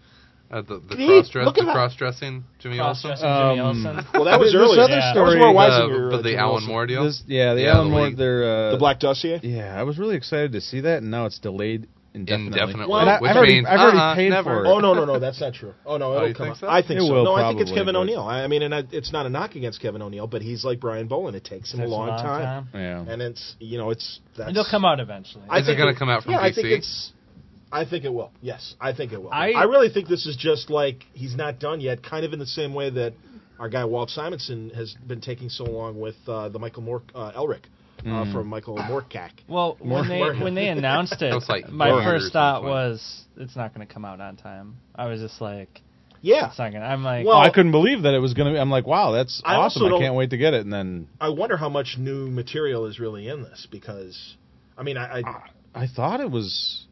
The cross-dressing Jimmy Olsen? Well, that was early. That was more Weisinger. But the Alan Moore deal? The Alan Moore. The Black Dossier? Yeah, I was really excited to see that, and now it's delayed indefinitely. Well, I've already paid for it. Oh, no, that's not true. Oh, no, it'll come out. So? I think it so. Will, no, probably, I think it's Kevin O'Neill. I mean, and it's not a knock against Kevin O'Neill, but he's like Brian Boland. It takes him a long time. Yeah. And it'll come out eventually. Is it going to come out from DC? I think it will. Yes, I think it will. I really think this is just like he's not done yet, kind of in the same way that our guy Walt Simonson has been taking so long with the Michael Moore Elric from Michael Moorcock. Well, when they announced it, my first thought was it's not going to come out on time. I was just like, it's not gonna. I'm like, I couldn't believe that it was going to. I'm like, wow, that's awesome. I can't wait to get it. And then I wonder how much new material is really in this because, I mean, I thought it was.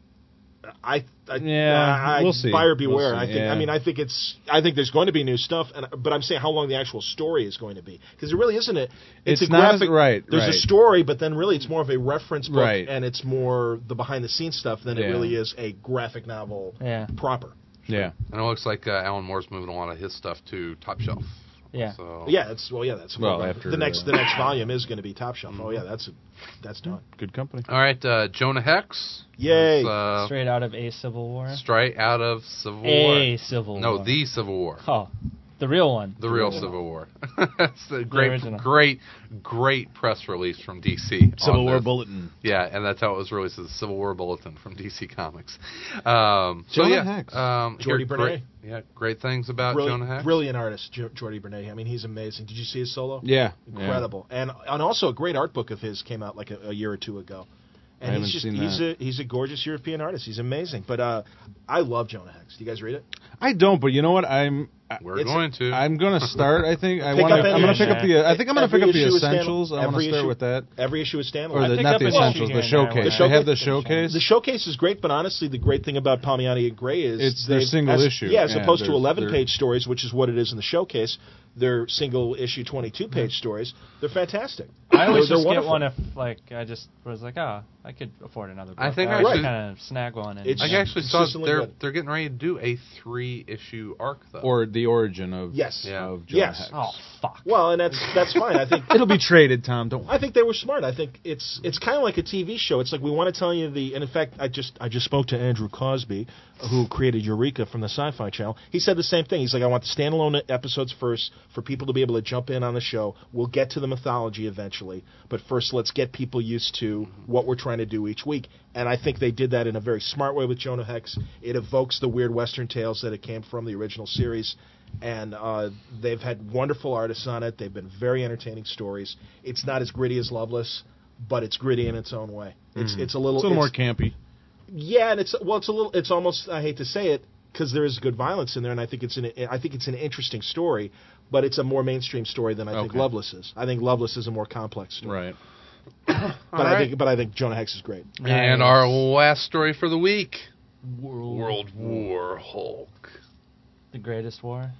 We'll see. Buyer beware. We'll see. I think I think there's going to be new stuff, but I'm saying how long the actual story is going to be because it really isn't it's a graphic. There's a story, but then really it's more of a reference book, and it's more the behind the scenes stuff than it really is a graphic novel proper. Yeah, and it looks like Alan Moore's moving a lot of his stuff to Top Shelf. Yeah. So. After the next volume is going to be Top Shelf. Oh yeah, that's done. Good company. All right, Jonah Hex. Yay! Straight out of a Civil War. Straight out of Civil War. A Civil War. No, the Civil War. Oh, the real one. The real Civil War. That's a great press release from DC. Civil War Bulletin. Yeah, and that's how it was released, the Civil War Bulletin from DC Comics. Jonah Hex. Jordy Bernay. Great things about Jonah Hex. Brilliant artist, Jordy Bernay. I mean, he's amazing. Did you see his solo? Yeah. Incredible. And also a great art book of his came out like a year or two ago. And he's a gorgeous European artist. He's amazing. But I love Jonah Hex. Do you guys read it? I don't, but you know what? We're going to. I'm going to start. I think I'm going to pick up the. I think I'm going to pick up the essentials. I want to start with that. Every issue is Stan Lee. Or not the essentials. The showcase. They have the showcase. The showcase is great, but honestly, the great thing about Palmiotti and Gray is it's their single issue. Yeah, as opposed to 11-page stories, which is what it is in the showcase. They're single issue 22-page stories. They're fantastic. I always just get one if I just was like, I could afford another book. I think I should kind of snag one. I actually saw they're getting ready to do a 3-issue arc though, or the origin of of Jonah Hex. Oh fuck. Well, and that's fine. I think it'll be traded, Tom. Don't. I think they were smart. I think it's kind of like a TV show. It's like we want to tell you and in fact, I just spoke to Andrew Cosby, who created Eureka from the Sci-Fi Channel. He said the same thing. He's like, I want the standalone episodes first for people to be able to jump in on the show. We'll get to the mythology eventually, but first let's get people used to what we're trying to do each week. And I think they did that in a very smart way with Jonah Hex. It evokes the weird Western tales that it came from, the original series. And they've had wonderful artists on it. They've been very entertaining stories. It's not as gritty as Loveless, but it's gritty in its own way. It's a little more campy. Yeah, and it's almost, I hate to say it, because there is good violence in there, and I think it's an interesting story, but it's a more mainstream story than I think Loveless is. I think Loveless is a more complex story. Right. But I think Jonah Hex is great. And our last story for the week: World War Hulk. The greatest war.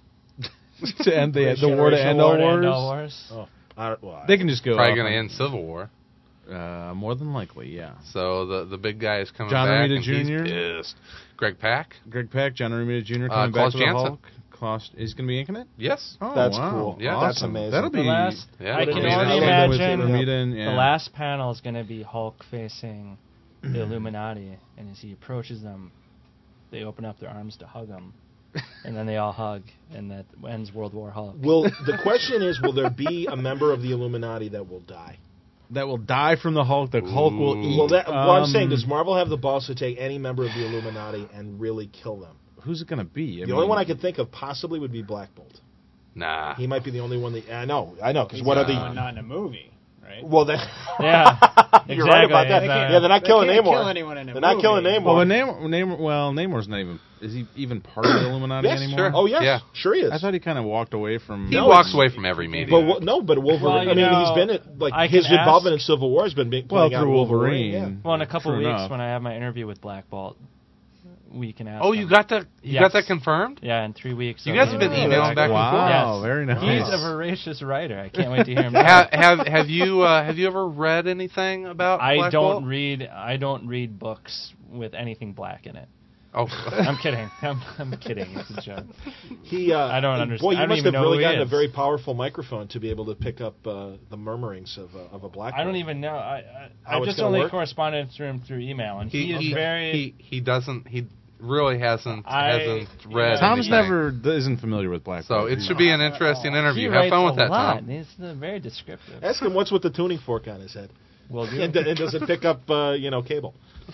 To end the war to end all wars. Oh, they can just go. Probably going to end Civil War. More than likely, yeah. So the big guy is coming John back, Romita and Jr.? he's pissed. Greg Pak, John Romita Jr. coming Klaus back to the Janson. Hulk. Klaus is going to be inking it? Yes. Oh, That's wow. cool. Yeah, that's awesome. amazing. That'll be. Yeah, I can it'll be only amazing. imagine the the last panel is going to be Hulk facing the Illuminati, and as he approaches them, they open up their arms to hug him, and then they all hug, and that ends World War Hulk. The question is, will there be a member of the Illuminati that will die? That will die from the Hulk. The Hulk will eat. Well, what I'm saying, does Marvel have the balls to take any member of the Illuminati and really kill them? Who's it going to be? The only one I could think of possibly would be Black Bolt. Nah. He might be the only one that... I know, because what are the... Not in a movie, right? Well, then... Yeah, You're right about that. Exactly. They're not killing Namor. Kill anyone in a They're not movie. killing Namor. Well, Namor's not even... Is he even part of the Illuminati Yes, anymore? sure. Oh, yes. Yeah. Sure he is. I thought he kind of walked away from... He walks away from every media. But Wolverine... Well, I mean, he's been... his involvement in Civil War has been playing out through Wolverine. Wolverine. Well, in a couple True weeks enough. when I have my interview with Black Bolt, we can ask Oh, him. you got that? You got that confirmed? Yeah, in 3 weeks. You guys have been emailing back and forth. Wow, Yes. very nice. He's a voracious writer. I can't wait to hear him. talk. have you ever read anything about Black Bolt? I don't read books with anything black in it. Oh, I'm kidding. I'm kidding. It's a joke. I don't understand. Boy, you I don't must even have know really who he gotten a is. very powerful microphone to be able to pick up the murmurings of a Black I don't Bolt. even know. I How it's just gonna only work? corresponded through him through email, and he is very. He doesn't. He really hasn't read. Tom's anything. isn't familiar with Black So Bolt. it should be an interesting He interview. writes Have fun with a that, lot. Tom. He's very descriptive. Ask him what's with the tuning fork on his head. Will do. And does it pick up, cable?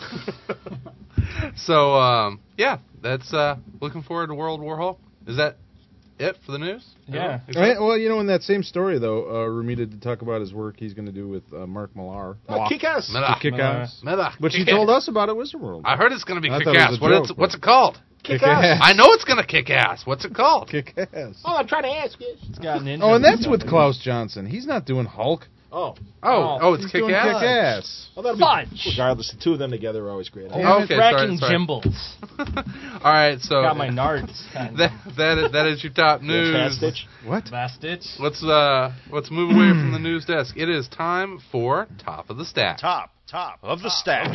So yeah, that's looking forward to World War Hulk. Is that it for the news? Yeah. Right, well, in that same story, though, Romita did talk about his work he's going to do with Mark Millar. Kick-Ass. Kick-Ass. Miller. Which he told us about at Wizard World. I heard it's going to be I thought it kick-ass. was a joke, What's it called? Kick-Ass. I know it's going to kick ass. What's it called? Kick-Ass. Oh, I'm trying to ask you. It's got ninjas Oh, and that's stuff with in it. Klaus Johnson. He's not doing Hulk. Oh. It's He's doing kick-ass? Kick-Ass. Well, that'll Fudge. be, regardless, the two of them together are always great. Okay, Cracking sorry. Jimbles. All right, so Got my nards. that is your top news. Fast Stitch. What? Last ditch. Let's move away from the news desk. It is time for Top of the Stack. Top of the stack.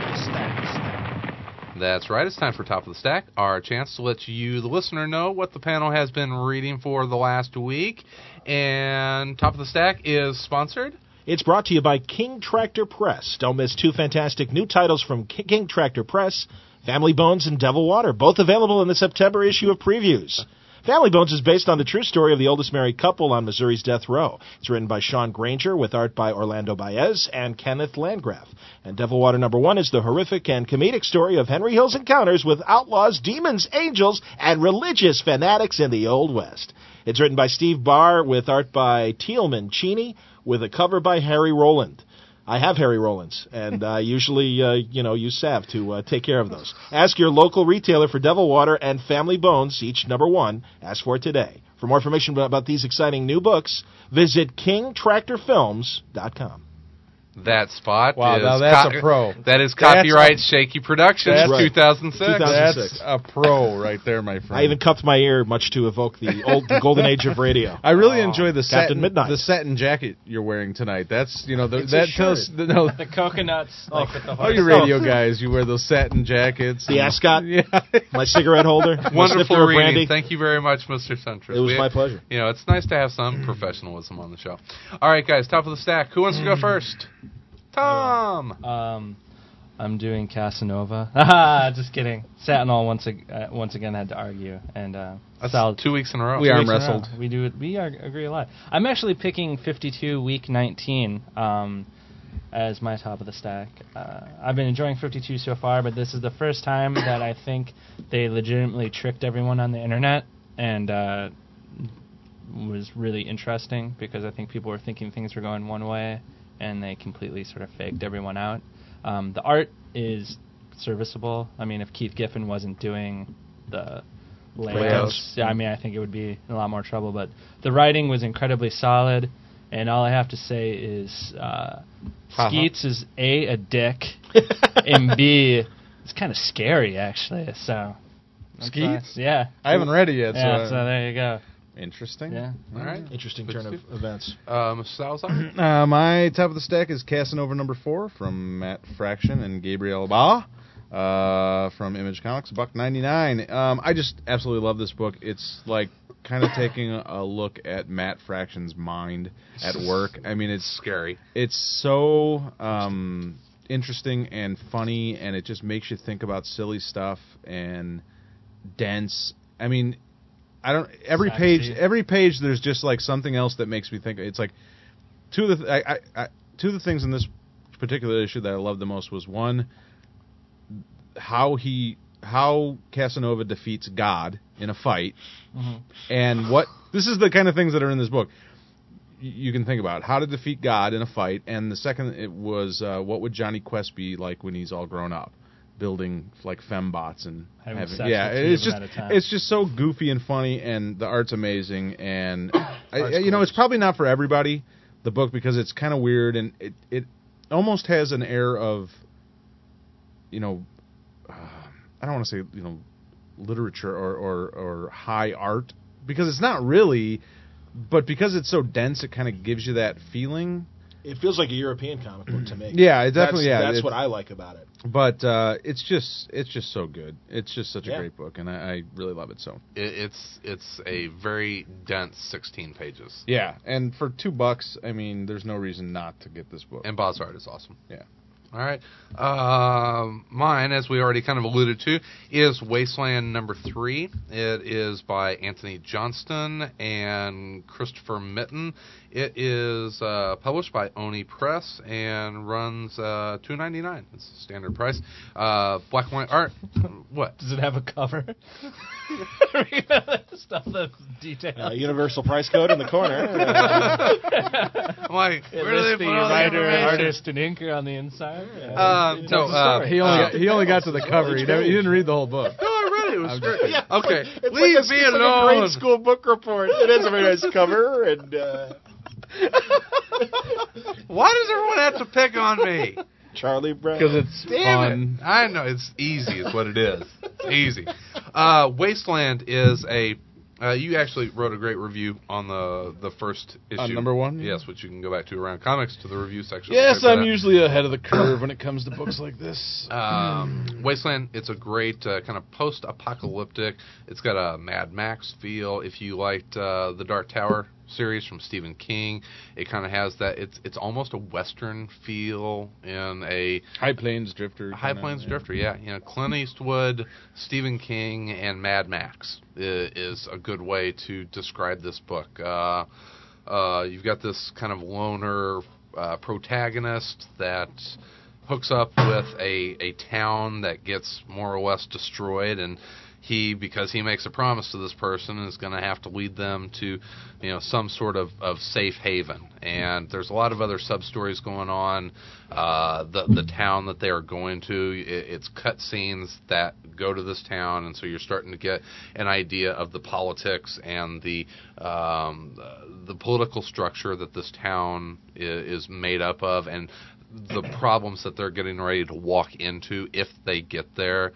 That's right. It's time for Top of the Stack, our chance to let you, the listener, know what the panel has been reading for the last week. And Top of the Stack is sponsored. It's brought to you by King Tractor Press. Don't miss two fantastic new titles from King Tractor Press, Family Bones and Devil Water, both available in the September issue of Previews. Family Bones is based on the true story of the oldest married couple on Missouri's death row. It's written by Sean Granger with art by Orlando Baez and Kenneth Landgraf. And Devil Water #1 is the horrific and comedic story of Henry Hill's encounters with outlaws, demons, angels, and religious fanatics in the Old West. It's written by Steve Barr with art by Tealman Cheney with a cover by Harry Rowland. I have Harry Rowlands, and I usually, use salve to take care of those. Ask your local retailer for Devil Water and Family Bones, each #1. Ask for it today. For more information about these exciting new books, visit KingTractorFilms.com. That spot Wow, is now that's a pro. That is That's copyright Shaky Productions, That's right. 2006. 2006. That's a pro right there, my friend. I even cupped my ear, much to evoke the golden age of radio. I really enjoy the Captain Midnight. the satin jacket you're wearing tonight. That's It's that a tells shirt. The coconuts. Like with the all you radio guys, you wear those satin jackets. The ascot, Yeah. my cigarette holder, my snifter Wonderful of reading. brandy. Thank you very much, Mr. Centris. It was my pleasure. It's nice to have some professionalism on the show. All right, guys, Top of the Stack. Who wants to go first? Tom. I'm doing Casanova. Just kidding. Satinol once again had to argue, and That's Sal- 2 weeks in a row. We 2 arm weeks in a wrestled. row. We agree a lot. I'm actually picking 52 week 19 as my top of the stack. I've been enjoying 52 so far, but this is the first time that I think they legitimately tricked everyone on the internet, and was really interesting because I think people were thinking things were going one way, and they completely sort of faked everyone out. The art is serviceable. I mean, if Keith Giffen wasn't doing the layouts, I think it would be in a lot more trouble. But the writing was incredibly solid. And all I have to say is Skeets is A, dick, and B, it's kind of scary, actually. So Skeets? Yeah. I haven't read it yet. Yeah, so there you go. Interesting. Yeah. All right. Interesting turn of events. Salazar? My top of the stack is Casanova #4 from Matt Fraction and Gabriel Ba from Image Comics, $1.99. I just absolutely love this book. It's like kind of taking a look at Matt Fraction's mind at work. I mean, it's scary. It's so interesting and funny, and it just makes you think about silly stuff and dense. I mean, every page there's just like something else that makes me think. It's like two of the things in this particular issue that I loved the most was one, how Casanova defeats God in a fight, and this is the kind of things that are in this book you can think about: how to defeat God in a fight. And the second, it was what would Johnny Quest be like when he's all grown up, building like fembots and having it's just so goofy and funny, and the art's amazing. And it's probably not for everybody, the book, because it's kind of weird, and it almost has an air of, I don't want to say literature or high art, because it's not really, but because it's so dense, it kind of gives you that feeling. It feels like a European comic book to me. Yeah, it definitely. That's what I like about it. But it's just so good. It's just such a great book, and I really love it. So it's a very dense 16 pages. Yeah, and for $2, I mean, there's no reason not to get this book. And Bob's art is awesome. Yeah. All right. Mine, as we already kind of alluded to, is Wasteland #3. It is by Anthony Johnston and Christopher Mitten. It is published by Oni Press and runs $2.99. It's a standard price. Black and white art. What? Does it have a cover? Stuff that's detailed. Universal price code in the corner. I'm like, where do they put all the writer, information? artist, and inker on the inside? He only got to the cover. He didn't read the whole book. No, I read it. It was great. Yeah, Okay, it's leave like me it's alone. Like a grade school book report. It has a very nice cover, and why does everyone have to pick on me? Charlie Brown. Because it's fun. I know, it's easy is what it is. It's easy. Wasteland is a... you actually wrote a great review on the first issue. On #1? Yes, which you can go back to Around Comics to the review section. Yes, I'm usually ahead of the curve when it comes to books like this. Wasteland, it's a great kind of post-apocalyptic. It's got a Mad Max feel. If you liked the Dark Tower series from Stephen King, it kind of has that. It's almost a Western feel in a High Plains Drifter. Drifter, yeah. Clint Eastwood, Stephen King, and Mad Max is a good way to describe this book. You've got this kind of loner protagonist that hooks up with a town that gets more or less destroyed, and because he makes a promise to this person, is going to have to lead them to, some sort of safe haven. And there's a lot of other sub-stories going on. The town that they are going to, it's cut scenes that go to this town, and so you're starting to get an idea of the politics and the political structure that this town is made up of, and the problems that they're getting ready to walk into if they get there.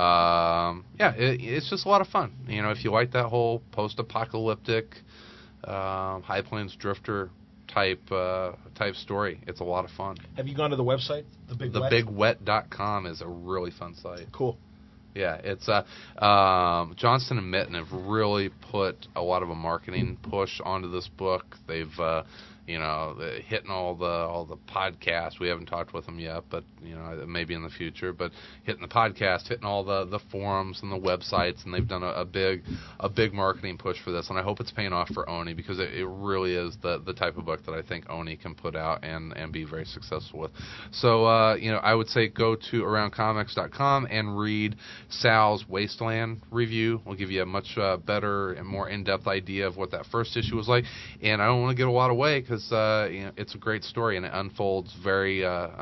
It's just a lot of fun. If you like that whole post-apocalyptic, High Plains Drifter type story, it's a lot of fun. Have you gone to the website, TheBigWet.com is a really fun site. Cool. Yeah, it's Johnston and Mitten have really put a lot of a marketing push onto this book. They've hitting all the podcasts. We haven't talked with them yet, but maybe in the future. But hitting the podcast, hitting all the forums and the websites, and they've done a big marketing push for this. And I hope it's paying off for Oni, because it really is the type of book that I think Oni can put out and be very successful with. So I would say go to AroundComics.com and read Sal's Wasteland review. Will give you a much better and more in-depth idea of what that first issue was like. And I don't want to give a lot away, because because it's a great story and it unfolds very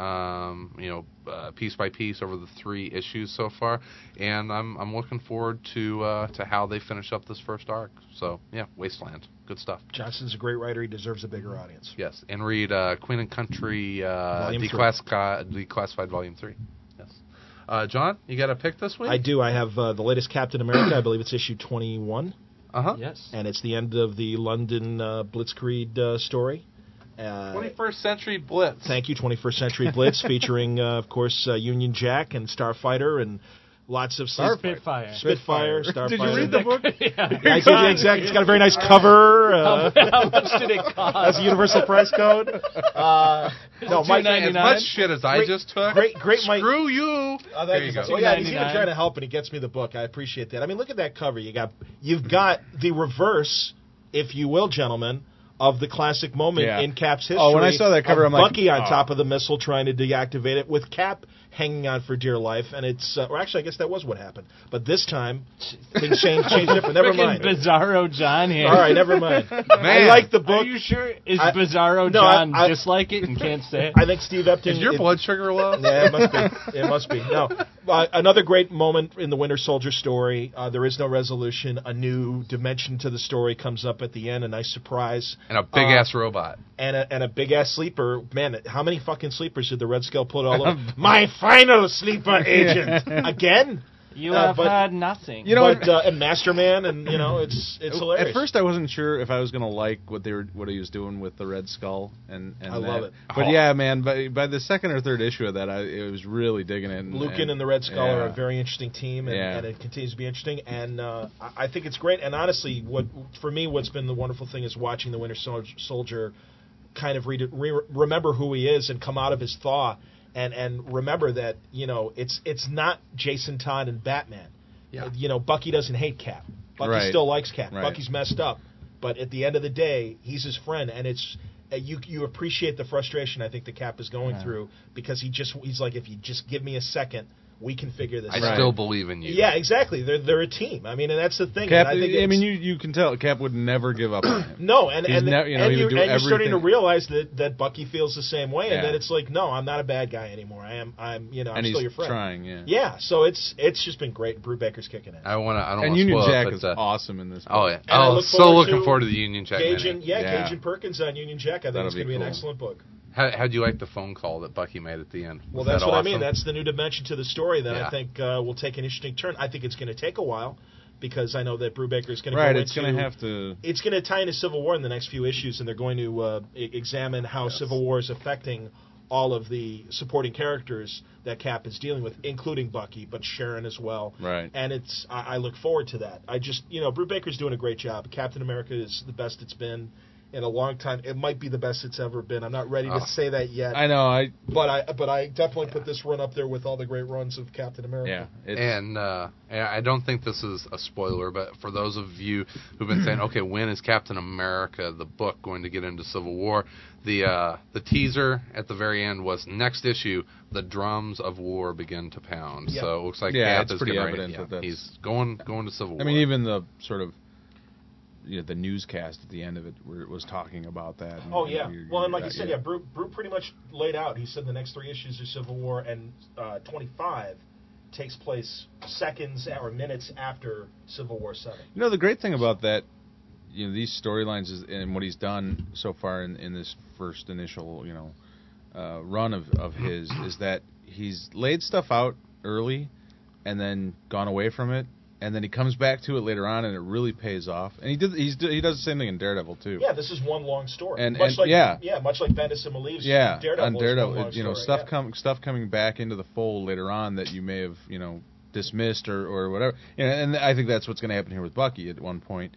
piece by piece over the 3 issues so far, and I'm looking forward to how they finish up this first arc. So yeah, Wasteland, good stuff. Johnson's a great writer. He deserves a bigger audience. Yes, and read Queen and Country Declassified Volume 3. Yes, John, you got a pick this week? I do. I have the latest Captain America. I believe it's issue 21. Yes. And it's the end of the London Blitzkrieg story. 21st Century Blitz. Thank you, 21st Century Blitz, featuring, of course, Union Jack and Starfighter and lots of Spitfire, Starfighter. Did you read the book? I did, exactly. It's got a very nice cover. How much did it cost? That's a universal price code. No, Mike, as much shit as I just took. Great, Mike. Screw you. There you go. Well, yeah, he's even trying to help, and he gets me the book. I appreciate that. I mean, look at that cover. You've got the reverse, if you will, gentlemen, of the classic moment in Cap's history. Oh, when I saw that cover, I'm like, Bucky on top of the missile trying to deactivate it, with Cap hanging on for dear life, and it's or actually, I guess that was what happened. But this time, things changed different. Never mind. Bizarro John here. All right, never mind. Man, I like the book. Are you sure? Is Bizarro John dislike it and can't say it? I think Steve Epting. Is your blood sugar low? Yeah, it must be. It must be. No, another great moment in the Winter Soldier story. There is no resolution. A new dimension to the story comes up at the end. A nice surprise. And a big ass robot. And a big ass sleeper. Man, how many fucking sleepers did the Red Skull put all over? My final sleeper agent again. You have had nothing. And Masterman, and it's hilarious. At first, I wasn't sure if I was going to like what he was doing with the Red Skull, and I love it. But yeah, man, by the second or third issue of that, it was really digging it. Lucan and the Red Skull are a very interesting team, and it continues to be interesting. And I think it's great. And honestly, what's been the wonderful thing is watching the Winter Soldier kind of remember who he is and come out of his thaw. And remember that, it's not Jason Todd and Batman. Yeah. Bucky doesn't hate Cap. Bucky still likes Cap. Right. Bucky's messed up. But at the end of the day, he's his friend. And it's you appreciate the frustration I think the Cap is going through, because he's like, if you just give me a second, we can figure this out. I still believe in you. Yeah, exactly. They're a team. I mean, and that's the thing. Cap, you can tell Cap would never give up on him. No, and you're starting to realize that Bucky feels the same way, and that it's like, no, I'm not a bad guy anymore. I'm still your friend. Trying, yeah. So it's just been great. Brubaker's kicking it. I don't want to Union Jack is awesome in this book. Oh yeah. Looking forward to the Union Jack. Cajun Perkins on Union Jack. I think it's going to be an excellent book. How'd you like the phone call that Bucky made at the end? Well, that's what I mean. That's the new dimension to the story that I think will take an interesting turn. I think it's going to take a while, because I know that Brubaker is going to go into... It's going to have to... It's going to tie into Civil War in the next few issues, and they're going to examine how Civil War is affecting all of the supporting characters that Cap is dealing with, including Bucky, but Sharon as well. Right. And I look forward to that. Brubaker's doing a great job. Captain America is the best it's been in a long time. It might be the best it's ever been. I'm not ready to say that yet. I know. But I definitely put this run up there with all the great runs of Captain America. Yeah. And I don't think this is a spoiler, but for those of you who've been saying, okay, when is Captain America, the book, going to get into Civil War? The teaser at the very end was, next issue, the drums of war begin to pound. Yep. So it looks like Cap is pretty evident that he's going to Civil War. I mean, even the sort of the newscast at the end of it where it was talking about that. And like you said, Brew pretty much laid out. He said the next 3 issues of Civil War, and 25 takes place seconds or minutes after Civil War 7. The great thing about that, these storylines and what he's done so far in this first initial, run of his, is that he's laid stuff out early and then gone away from it. And then he comes back to it later on, and it really pays off. And he does the same thing in Daredevil too. Yeah, this is one long story. Much like Bendis and Maleev's Daredevil. On Daredevil, stuff coming back into the fold later on that you may have dismissed or whatever. And I think that's what's going to happen here with Bucky. At one point,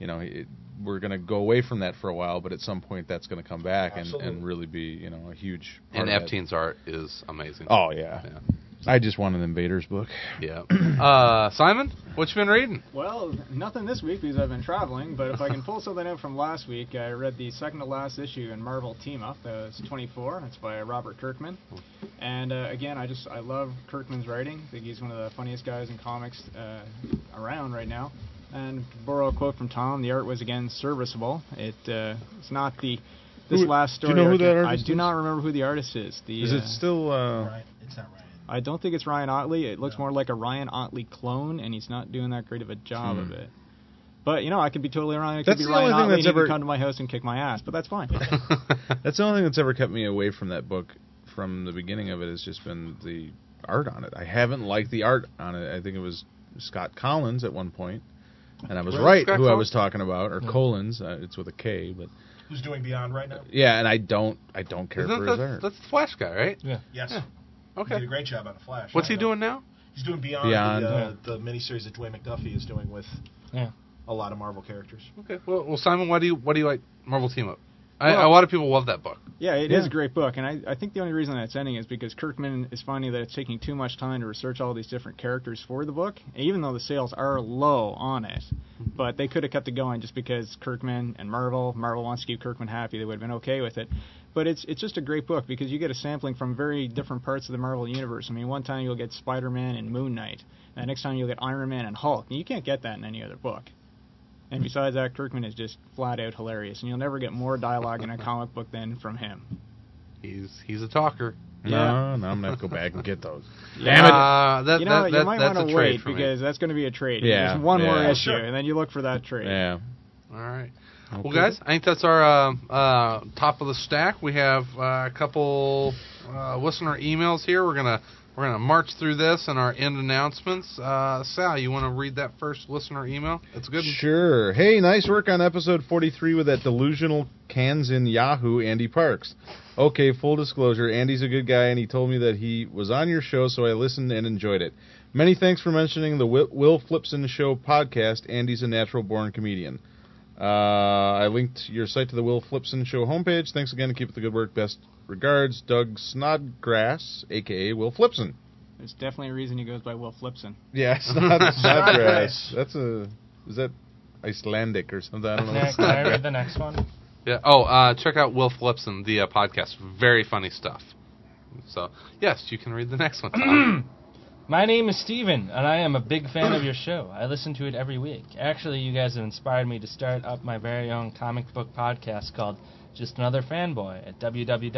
we're going to go away from that for a while, but at some point that's going to come back and really be a huge. And Epstein's art is amazing. Oh yeah. I just want an Invaders book. Yeah. Simon, what you been reading? Well, nothing this week because I've been traveling, but if I can pull something out from last week, I read the second to last issue in Marvel Team Up. It's 24. It's by Robert Kirkman. And again, I love Kirkman's writing. I think he's one of the funniest guys in comics around right now. And to borrow a quote from Tom, the art was again serviceable. It's not the this last story. Do you know who that artist I do not remember who the artist is. Is it still... It's not Ryan. I don't think it's Ryan Otley. It looks more like a Ryan Otley clone, and he's not doing that great of a job of it. But, I could be totally wrong. It could be Ryan Otley, and he could come to my house and kick my ass, but that's fine. That's the only thing that's ever kept me away from that book from the beginning of it has just been the art on it. I haven't liked the art on it. I think it was Scott Collins at one point, and I was right who I was talking about, or Collins. It's with a K, but... Who's doing Beyond right now? Yeah, and I don't care for his art. That's the Flash guy, right? Yeah. Yes. Yeah. Okay. He did a great job on the Flash. What's he doing now? He's doing Beyond. The miniseries that Dwayne McDuffie is doing with a lot of Marvel characters. Okay. Well, Simon, why do you like Marvel Team Up? A lot of people love that book. Yeah, it is a great book, and I think the only reason that it's ending is because Kirkman is finding that it's taking too much time to research all these different characters for the book, even though the sales are low on it. But they could have kept it going just because Kirkman and Marvel wants to keep Kirkman happy. They would have been okay with it. But it's just a great book because you get a sampling from very different parts of the Marvel universe. I mean, one time you'll get Spider-Man and Moon Knight, and the next time you'll get Iron Man and Hulk. And you can't get that in any other book. And besides that, Kirkman is just flat out hilarious, and you'll never get more dialogue in a comic book than from him. He's a talker. No, I'm gonna have to go back and get those. Damn it! You might want to wait because that's going to be a trade. Yeah, there's one more issue, and then you look for that trade. Yeah. All right. Okay. Well, guys, I think that's our top of the stack. We have a couple listener emails here. We're gonna march through this and our end announcements. Sal, you want to read that first listener email? That's good. Sure. Hey, nice work on episode 43 with that delusional cans in Yahoo, Andy Parks. Okay, full disclosure, Andy's a good guy, and he told me that he was on your show, so I listened and enjoyed it. Many thanks for mentioning the Will Flipson Show podcast. Andy's a natural-born comedian. I linked your site to the Will Flipson Show homepage. Thanks again, and keep up the good work. Best regards, Doug Snodgrass, a.k.a. Will Flipson. There's definitely a reason he goes by Will Flipson. Yeah, Snodgrass. Is that Icelandic or something? I don't know. Can I read the next one? Yeah. Check out Will Flipson, the podcast. Very funny stuff. So, yes, you can read the next one, Tom. My name is Steven, and I am a big fan of your show. I listen to it every week. Actually, you guys have inspired me to start up my very own comic book podcast called Just Another Fanboy at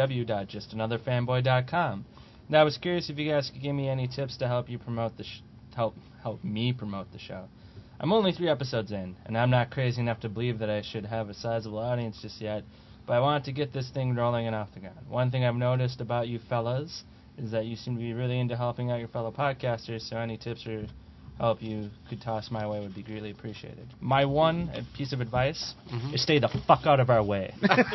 www.justanotherfanboy.com. And I was curious if you guys could give me any tips to help you promote the help me promote the show. I'm only 3 episodes in, and I'm not crazy enough to believe that I should have a sizable audience just yet, but I want to get this thing rolling and off the ground. One thing I've noticed about you fellas is that you seem to be really into helping out your fellow podcasters, so any tips or help you could toss my way would be greatly appreciated. My one piece of advice is stay the fuck out of our way.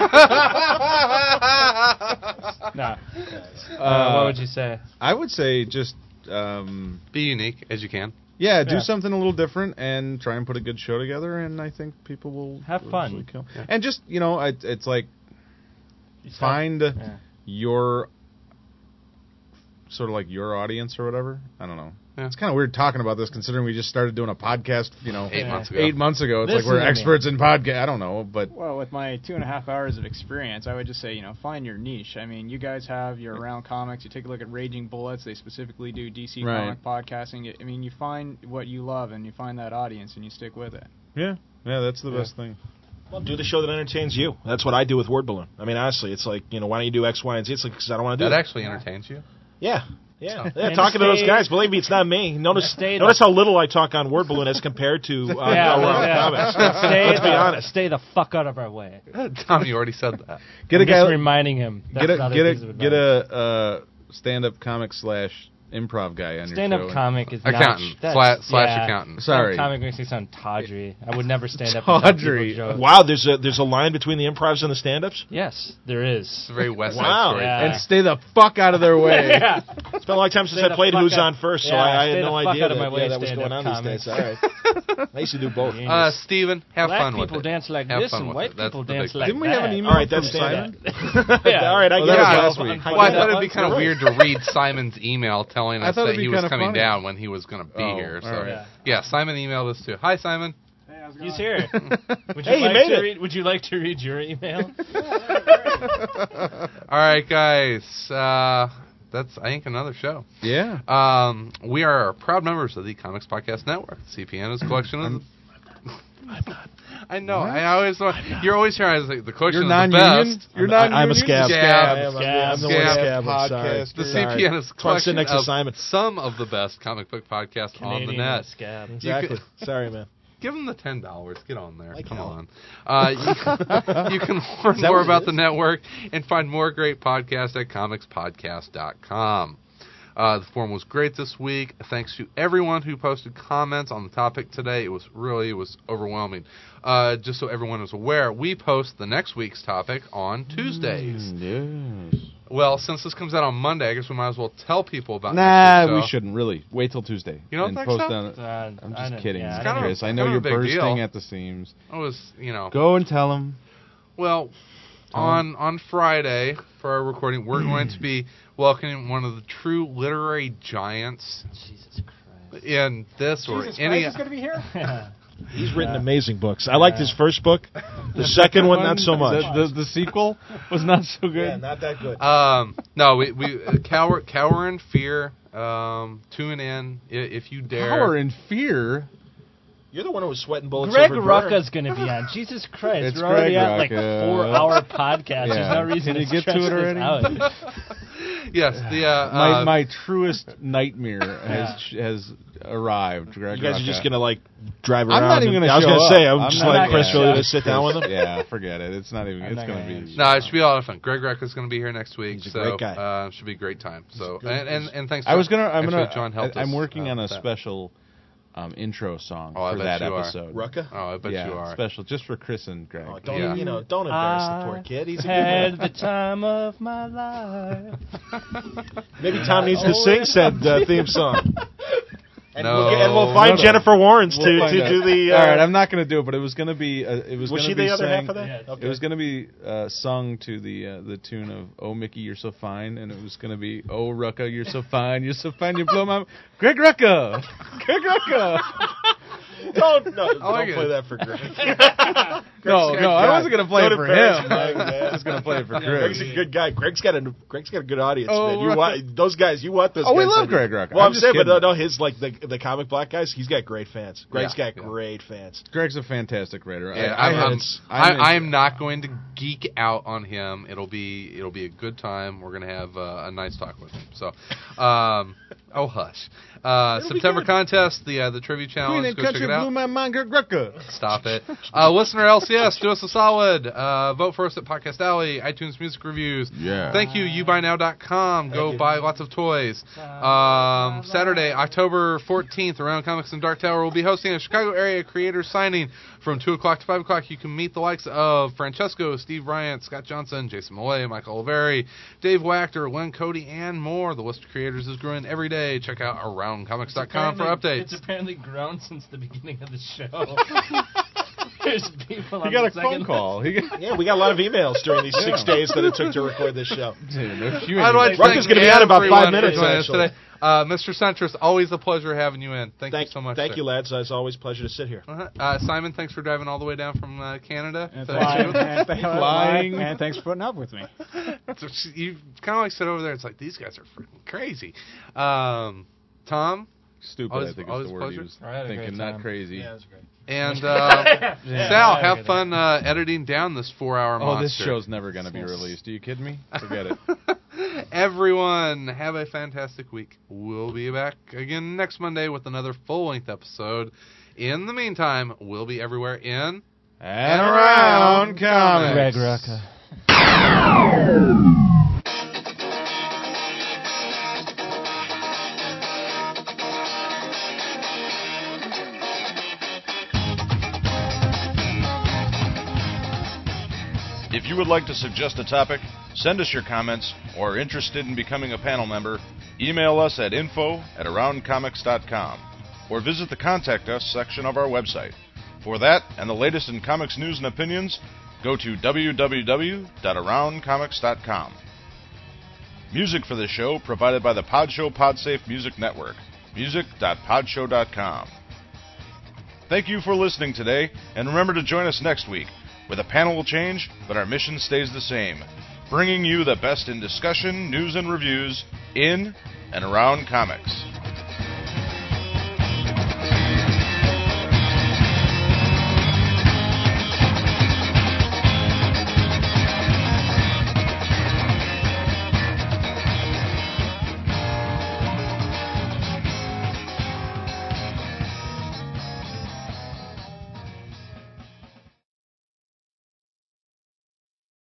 What would you say? I would say just... be unique as you can. Yeah, do something a little different and try and put a good show together, and I think people will... Have fun. Yeah. And just, it's like, find your... sort of like your audience or whatever. I don't know. Yeah. It's kind of weird talking about this considering we just started doing a podcast, 8 months ago. 8 months ago. It's like we're experts in podcast. I don't know, but... Well, with my 2.5 hours of experience, I would just say, find your niche. I mean, you guys have your Around Comics. You take a look at Raging Bullets. They specifically do DC comic podcasting. I mean, you find what you love and you find that audience and you stick with it. Yeah. Yeah, that's the best thing. Well, do the show that entertains you. That's what I do with Word Balloon. I mean, honestly, it's like, why don't you do X, Y, and Z? It's like, because I don't want to do that. That actually entertains you? Yeah. Talking to those guys, believe me, it's not me. Notice how little I talk on Word Balloon as compared to Comics. Let's be honest. Stay the fuck out of our way. Tom, you already said that. Just reminding him. Get a stand-up comic / improv guy on your show. Stand-up comic is accountant / accountant. Sorry, comic makes me sound tawdry. I would never stand up. Tawdry. Wow, there's a line between the improvs and the stand-ups. Yes, there is. It's a very West Side story. Yeah. And stay the fuck out of their way. It's been a long time since I played Who's On First, so I had no idea that was going on comics. these days. All right, I used to do both. Steven, have fun with it. Black people dance like this, and white people dance like that. Didn't we have an email from Simon? All right, I get it. Last week. Well, I thought it'd be kind of weird to read Simon's email telling us that he was coming down when he was going to be here. So Simon emailed us too. Hi, Simon. Hey, how's it going? He's here. Would you like to read your email? All right, guys. That's, I think, another show. Yeah. We are proud members of the Comics Podcast Network. CPN is a collection of... I know. I always want. You're always hearing. I was like, the collection You're is the non-union? best. You're non-union? I'm a scab. Scab. I'm the one scab. I'm sorry. The CPN is a collection next to of Simon. some of the best comic book podcasts on the net. Scab. Exactly. Sorry, man. Give them the $10. Get on there. Come hell. on. You can learn more about the network and find more great podcasts at comicspodcast.com. The forum was great this week. Thanks to everyone who posted comments on the topic today. It was overwhelming. Just so everyone is aware, we post the next week's topic on Tuesdays. Yes. Well, since this comes out on Monday, I guess we might as well tell people about next week's show. We shouldn't really. Wait till Tuesday. You don't and think post so? On it. I'm just kidding, Yeah, Chris. I know you're bursting at the seams. I was, Go and tell them. Well, on Friday for our recording, we're going to be welcoming one of the true literary giants. Jesus Christ. In this or Jesus any. Christ is going to be here? He's written amazing books. I liked his first book. The second one, not so much. The sequel was not so good. Yeah, not that good. No, we cower in fear. Tune in if you dare. Cower in fear. You're the one who was sweating bullets. Greg over Rucka's going to be on. Jesus Christ, It's we're already Greg at like a 4-hour podcast. Yeah. There's no reason Can you to get stretch to it this already? Yes, my truest nightmare has arrived. Greg You guys Rucka. are just gonna drive around. I'm not even gonna. I was gonna say I'm just like Chris really to sit down with him. Yeah, forget it. It's not even. It's gonna be. No, it should be a lot of fun. Greg Rucka's going to be here next week. He's a great guy. Should be a great time. So and thanks. I'm I'm working on a special intro song for that episode. Rucka? Oh, I bet you are. Special just for Chris and Greg. Oh, don't don't embarrass the poor kid. He's a had good man. the time of my life. Maybe Tom needs to sing said theme song. And No. we'll find Jennifer Warrens to do the. All right, I'm not going to do it, but it was going to be. Was she the other half of that? Yeah, Okay. It was going to be sung to the tune of "Oh Mickey, You're So Fine," and it was going to be "Oh Rucka, You're So Fine, you blow my Greg Rucka, Greg Rucka." Don't play that for Greg. No, I wasn't going to play it for him. Greg, I was going to play it for Greg. Greg's a good guy. Greg's got a good audience. Oh, man. You want those guys? You want those? Oh, we guys love Greg Rucka. Well, I'm saying, but no, his the comic black guys. He's got great fans. Greg's got Yeah. great fans. Greg's a fantastic writer. Yeah, I am not going to geek out on him. It'll be a good time. We're gonna have a nice talk with him. So, oh hush. September contest, the trivia challenge. Go check it out. Blew my mind, Greg Rucka. Stop it. Listener LCS, do us a solid. Vote for us at Podcast Alley, iTunes Music Reviews. Yeah. Thank you, YouBuyNow.com. Go buy lots of toys. Saturday, October 14th, Around Comics in Dark Tower will be hosting a Chicago area creators signing from 2 o'clock to 5 o'clock. You can meet the likes of Francesco, Steve Bryant, Scott Johnson, Jason Millay, Michael Oliveri, Dave Wachter, Len Cody, and more. The list of creators is growing every day. Check out AroundComics.com for updates. It's apparently grown since the beginning of the show. There's people on He got the a phone second- call. Yeah, we got a lot of emails during these 6 days that it took to record this show. I'd like to Rucka's thank going to be out in about 5 everyone for minutes. joining us Actually. today. Mr. Centrist, always a pleasure having you in. Thank you so much. Thank sir. you, lads. It's always a pleasure to sit here. Simon, thanks for driving all the way down from Canada. And Flying. and thanks for putting up with me. You kind of like sit over there. It's like these guys are freaking crazy. Tom, Stupid, Always- I think always is the word pleasure. he was I had a thinking. great Not time. crazy. Yeah, that's great. and Sal, have fun editing down this 4-hour monster. Oh, this show's never going to be released. Are you kidding me? Forget it. Everyone, have a fantastic week. We'll be back again next Monday with another full-length episode. In the meantime, we'll be everywhere in And Around Comics. Greg Rucka. If you would like to suggest a topic, send us your comments, or are interested in becoming a panel member, email us at info@aroundcomics.com or visit the Contact Us section of our website. For that and the latest in comics news and opinions, go to www.aroundcomics.com. Music for this show provided by the Podshow Podsafe Music Network. music.podshow.com. Thank you for listening today, and remember to join us next week, where the panel will change, but our mission stays the same, bringing you the best in discussion, news, and reviews in and around comics.